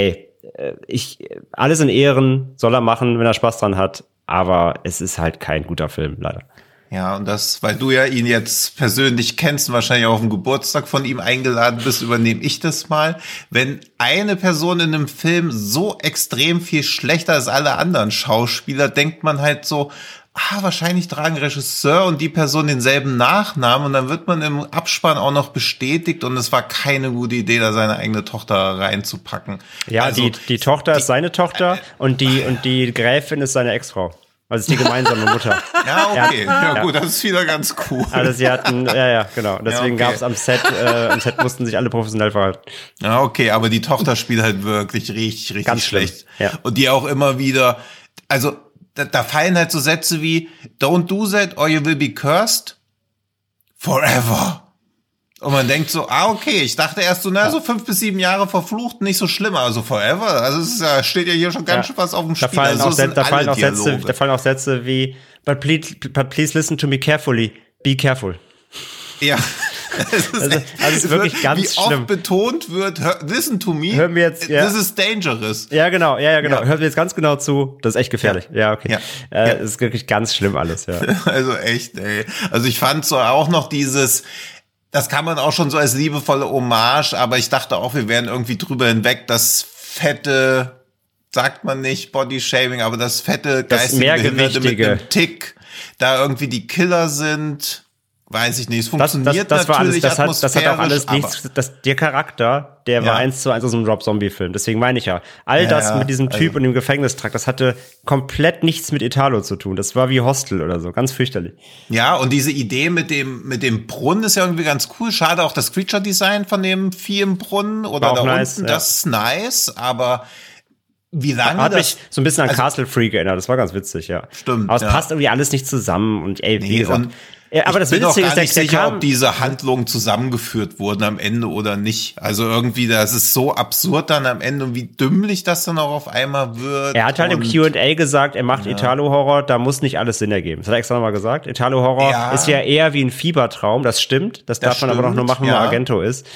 alles in Ehren soll er machen, wenn er Spaß dran hat. Aber es ist halt kein guter Film, leider. Ja, und weil du ja ihn jetzt persönlich kennst und wahrscheinlich auch auf den Geburtstag von ihm eingeladen bist, übernehme ich das mal. Wenn eine Person in einem Film so extrem viel schlechter als alle anderen Schauspieler, denkt man halt so, wahrscheinlich tragen Regisseur und die Person denselben Nachnamen und dann wird man im Abspann auch noch bestätigt und es war keine gute Idee, da seine eigene Tochter reinzupacken. Ja, also, die Tochter ist seine Tochter und die Gräfin ist seine Ex-Frau. Also ist die gemeinsame Mutter. Ja, okay. Ja, gut, das ist wieder ganz cool. Also sie hatten, genau. Deswegen gab es am Set mussten sich alle professionell verhalten. Ja, okay, aber die Tochter spielt halt wirklich richtig ganz schlecht. Ja. Und die auch immer wieder, also da fallen halt so Sätze wie, don't do that or you will be cursed forever. Und man denkt so, okay, ich dachte erst so, so 5 bis 7 Jahre verflucht, nicht so schlimm, also forever. Also es steht ja hier schon ganz schön was auf dem Spiel. Da fallen auch Sätze wie, but please listen to me carefully, be careful. Ja. Also es ist wirklich ganz schlimm. Wie oft betont wird, listen to me, hör mir jetzt, this is dangerous. Ja, genau. Ja. Hört mir jetzt ganz genau zu, das ist echt gefährlich. Ja, okay. Es ist wirklich ganz schlimm alles, ja. Also echt, ey. Also ich fand so auch noch das kann man auch schon so als liebevolle Hommage, aber ich dachte auch, wir wären irgendwie drüber hinweg, das fette, sagt man nicht Bodyshaming, aber das fette geistige Behinderte mit einem Tick, da irgendwie die Killer sind. weiß ich nicht, es funktioniert das war alles, natürlich das hat auch alles atmosphärisch, nichts, der Charakter, der war 1:1 aus einem Rob-Zombie-Film. Deswegen meine ich ja, das mit diesem Typ und dem Gefängnistrakt, das hatte komplett nichts mit Italo zu tun. Das war wie Hostel oder so, ganz fürchterlich. Ja, und diese Idee mit dem Brunnen ist ja irgendwie ganz cool. Schade auch das Creature-Design von dem Vieh im Brunnen oder da nice, unten, das ist nice, aber wie lange hat das... mich so ein bisschen an Castle Freak erinnert, das war ganz witzig, ja. Stimmt, aber es passt irgendwie alles nicht zusammen und wie gesagt... Und aber das ich bin auch Witzige gar nicht ist, der sicher, kam, ob diese Handlungen zusammengeführt wurden am Ende oder nicht. Also irgendwie, das ist so absurd dann am Ende und wie dümmlich das dann auch auf einmal wird. Er hat halt im Q&A gesagt, er macht Italo-Horror, da muss nicht alles Sinn ergeben. Das hat er extra nochmal gesagt. Italo-Horror ist ja eher wie ein Fiebertraum, das stimmt. Das darf man aber doch nur machen, wenn man Argento ist.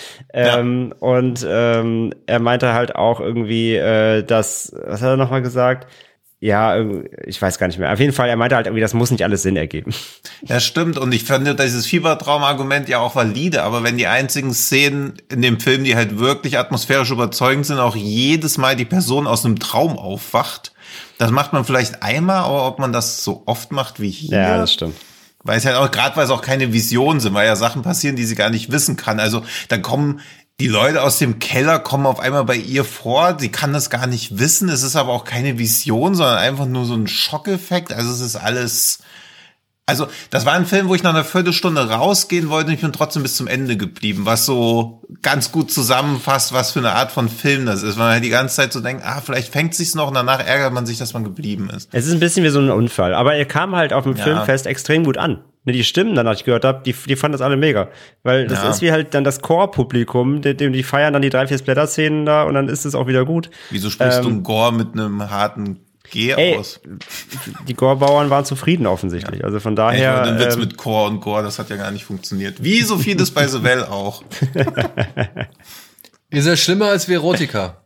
Und er meinte halt auch irgendwie, was hat er nochmal gesagt? Ja, ich weiß gar nicht mehr. Auf jeden Fall, er meinte halt irgendwie, das muss nicht alles Sinn ergeben. Ja, stimmt. Und ich finde dieses Fiebertraum-Argument ja auch valide. Aber wenn die einzigen Szenen in dem Film, die halt wirklich atmosphärisch überzeugend sind, auch jedes Mal die Person aus einem Traum aufwacht, das macht man vielleicht einmal, aber ob man das so oft macht wie hier. Ja, das stimmt. Weil es halt auch, gerade weil es auch keine Visionen sind, weil ja Sachen passieren, die sie gar nicht wissen kann. Also dann kommen die Leute aus dem Keller, kommen auf einmal bei ihr vor. Sie kann das gar nicht wissen. Es ist aber auch keine Vision, sondern einfach nur so ein Schockeffekt. Also es ist alles... Also das war ein Film, wo ich nach einer Viertelstunde rausgehen wollte und ich bin trotzdem bis zum Ende geblieben, was so ganz gut zusammenfasst, was für eine Art von Film das ist. Weil man halt die ganze Zeit so denkt, vielleicht fängt sich's noch und danach ärgert man sich, dass man geblieben ist. Es ist ein bisschen wie so ein Unfall, aber er kam halt auf dem Filmfest extrem gut an. Die Stimmen, danach ich gehört habe, die fanden das alle mega. Weil das ist wie halt dann das Core-Publikum, die feiern dann die 3-4 Splatter-Szenen da und dann ist es auch wieder gut. Wieso sprichst du Gore mit einem harten G aus? Die Gore-Bauern waren zufrieden offensichtlich. Also von daher. Den Witz mit Core und Gore, das hat ja gar nicht funktioniert. Wie so vieles bei The Well auch. Ist er schlimmer als Verotika?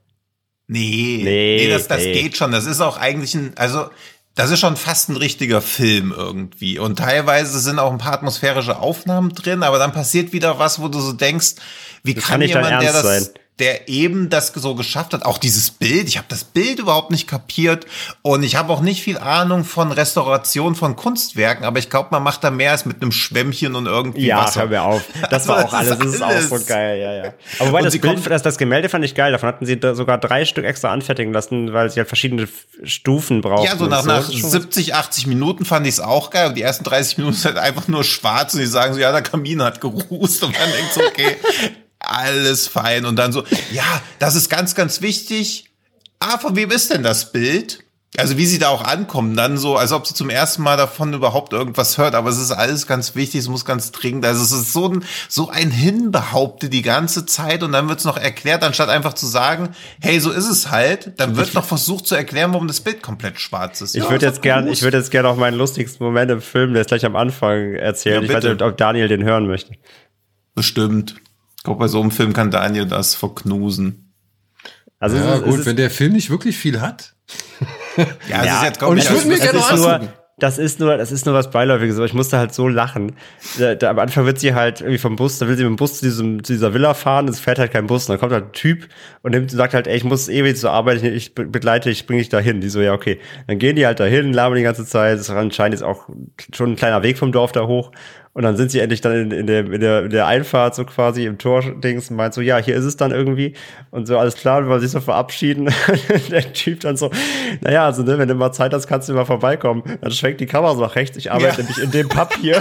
Nee, das geht schon. Das ist auch eigentlich das ist schon fast ein richtiger Film irgendwie. Und teilweise sind auch ein paar atmosphärische Aufnahmen drin, aber dann passiert wieder was, wo du so denkst, wie kann jemand, der eben das so geschafft hat, auch dieses Bild, ich habe das Bild überhaupt nicht kapiert und ich habe auch nicht viel Ahnung von Restauration von Kunstwerken, aber ich glaube, man macht da mehr als mit einem Schwämmchen und irgendwie Wasser. Ja, hör mir auf. Das war auch alles, das ist auch so geil, ja. Aber wobei das Gemälde fand ich geil, davon hatten sie da sogar 3 Stück extra anfertigen lassen, weil sie halt verschiedene Stufen brauchten. Ja, so nach 70, 80 Minuten fand ich es auch geil, aber die ersten 30 Minuten ist halt einfach nur schwarz und die sagen so, ja, der Kamin hat gerußt und man denkt so, okay, alles fein. Und dann so, ja, das ist ganz, ganz wichtig. Von wem ist denn das Bild? Also wie sie da auch ankommen, dann so, als ob sie zum ersten Mal davon überhaupt irgendwas hört. Aber es ist alles ganz wichtig, es muss ganz dringend. Also es ist so ein Hinbehaupte die ganze Zeit und dann wird es noch erklärt, anstatt einfach zu sagen, hey, so ist es halt. Dann wird noch versucht zu erklären, warum das Bild komplett schwarz ist. Ich würde jetzt gerne auch meinen lustigsten Moment im Film, der ist gleich am Anfang erzählen. Ja, ich weiß nicht, ob Daniel den hören möchte. Bestimmt. Ich glaube, bei so einem Film kann Daniel das verknusen. Also ja, gut, wenn der Film nicht wirklich viel hat. Ja, das ist jetzt, und ich würde mir gerne angucken. Das ist nur was Beiläufiges, aber ich musste halt so lachen. Am Anfang wird sie halt irgendwie vom Bus, da will sie mit dem Bus zu dieser Villa fahren, es fährt halt kein Bus, und dann kommt halt ein Typ und sagt halt, ey, ich muss ewig zur Arbeit, ich begleite dich, bring dich dahin. Die so, ja, okay. Dann gehen die halt dahin, labern die ganze Zeit, es ist anscheinend jetzt auch schon ein kleiner Weg vom Dorf da hoch. Und dann sind sie endlich dann in der Einfahrt so quasi im Tor-Dings und meint so, ja, hier ist es dann irgendwie. Und so, alles klar, und wollen sich so verabschieden. Der Typ dann so, naja, also, ne, wenn du mal Zeit hast, kannst du mal vorbeikommen. Dann schwenkt die Kamera so nach rechts. Ich arbeite nämlich in dem Pub hier.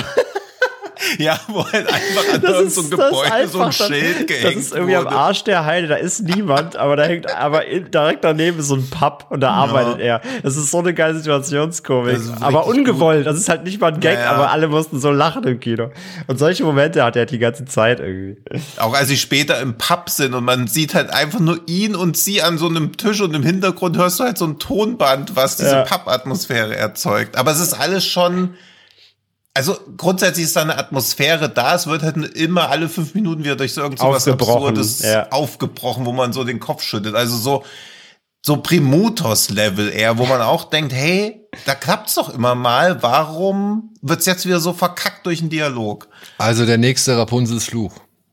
Ja, wo halt einfach an irgendeinem so Gebäude so ein Schild gehängt Das ist irgendwie am Arsch der Heide, da ist niemand, aber da hängt, direkt daneben ist so ein Pub und da arbeitet er. Das ist so eine geile Situationskomik, aber ungewollt. Gut. Das ist halt nicht mal ein Gag, aber alle mussten so lachen im Kino. Und solche Momente hat er die ganze Zeit irgendwie. Auch als sie später im Pub sind und man sieht halt einfach nur ihn und sie an so einem Tisch und im Hintergrund hörst du halt so ein Tonband, was diese Pub-Atmosphäre erzeugt. Aber es ist alles schon... Also grundsätzlich ist da eine Atmosphäre da, es wird halt immer alle 5 Minuten wieder durch so irgend so was Absurdes aufgebrochen, wo man so den Kopf schüttelt. Also so Primutos-Level eher, wo man auch denkt, hey, da klappt's doch immer mal, warum wird's jetzt wieder so verkackt durch einen Dialog? Also der nächste Rapunzels Fluch.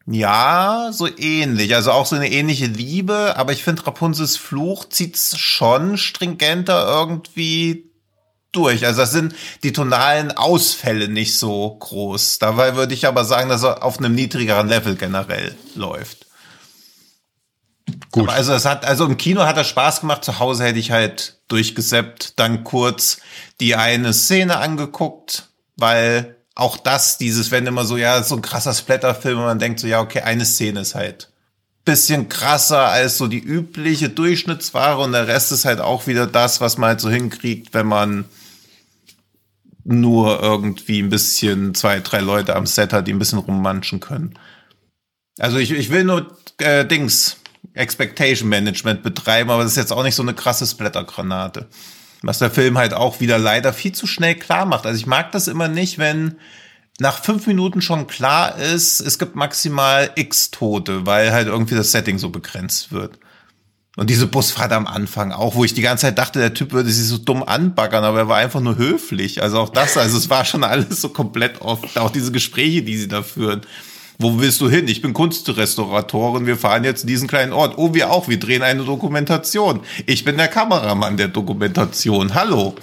Ja, so ähnlich, also auch so eine ähnliche Liebe, aber ich finde Rapunzels Fluch zieht's schon stringenter irgendwie durch. Also das sind die tonalen Ausfälle nicht so groß. Dabei würde ich aber sagen, dass er auf einem niedrigeren Level generell läuft. Gut. Aber also im Kino hat er Spaß gemacht, zu Hause hätte ich halt durchgesappt, dann kurz die eine Szene angeguckt, weil auch wenn immer so, ja, so ein krasser Splatterfilm und man denkt so, ja, okay, eine Szene ist halt bisschen krasser als so die übliche Durchschnittsware und der Rest ist halt auch wieder das, was man halt so hinkriegt, wenn man nur irgendwie ein bisschen 2, 3 Leute am Set hat, die ein bisschen rummanschen können. Also ich will nur Expectation Management betreiben, aber das ist jetzt auch nicht so eine krasse Splattergranate. Was der Film halt auch wieder leider viel zu schnell klar macht. Also ich mag das immer nicht, wenn nach 5 Minuten schon klar ist, es gibt maximal X Tote, weil halt irgendwie das Setting so begrenzt wird. Und diese Busfahrt am Anfang auch, wo ich die ganze Zeit dachte, der Typ würde sich so dumm anbaggern, aber er war einfach nur höflich. Also auch es war schon alles so komplett oft, auch diese Gespräche, die sie da führen. Wo willst du hin? Ich bin Kunstrestauratorin, wir fahren jetzt in diesen kleinen Ort. Oh, wir auch, wir drehen eine Dokumentation. Ich bin der Kameramann der Dokumentation. Hallo.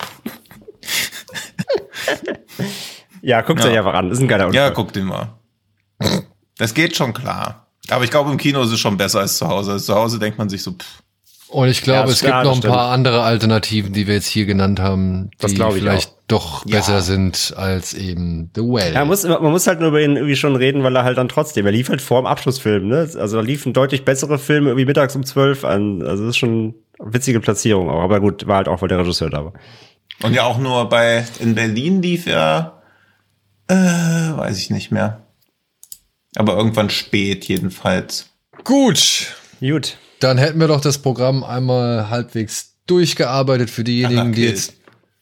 Ja, guckt euch einfach an. Das ist ein geiler Unfall. Ja, guck den mal. Das geht schon klar. Aber ich glaube, im Kino ist es schon besser als zu Hause. Als zu Hause denkt man sich so, Und ich glaube, Ja, es gibt klar, noch das ein paar andere Alternativen, die wir jetzt hier genannt haben, Das die glaube ich vielleicht auch. doch Ja. besser sind als eben The Well. Ja, man muss halt nur über ihn irgendwie schon reden, weil er halt dann trotzdem, er lief halt vor dem Abschlussfilm, ne? Also da liefen deutlich bessere Filme irgendwie mittags um 12 an. Also das ist schon eine witzige Platzierung auch. Aber gut, war halt auch, weil der Regisseur da war. und ja auch nur in Berlin lief er, weiß ich nicht mehr. Aber irgendwann spät jedenfalls. Gut, Gut. dann hätten wir doch das Programm einmal halbwegs durchgearbeitet für diejenigen, die jetzt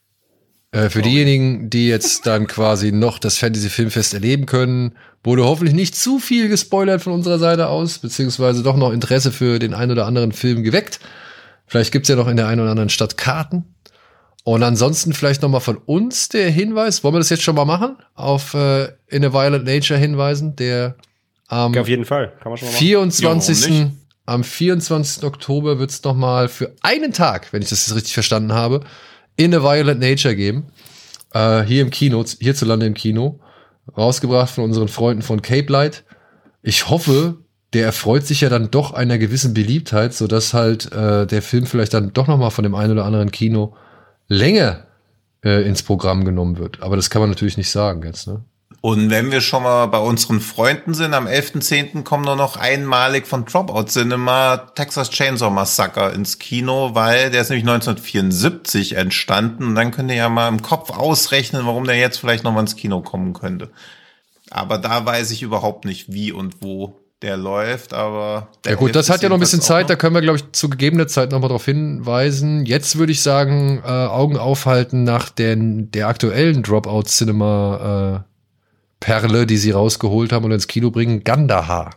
diejenigen, die jetzt dann quasi noch das Fantasy Filmfest erleben können. Wurde hoffentlich nicht zu viel gespoilert von unserer Seite aus, beziehungsweise doch noch Interesse für den einen oder anderen Film geweckt. Vielleicht gibt's ja noch in der einen oder anderen Stadt Karten. Und ansonsten vielleicht noch mal von uns der Hinweis, wollen wir das jetzt schon mal machen? Auf In a Violent Nature hinweisen, der am Auf jeden Fall. Kann man schon mal machen. 24. Am 24. Oktober wird es noch mal für einen Tag, wenn ich das jetzt richtig verstanden habe, In a Violent Nature geben. Hier im Kino, hierzulande im Kino. Rausgebracht von unseren Freunden von Cape Light. Ich hoffe, der erfreut sich ja dann doch einer gewissen Beliebtheit, sodass halt der Film vielleicht dann doch noch mal von dem einen oder anderen Kino länger ins Programm genommen wird. Aber das kann man natürlich nicht sagen jetzt, ne? Und wenn wir schon mal bei unseren Freunden sind, am 11.10. kommt nur noch einmalig von Dropout Cinema Texas Chainsaw Massacre ins Kino, weil der ist nämlich 1974 entstanden. Und dann könnt ihr ja mal im Kopf ausrechnen, warum der jetzt vielleicht noch mal ins Kino kommen könnte. Aber da weiß ich überhaupt nicht, wie und wo der läuft, aber Ja gut, das hat ja noch ein bisschen Zeit, da können wir, glaube ich, zu gegebener Zeit noch mal darauf hinweisen. Jetzt würde ich sagen, Augen aufhalten nach der aktuellen Dropout-Cinema Perle, die sie rausgeholt haben und ins Kino bringen, Gandahar.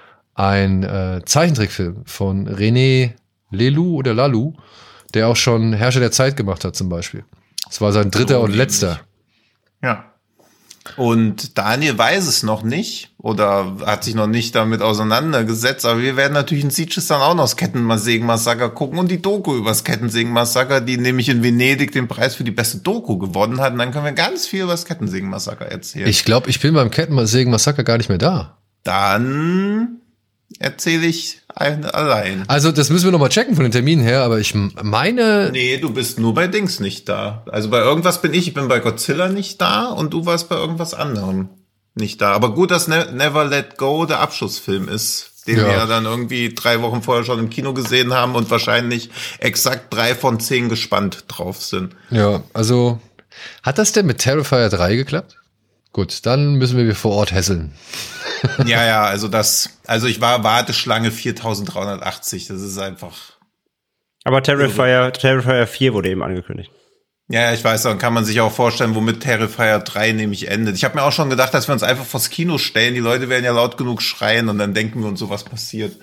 Ein Zeichentrickfilm von René Lelou oder Lalou, der auch schon Herrscher der Zeit gemacht hat zum Beispiel. Das war sein dritter und letzter. Ja. Und Daniel weiß es noch nicht oder hat sich noch nicht damit auseinandergesetzt, aber wir werden natürlich in Sieges dann auch noch das Kettensägen-Massaker gucken und die Doku über das Kettensägen-Massaker, die nämlich in Venedig den Preis für die beste Doku gewonnen hat. Und dann können wir ganz viel über das Kettensägen-Massaker erzählen. Ich glaube, ich bin beim Kettensägen-Massaker gar nicht mehr da. Dann erzähle ich allein. Also das müssen wir noch mal checken von den Terminen her, aber ich meine... Nee, du bist nur bei Dings nicht da. Also bei irgendwas ich bin bei Godzilla nicht da und du warst bei irgendwas anderem nicht da. Aber gut, dass Never Let Go der Abschlussfilm ist, den wir ja dann irgendwie 3 Wochen vorher schon im Kino gesehen haben und wahrscheinlich exakt 3 von 10 gespannt drauf sind. Ja, also hat das denn mit Terrifier 3 geklappt? Gut, dann müssen wir vor Ort hässeln. Ja, also ich war Warteschlange 4380, das ist einfach. Aber Terrifier 4 wurde eben angekündigt. Ja, ich weiß, dann kann man sich auch vorstellen, womit Terrifier 3 nämlich endet. Ich habe mir auch schon gedacht, dass wir uns einfach vors Kino stellen, die Leute werden ja laut genug schreien und dann denken wir uns so, was passiert.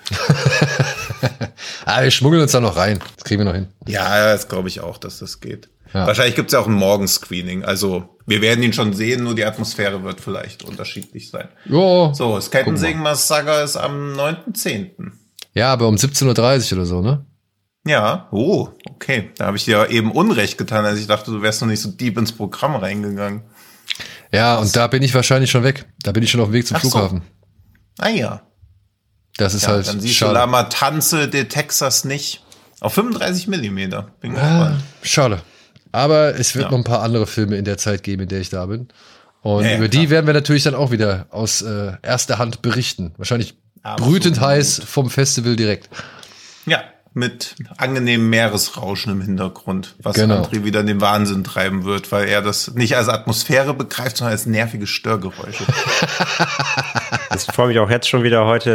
Wir schmuggeln uns da noch rein, das kriegen wir noch hin. Ja, das glaube ich auch, dass das geht. Ja. Wahrscheinlich gibt's ja auch ein Morgenscreening. Also wir werden ihn schon sehen, nur die Atmosphäre wird vielleicht unterschiedlich sein. Jo, So, das Kettensägen-Massaker ist am 9.10. ja, aber um 17:30 Uhr oder so, ne? Ja, okay. Da habe ich dir eben Unrecht getan, als ich dachte, du wärst noch nicht so deep ins Programm reingegangen. Ja, und da bin ich wahrscheinlich schon weg. Da bin ich schon auf dem Weg zum Flughafen. So. Ah ja. Das ist halt dann siehst schade. du Lama Tanze de Texas nicht. Auf 35 Millimeter. Bin gespannt. Schade. Aber es wird noch ein paar andere Filme in der Zeit geben, in der ich da bin. Und Ja, über die werden wir natürlich dann auch wieder aus erster Hand berichten. Wahrscheinlich brütend heiß vom Festival direkt. Ja, mit angenehmem Meeresrauschen im Hintergrund, was Genau. André wieder in den Wahnsinn treiben wird, weil er das nicht als Atmosphäre begreift, sondern als nervige Störgeräusche. Ich freue mich auch jetzt schon wieder heute,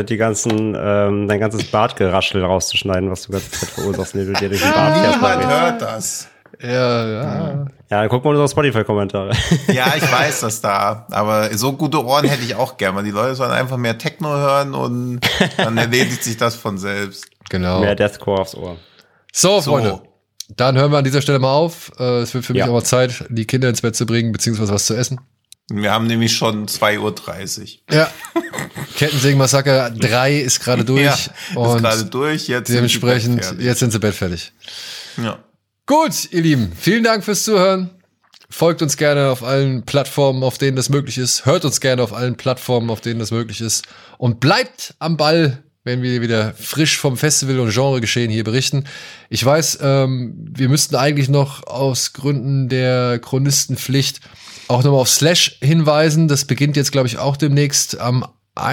dein ganzes Bartgeraschel rauszuschneiden, was du die ganze Zeit verursachst, wenn du dir durch den Bart fährst. Niemand hört das. Ja. Ja, dann guck mal unsere Spotify-Kommentare. Ja, ich weiß das da, aber so gute Ohren hätte ich auch gerne. Die Leute sollen einfach mehr Techno hören und dann erledigt sich das von selbst. Genau. Mehr Deathcore aufs Ohr. So, Freunde. Dann hören wir an dieser Stelle mal auf. Es wird für mich auch mal Zeit, die Kinder ins Bett zu bringen, beziehungsweise was zu essen. Wir haben nämlich schon 2:30 Uhr. Ja. Kettensägen-Massaker 3 ist gerade durch. Ja, ist gerade durch. Jetzt dementsprechend, jetzt sind sie bettfertig. Ja. Gut, ihr Lieben, vielen Dank fürs Zuhören. Folgt uns gerne auf allen Plattformen, auf denen das möglich ist. Hört uns gerne auf allen Plattformen, auf denen das möglich ist. Und bleibt am Ball, wenn wir wieder frisch vom Festival und Genregeschehen hier berichten. Ich weiß, wir müssten eigentlich noch aus Gründen der Chronistenpflicht auch nochmal auf Slash hinweisen. Das beginnt jetzt, glaube ich, auch demnächst am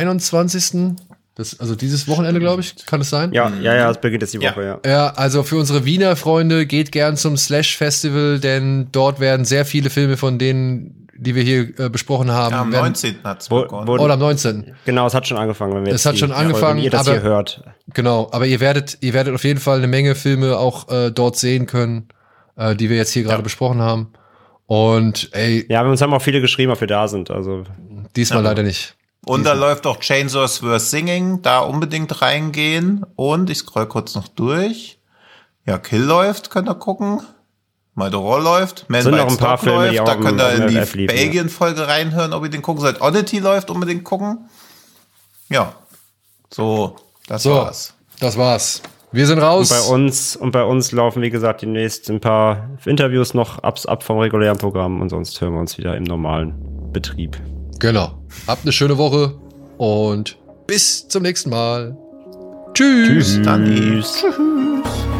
21. Also dieses Wochenende, glaube ich, kann es sein? Ja, es beginnt jetzt die Woche, ja. Ja, also für unsere Wiener Freunde geht gern zum Slash Festival, denn dort werden sehr viele Filme von denen, die wir hier besprochen haben. Ja, am 19. hat es begonnen. Oder am 19. Genau, es hat schon angefangen, wenn wir Es hat schon angefangen, wenn ihr das aber hier hört. Genau, aber ihr werdet auf jeden Fall eine Menge Filme auch dort sehen können, die wir jetzt hier gerade besprochen haben. Und ey, Ja, uns haben auch viele geschrieben, ob wir da sind. Also diesmal leider nicht. Und da läuft auch Chainsaws vs. Singing, da unbedingt reingehen. Und ich scroll kurz noch durch. Ja, Kill läuft, könnt ihr gucken. Maldoror läuft. Man Sind noch Bites ein paar Dog Filme, läuft. die auch Da könnt ihr im in die MF liefen, Belgien-Folge reinhören, ob ihr den gucken sollt. Oddity läuft, unbedingt gucken. Ja, so, das war's. Das war's. Wir sind raus. Und bei uns laufen, wie gesagt, demnächst ein paar Interviews noch ab vom regulären Programm und sonst hören wir uns wieder im normalen Betrieb. Genau. Habt eine schöne Woche und bis zum nächsten Mal. Tschüss. Dann Tschüss.